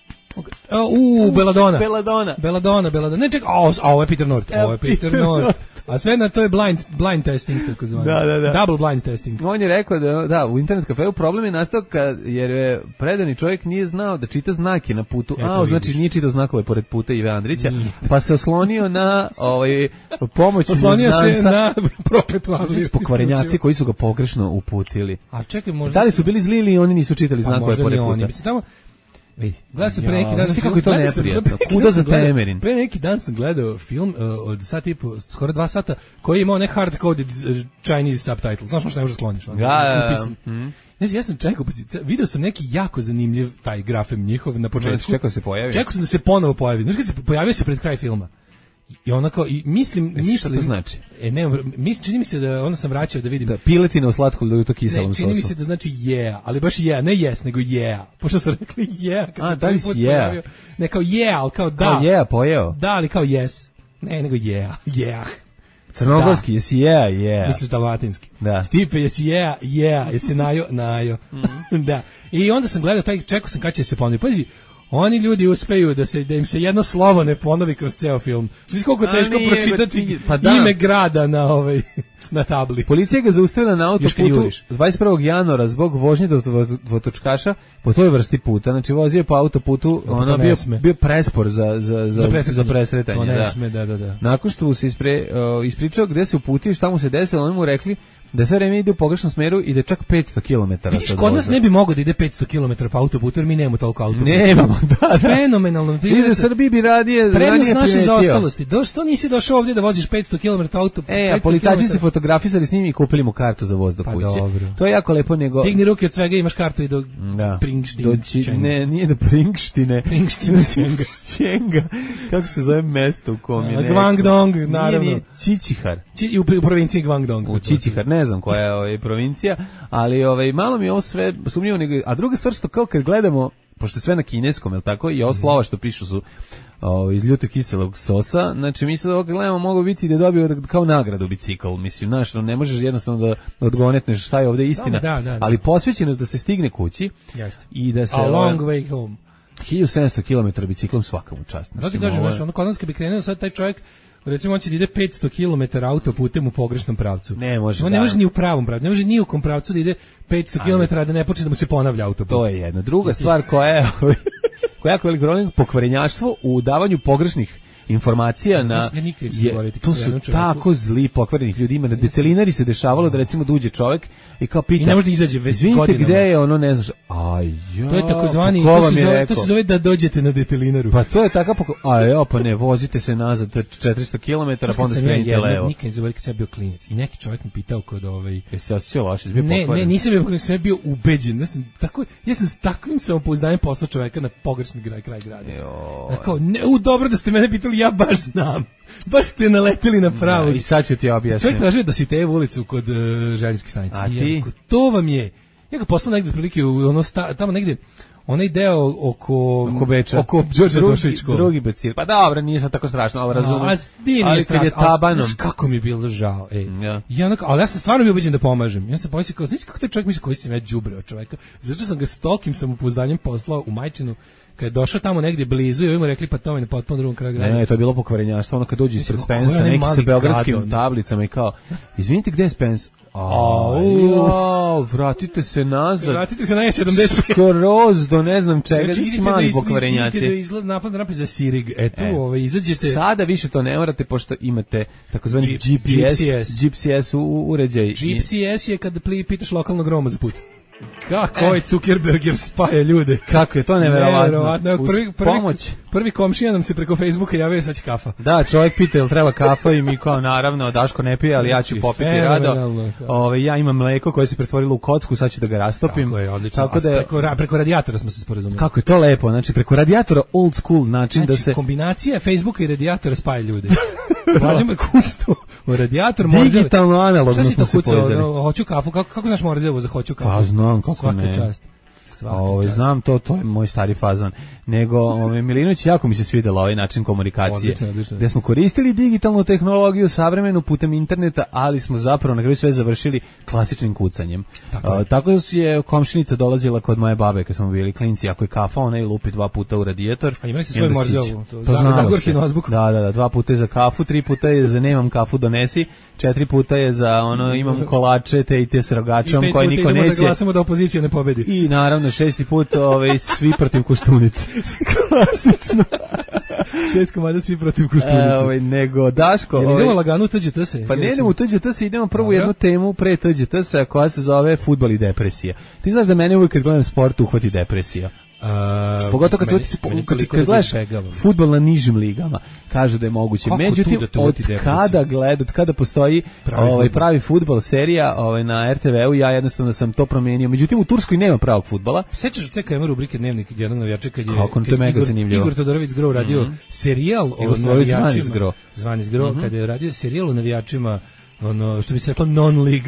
U, Belladonna. Belladonna. Belladonna, Belladonna. Ne, čekaj, a ovo je Peter North. Ovo je Peter North. A sve na to je blind, blind testing, tako zvani. Da, da, da. Double blind testing. On je rekao da, da u internet kafeu problem je nastao kad, jer je predani čovjek nije znao da čita znake na putu. Eto, a, znači nije čitao znakove pored puta Ive Andrića, nije. Pa se oslonio na ovaj, pomoć oslonio neznanca. se na prokletu Andriju. Pokvarenjaci koji su ga pogrešno uputili. A čekaj, možda... Da li su bili zli ili oni nisu čitali pa znakove pored puta? Oni. Mislim, tamo... Vidi, gledao sam pre neki dan... Kako je to neprijatno? Kuda za Temerin? Pre neki dan sam gledao film uh, od sat i po, skoro dva sata, koji je imao ne hard-coded uh, Chinese subtitle. Znaš što ne možeš sloniš? Da, da, da. Znači, ja sam čekao, vidio sam neki jako zanimljiv taj grafem njihov na početku. Čekao se pojavi. Čekao sam da se ponovo pojavi. Znaš kad se pojavio se pred kraj filma. I onako, i mislim, Jesi, mislim... Šta to znači? E, ne, mislim, čini mi se da ono sam vraćao da vidim... Da, piletina u slatkom da je to kiselom ne, sosu. čini mi se da znači yeah, ali baš yeah, ne yes, nego yeah. Pošto su rekli yeah. Kad A, da li si yeah? Pojavio, ne, kao yeah, ali kao da. Kao yeah, pojeo? Da, ali kao yes. Ne, nego yeah, yeah. Crnogorski, da. Jesi yeah, yeah. Misliš da latinski. Da. Stipe, jesi yeah, yeah, jesi najo, najo. Mm. Da. I onda sam gledao, taj, čekao sam kada će se ponoviti. Pazi, oni ljudi uspeju da se da im se jedno slovo ne ponovi kroz ceo film. Znaš koliko teško nije, pročitati pa da. Ime grada na ovaj na tabli. Policija ga zaustavila na autoputu dvadeset prvog januara zbog vožnje do dvotočkaša po toj vrsti puta. Znači vozio je po autoputu, ono bio bio prespor za za za, za presretanje. Za presretanje to ne da. Sme, da, da, da. Nakon što se ispre, uh, ispričao gde se uputio, šta mu se desilo, oni mu rekli da sve vreme ide u pogrešnom smeru i da čak petsto kilometara. Vidiš, kod nas ne bi mogao da ide petsto kilometara po autoputu, jer mi nemamo toliko autoputa. Nemamo, da, da. Fenomenalno. Vidiš, u Srbiji bi radije prednost naše zaostalosti. Što nisi došao ovdje da voziš petsto kilometara autoputa? E, a policajci se fotografisali s njim i kupili mu kartu za voz do kuće. Pa dobro. To je jako lepo nego... Digni ruke od svega, imaš kartu i do da. Pringštine. Ne, nije do Pringštine. Pringštine Čenga. Čenga. Kako se zove mesto u kom je? Guangdong, naravno. Nije, nije, Čičihar. Či, u provinciji Guangdong. U Čičihar, ne znam koja je ovaj provincija, ali ovaj malo mi je ovo sve sumnjivo, nego a druga stvar što kao kad gledamo, pošto je sve na kineskom, je l' tako, i ovo slova što pišu su o, iz ljute kiselog sosa, znači mi sad ovo gledamo, mogu biti da dobio kao nagradu bicikl, mislim, znaš, no, ne možeš jednostavno da odgonetneš šta je ovdje istina, da, da, da. Ali posvećenost da se stigne kući Jeste. I da se... A long way home. hiljadu sedamsto kilometara biciklom svaka mu čast. Da ti kažem, znaš, ono kod nas kad bi krenuo sad taj čovjek, recimo on će da ide petsto kilometara autoputem u pogrešnom pravcu. Ne može. On ne može ni u pravom pravcu, ne može ni u kom pravcu da ide petsto kilometara da ne počne da mu se ponavlja autoput. To je jedna. Druga stvar koja je koja je jako velik problem, pokvarenjaštvo u davanju pogrešnih informacija Ja, na znaš, ja nikad neću je, zaboraviti tu kad sam su jednom čoveku- tako zli pokvarenih ljudi, ima na detelinari se dešavalo da recimo da uđe čovjek i kao pita I ne može da izađe već izvinite, godinama. gde je ono, ne znaš, aj ja, To je takozvani, pa ko to vam se, je zove, rekao? to se zove da dođete na detelinaru. Pa to je takav poko... A jo, pa ne, vozite se nazad četiristo kilometara, pa onda skrenite levo. Nikad ne zaboravim kad sam ja bio klinac i neki čovjek me pitao kod ovaj Jesi se osjećao loše, jesi bio Ne, pokvaren? ne, nisam bio pokvaren, sam ja bio ubeđen. Ja sam tako, ja sam s takvim samopouzdanjem poslao čoveka na pogrešni kraj kraj grada. Tako, ne, u dobro da ste mene pitali, ja baš znam. Baš ste naleteli na pravu. Da, i sad ću ti objasniti. Čovjek tražio da si te ulicu kod uh, željezničke stanice. A I ja ti? rekao, to vam je. Ja ga poslao negde otprilike u ono sta, tamo negde onaj deo oko oko Beča, oko Đorđe Tošović škole. Drugi becil. Pa dobro, nije sad tako strašno, ali razumem. A, nije, ali kad je tabanom. Znaš kako mi je bilo žao, ej. Ja. Ja onako, ali ja sam stvarno bio ubeđen da pomažem. Ja sam pomislio kao, znači kako taj čovjek misli koji sam ja đubreo čovjeka. Zato sam ga s tolkim samopouzdanjem poslao u Majčinu. Kad je došao tamo negdje blizu i ovi mu rekli pa to je na potpuno drugom kraju grada. Ne, to je bilo pokvarenjaštvo, ono kad dođe ispred Mislim, Spensa, koji je neki mali sa beogradskim grad, ono. tablicama i kao, izvinite, gde je Spence? Au. Au, vratite se nazad. Vratite se na E sedamdeset. Skroz do ne znam čega, Znači, znači, si idite da mali iz- pokvarenjaci. idite da izgled napad rampe za Sirig. E tu, E. ovaj, izađete... Sada više to ne morate, pošto imate takozvani G- G P S, G P S. G P S u uređaj. G P S je kad pli- pitaš lokalnog Roma za put. Kako ovaj Zuckerberger spaja ljude. Kako je to neverovatno. Neverovatno. Evo, Uz Prvi, prvi, pomoć. prvi komšija nam se preko Facebooka javio, sad će kafa. Da, čovjek pita jel treba kafa i mi kao naravno Daško ne pije, ali ja ću Znači, popiti fenomenalno. rado. Ove, ja imam mleko koje se pretvorilo u kocku, sad ću da ga rastopim. Tako je, odlično. Tako da A je- preko, ra- preko radijatora smo se sporazumeli. kako je to lepo, znači preko radijatora old school način Znači, da se kombinacija Facebooka i radijatora spaja ljude. Mlađe me kusto. Radijator Morzeve. digitalno analogno Šta si smo to se kucao? povezali. No, hoću kafu. Kako, kako znaš Morzevu za hoću kafu? Pa znam, kako Svaka ne. čast. Svaka Ovaj čast. znam to, to je moj stari fazon. Nego ovaj Milinović jako mi se svidela ovaj način komunikacije. Odlično, odlično. Gde smo koristili digitalnu tehnologiju savremenu putem interneta, ali smo zapravo na kraju sve završili klasičnim kucanjem. Tako A, je. tako je komšinica dolazila kod moje babe kad smo bili klinci, ako je kafa, ona je lupi dva puta u radijator. A imali ste i svoju onda Morzeovu, siđe. to Pa za- znalo Zagorkinu se. azbuku. Da, da, da, dva puta je za kafu, tri puta je za nemam kafu donesi, četiri puta je za ono imam kolače te i te s I rogačom pet koje puta niko idemo neće. da glasamo da opozicija ne pobedi. I naravno šesti put ovaj, svi protiv Koštunice. Klasično. Šest komada svi protiv Koštunice. E, ovaj, nego Daško... Jel ovaj, idemo lagano u T Đ T S? Pa ne idemo u T Đ T S, idemo prvu Dobro. jednu temu pre T Đ T S koja se zove fudbal i depresija. Ti znaš da mene uvijek kad gledam sport uhvati depresija. A, Pogotovo kad, se meni- uvati meni spo- kad, toliko kad da gledaš izbegavam. fudbal na nižim ligama, kaže da je moguće. Kako tu Međutim, da te od uvati depresija? kada gled, od kada postoji Pravi ovaj, fudbal. pravi fudbal serija ovaj, na R T V-u, ja jednostavno sam to promenio. Međutim, u Turskoj nema pravog fudbala. Sećaš C K M rubrike Dnevnik jednog navijača kad je, Kako, to je kad mega Igor, zanimljivo. Igor Todorović Zgro radio Mhm. serijal o Igor Todorović zvani navijačima. Zgro. Zvani Zgro, Mhm. kada je radio serijal o navijačima, ono, što bi se reklo non-league.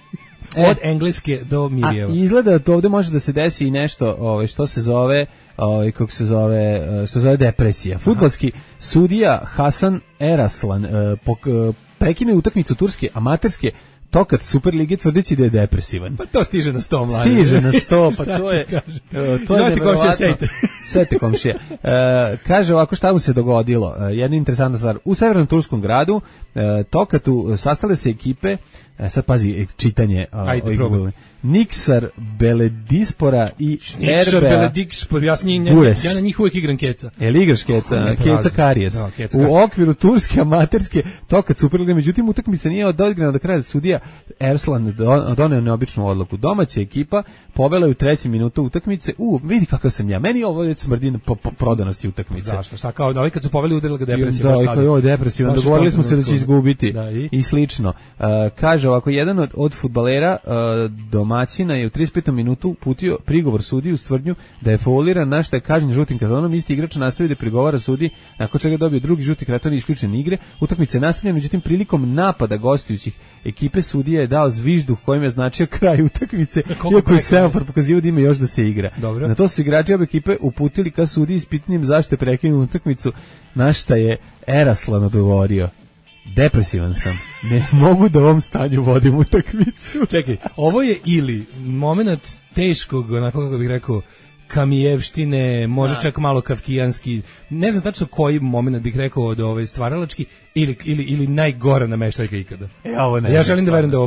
E. Od engleske do Mirjeva. A izgleda da to ovde može da se desi i nešto ovaj, što se zove ovaj, kako se zove, eh, što se zove depresija. Fudbalski sudija Hasan Eraslan eh, pok- eh, prekine utakmicu turske amaterske Tokat Superlige tvrdeći da je depresivan. Pa to stiže na sto, mlađe. Stiže na sto, pa Šta to ti je kažem? e, to je Zovite komšija, neverovatno. sejte. Sejte komšija. E, kaže ovako šta mu se dogodilo. E, jedna interesantna stvar. U severnom turskom gradu e, Tokatu sastale se ekipe, e, sad pazi e, čitanje. a, Ajde, ovih probaj. gubila. Niksar Beledispora i Nikšar Erbea Beledikspor, ja, s njim- Gures. ja na njih uvijek igram keca. Jel igraš keca? Kako ne Keca pravi. Karijes. Da, Keca U Karijes. okviru turske amaterske Tokat Superlige, međutim utakmica nije odigrana do kraja. Sudija Erslan do- doneo neobičnu odluku. Domaća ekipa povela je u trećem minutu utakmice. U, vidi kakav sam ja. Meni ovo već smrdi po, po prodanosti utakmice. Zašto? Šta kao, ovi kad su poveli udarila ga depresija. Da, baš i tada. kao joj depresivan, Baš u dogovorili tom smo se da će trenutku. izgubiti Da, i? i slično. Uh, kaže ovako, jedan od, od fudbalera uh, domaćina je u trideset petom minutu putio prigovor sudiji u tvrdnju da je fauliran, na što je kažnjen žutim kartonom. Isti igrač nastavio da prigovara sudiji, nakon čega je dobio drugi žuti karton i isključen igre. Utakmica je nastavljena, međutim prilikom napada gostujućih ekipe sudija je dao zvižduh kojim je značio kraj utakmice, koliko iako je prekida? semafor pokazivao da ima još da se igra. Dobro. Na to su igrači obe ekipe uputili ka sudiji s pitanjem zašto je prekinuo utakmicu, na šta je Eraslan odgovorio: depresivan sam, ne mogu da u ovom stanju vodim utakmicu. Čekaj, ovo je ili moment teškog, onako kako bih rekao, kamijevštine, možda čak malo kafkijanski, ne znam tačno koji moment bih rekao od ove stvaralački, ili, ili, ili najgora nameštaljka ikada. E, ovo ne ja znam želim da stvarno. verujem da je ovo prvo.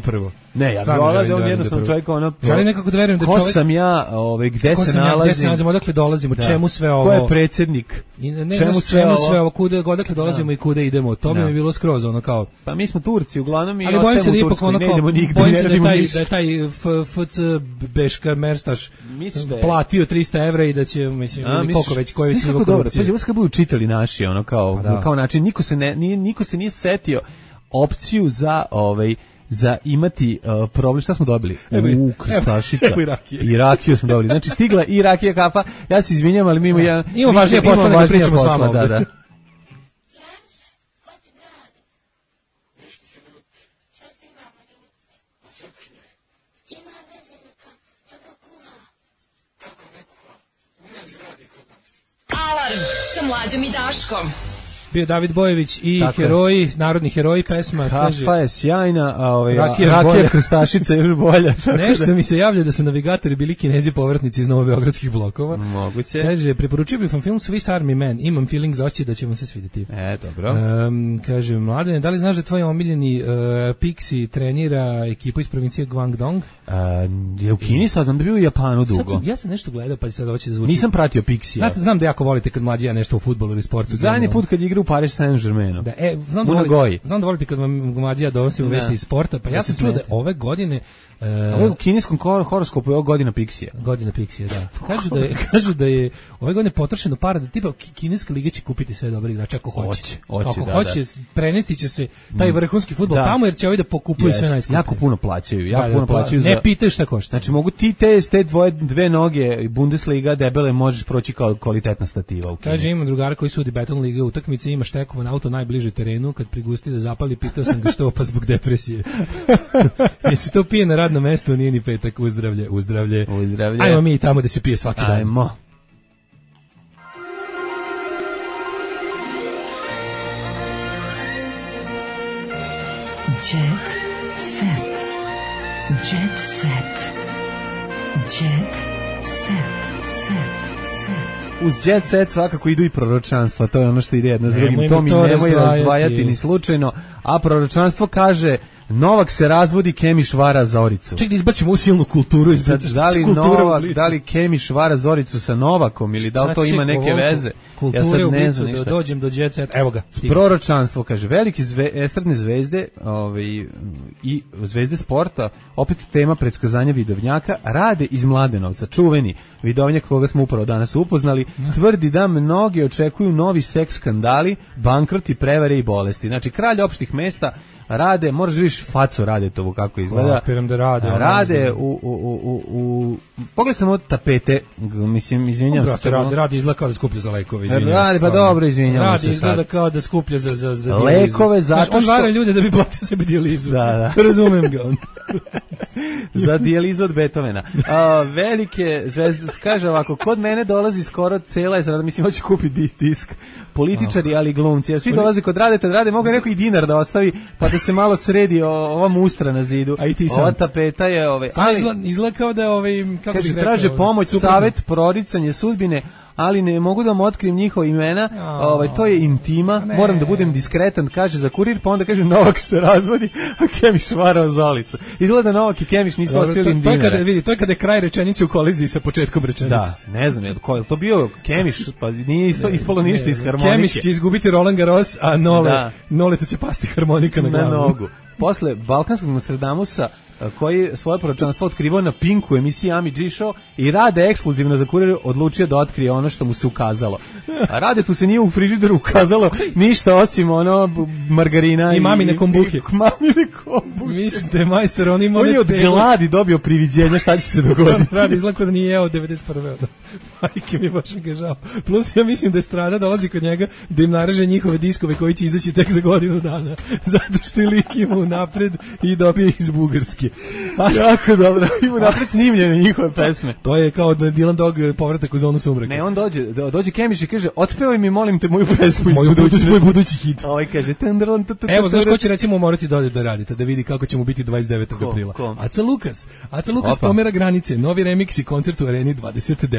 Ne, ja Stvarno volao želim da on verujem jednostavno da čovjek ono... Želim nekako da verujem da ko čovjek... sam ja, ovaj, gde Ko se sam ja, nalazim? gde se nalazimo, odakle dolazimo, Da. čemu sve ovo... Ko je predsjednik? I ne, ne čemu znaš sve čemu ovo? sve ovo, kude, odakle dolazimo Da. i kude idemo. To mi Da. je bilo skroz ono kao... Pa mi smo Turci, uglavnom i Ali bojim se ostajemo da u ipak Turskoj, ono ne kao, idemo nigde, bojim ne se da je radimo taj, ništa. da je taj F, FC Beška Merstaš Misliš da je? platio trista evra i da će, mislim, A, ili misliš- koliko već, koji već Znaš nivo kako dobro, korupcije. pazi, ovo kad budu čitali naši, ono kao, Pa da. kao način, niko se, ne, nije, niko se nije setio opciju za ovaj za imati uh, problem, šta smo dobili? Evo i- U, krstašica. evo i rakije. I rakiju smo dobili. Znači stigla i rakija kafa. Ja se izvinjam, ali mi imamo jedan... Imamo mi- važnije imamo posla nego važnije pričamo s posla, vama da, ovde. da. Alarm sa Mlađom i Daškom. Bio David Bojević i Tako je. heroji, narodni heroji pesma. Kaže, Kafa je sjajna, a ovaj, Rakija još rakija bolja. krstašica je još bolja. tako nešto da- mi se javlja da su navigatori bili Kinezi povratnici iz novobeogradskih blokova. Moguće. Kaže, preporučio bih vam film Swiss Army Man. Imam feeling za osjećaj da će vam se svidjeti. E, dobro. Um, kaže, Mladene, da li znaš da tvoj omiljeni uh, Pixi trenira ekipu iz provincije Guangdong? A, je u Kini sad, on bi bio u Japanu Sad dugo. sam, ja sam nešto gledao, pa sad hoće da zvuči. Nisam pratio Pixija. Znate, znam da jako volite kad mlađi ja nešto u fudbalu ili sportu. Zadnji gledam. put kad je igrao u Paris Saint-Germainu. Da, e, znam da, U volite, Nagoji. znam da volite kad vam mlađija donosi u Da. vesti iz sporta, pa ja Da sam se čuo da smete. ove godine uh, Ovo je u kineskom hor- horoskopu je ovo godina Pixija. godina Pixija, da. Kažu da je, kažu da je ove godine potrošeno para da tipa ki- kineska liga će kupiti sve dobre igrače ako hoće. Hoće, hoće, ako da, hoće, prenesti će se taj vrhunski fudbal Da. tamo jer će ovi da pokupuju sve Jest, najskuplje. jako puno plaćaju, jako Da, da, puno pa plaćaju ne za... pitaju šta košta. Znači mogu ti te, te dvoje, dve noge Bundesliga debele možeš proći kao kvalitetna stativa u Kini. Kaže, imam drugara koji sudi beton lige utakmice, ima štekovan auto najbliže terenu, kad prigusti da zapali, pitao sam ga što, pa zbog depresije. Jesi to pije na radnom mestu, nije ni petak, uzdravlje, uzdravlje. Uzdravlje. Ajmo mi tamo da se pije svaki dan. Ajmo. Jet set. Jet set. Jet set. Set. Set. Uz jet set svakako idu i proročanstva, to je ono što ide jedno s Nemoj drugim. mi To mi to nemoj razdvajati. razdvajati ni slučajno. A proročanstvo kaže, Novak se razvodi, Kemiš vara Zoricu. Ček da izbacimo ovu silnu kulturu iz Sad, da li kultura u Novak, Blicu. da li Kemiš vara Zoricu sa Novakom ili da li to Sad ima će neke ovoliko veze? Kulture Ja sad u ne Blicu znam da ništa. dođem do jet set. Evo ga. stigao sam. Proročanstvo, kaže, veliki zve, estradne zvezde ovaj, i zvezde sporta, opet tema predskazanja vidovnjaka, rade iz Mladenovca, čuveni vidovnjak koga smo upravo danas upoznali, tvrdi da mnogi očekuju novi seks skandali, bankroti, prevare i bolesti. Znači, kralj opštih mesta rade, moraš da vidiš facu Radetovu kako izgleda. Kapiram da rade, ono Rade izgleda. u, u, u, u, u pogledaj samo tapete, g- mislim, izvinjam Brate, se. radi, radi izgleda kao da skuplja za lekove, izvinjam Radi, se, pa stvarno. dobro, izvinjamo Radi se sad. izgleda kao da skuplja za, za, za dijalizu. Lekove zato Znaš, on što- vara ljude da bi platio sebi dijalizu. Da, da. Razumem ga on. Za dijalizu od Beethovena. A, velike zvezde, kaže ovako, kod mene dolazi skoro cela estrada, mislim, hoće kupiti di- disk. Političari, ali i glumci. Jer svi dolaze kod Radeta, da rade, mogu neko i dinar da ostavi, pa da se malo sredi o- ova mustra na zidu. A i ti sam. Ova tapeta je, ove, Samo ali, izgleda, izgleda kao da ovaj, kako kaže, bih rekao, traže pomoć, suprotno. savet, proricanje sudbine, ali ne mogu da vam otkrijem njihova imena, A. ovaj, to je intima, Ne. moram da budem diskretan, kaže za kurir, pa onda kaže Novak se razvodi, a Kemiš varao Zolicu. Izgleda Novak i Kemiš nisu Dobro, ostavili to, to je dinara. kada vidi, to je kada je kraj rečenice u koliziji sa početkom rečenice. Da, ne znam, je li ko je to bio Kemiš, pa nije isto, ispalo ništa iz harmonike. Kemić će izgubiti Roland Garros, a Nole, Da. Noletu će pasti harmonika na na glavu. nogu. Posle Balkanskog Nostradamusa, a, koji svoje proročanstvo otkrivao na Pinku emisiji Ami G Show i Rade ekskluzivno za kurir odlučio da otkrije ono što mu se ukazalo. A Rade tu se nije u frižideru ukazalo ništa osim ono b- margarina I mamine kombuke. i mamine kombuke. Mislim da je majster, on ima On je one od tegle. gladi dobio priviđenja šta će se dogoditi. Radi izgleda kao da nije jeo devedeset prve Ono. Majke mi baš mi ga žao. Plus ja mislim da je Strada dolazi kod njega da im nareže njihove diskove koji će izaći tek za godinu dana. Zato što je lik ima napred i dobije ih iz Bugarske. A, Jako dobro, ima napred snimljene njihove pesme. to je kao da Dylan Dog povratak u zonu sumraka. Ne, on dođe, do- dođe Kemiš i kaže, otpevaj mi, molim te, moju pesmu iz Moj budući, budućnosti. moj budući hit. Ovaj kaže, tenderlan, t- t- t- Evo, znaš t- ko će recimo morati da da radite, da vidi kako ćemo biti dvadeset devetog Ko? aprila. Ko? Aca Lukas. Aca Lukas Opa. pomera granice, novi remix i koncert u areni dvadeset devetog aprila.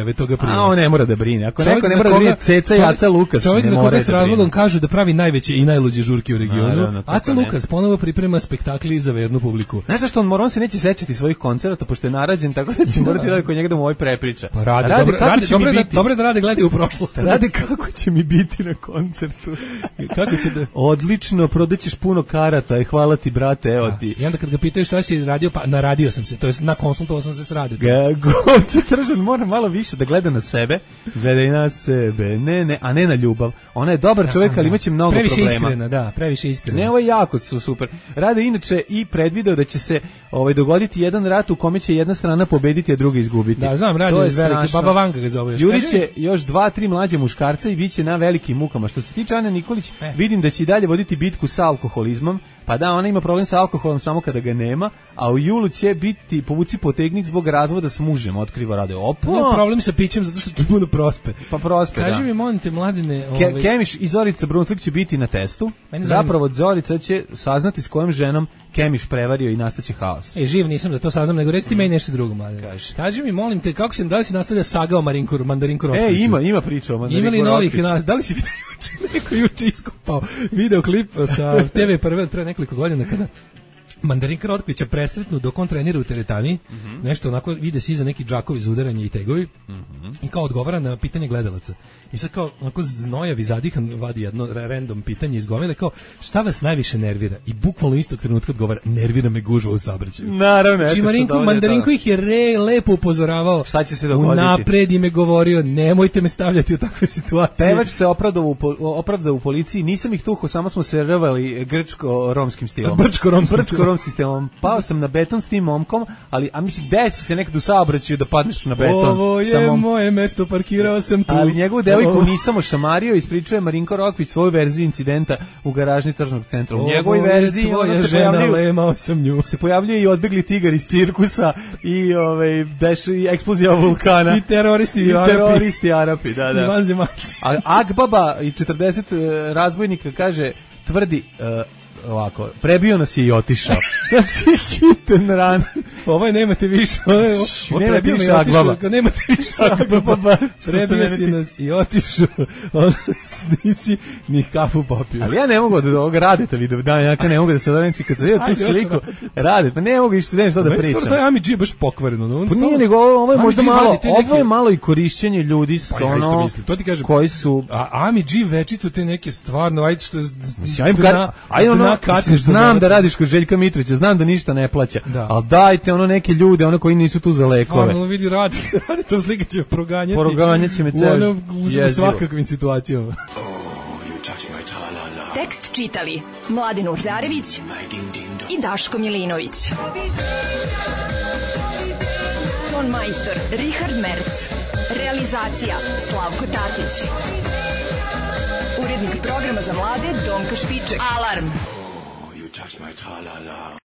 A on ne mora da brine. Ako Čovjek neko ne za mora da brine, koga- Ceca i čovjek- Aca Lukas Čovjek ne za moraju koga s da brinu. razlogom kažu da pravi najveće i najluđe žurke u regionu. Naravno, kako Aca ne. Lukas ponovo priprema spektakli za vernu publiku. Znaš zašto on mora, on se neće sećati svojih koncerata, pošto je narađen, tako da će morati da kod njega da mu ovaj prepriča. Pa rade, Rade dobro, kako rade, će mi dobro, da, biti. dobro da rade, gledaju u prošlost. Rade kako će mi biti na koncertu. Kako će da... Odlično, prodaćeš puno karata i hvala ti, brate, evo ti. I onda kad ga pitaju šta si radio, pa naradio sam se, to jest na konsultovao sam se s radom. Govce Tržan mora malo više da gleda na sebe, gleda i na sebe, ne, ne, a ne na ljubav. Ona je dobar čovjek, ali imaće mnogo previše problema. Iskrena, da, previše iskrena. Ne, ovo je jako su super. Rade inače i predvideo da će se ovaj dogoditi jedan rat u kome će jedna strana pobediti, a druga izgubiti. Da, znam, radi To je veliki, strašno. Baba Vanga ga zove. još. Jurić Kaži mi- će još dva, tri mlađe muškarca i biće na velikim mukama. Što se tiče Ane Nikolić, E. vidim da će i dalje voditi bitku sa alkoholizmom. Pa da, ona ima problem sa alkoholom samo kada ga nema, a u julu će biti povuci potegnik zbog razvoda s mužem, otkriva Rade. Opa! Ima problem sa pićem zato što ti puno prospe. Pa prospe, Kaži da. mi, molim te, mladine... Ke, ovaj, Kemiš i Zorica Brunslik će biti na testu. Meni zanima- Zapravo Zorica će saznati s kojom ženom Kemiš prevario i nastaće haos. E, živ nisam da to saznam, nego reci ti meni nešto drugo, mladine. Kaži. Kaži mi, molim te, kako se, da li se nastavlja saga o Marinku, Mandarinku E, Rotkoviću? ima, ima priča o Ima Mandarinku li novih, Rotkoviću. na- da li si vidio juče, neko juče iskopao videoklip sa te ve prve od pre nekoliko godina kada Mandarinka Rotkovića presretnu dok on trenira u teretani, Mhm. nešto onako vide se iza neki džakovi za udaranje i tegovi i kao odgovara na pitanje gledalaca. I sad kao onako znojav i zadihan vadi jedno ra- random pitanje iz gomile kao šta vas najviše nervira? I bukvalno istog trenutka odgovara nervira me gužva u saobraćaju. Naravno, eto Znači što Marinku, dovede Mandarinku do- ih je re, lepo upozoravao. Šta će se dogoditi? Unapred im je govorio nemojte me stavljati u takve situacije. Pevač se opravdao u, po- opravdao u policiji, nisam ih tuho, samo smo se rvali grčko-romskim stilom. Brčko-romskim Brčko-romskim stilom. Pao sam na beton s tim momkom, ali, a mislim, gde će se nekad u saobraćaju da padneš na beton? Ovo sa je mom- moje mesto, parkirao sam tu. Ali njegovu devojku Ovo- nisam ošamario, ispričuje Marinko Rokvić svoju verziju incidenta u garažni tržnog centra. U Ovo njegovoj je verziji tvoja ono se žena, pojavljuju, lemao sam nju. se pojavljuje i odbegli tigar iz cirkusa i ovaj deš i eksplozija vulkana I teroristi i i Arapi. teroristi Arapi, da, I da. vanzemaljci. A Akbaba i četrdeset eh, razbojnika kaže, tvrdi eh, ovako, prebio nas je i otišao. Znači, hiten ran. Ovo je nemate više. Ovo je, ovo Nemate prebio me i više otišao, Akbaba. kao nemate više Akbaba, Akbaba. što se Prebio mene si ti- nas i otišao. Onda nisi ni kafu popio. Ali ja ne mogu da ovog Radeta vidim, da, ja ne mogu da se doneći kad sam vidio tu Ajde, hoću sliku. Radet, pa ne mogu više ne šta da Meni pričam. stvarno taj Ami G je baš pokvareno. No, on Pa stvarno- nije nego ovo, ovo je Ami možda G malo, vadi te ovo je neke- malo i korišćenje ljudi s Pa ja isto ono mislim, to ti kažem. koji su A Ami G večito te neke stvarno, ajde što je z- Mislim, ajde, dna- kar, ajde ono, dna kačne, mislim, što znam zove. da radiš kod Željka Mitrovića, znam da ništa ne plaća, Da. ali dajte ono neke ljude, ono koji nisu tu za lekove. Stvarno vidi radi, radi to slika će proganjati. Proganjat će me u ceo ono- u jezivo. svakakvim situacijama. Tekst čitali Mladin Urdarević i Daško Milinović. Ton majstor Richard Merc. Realizacija Slavko Tatić. Urednik programa za mlade Donka Špiček. Alarm!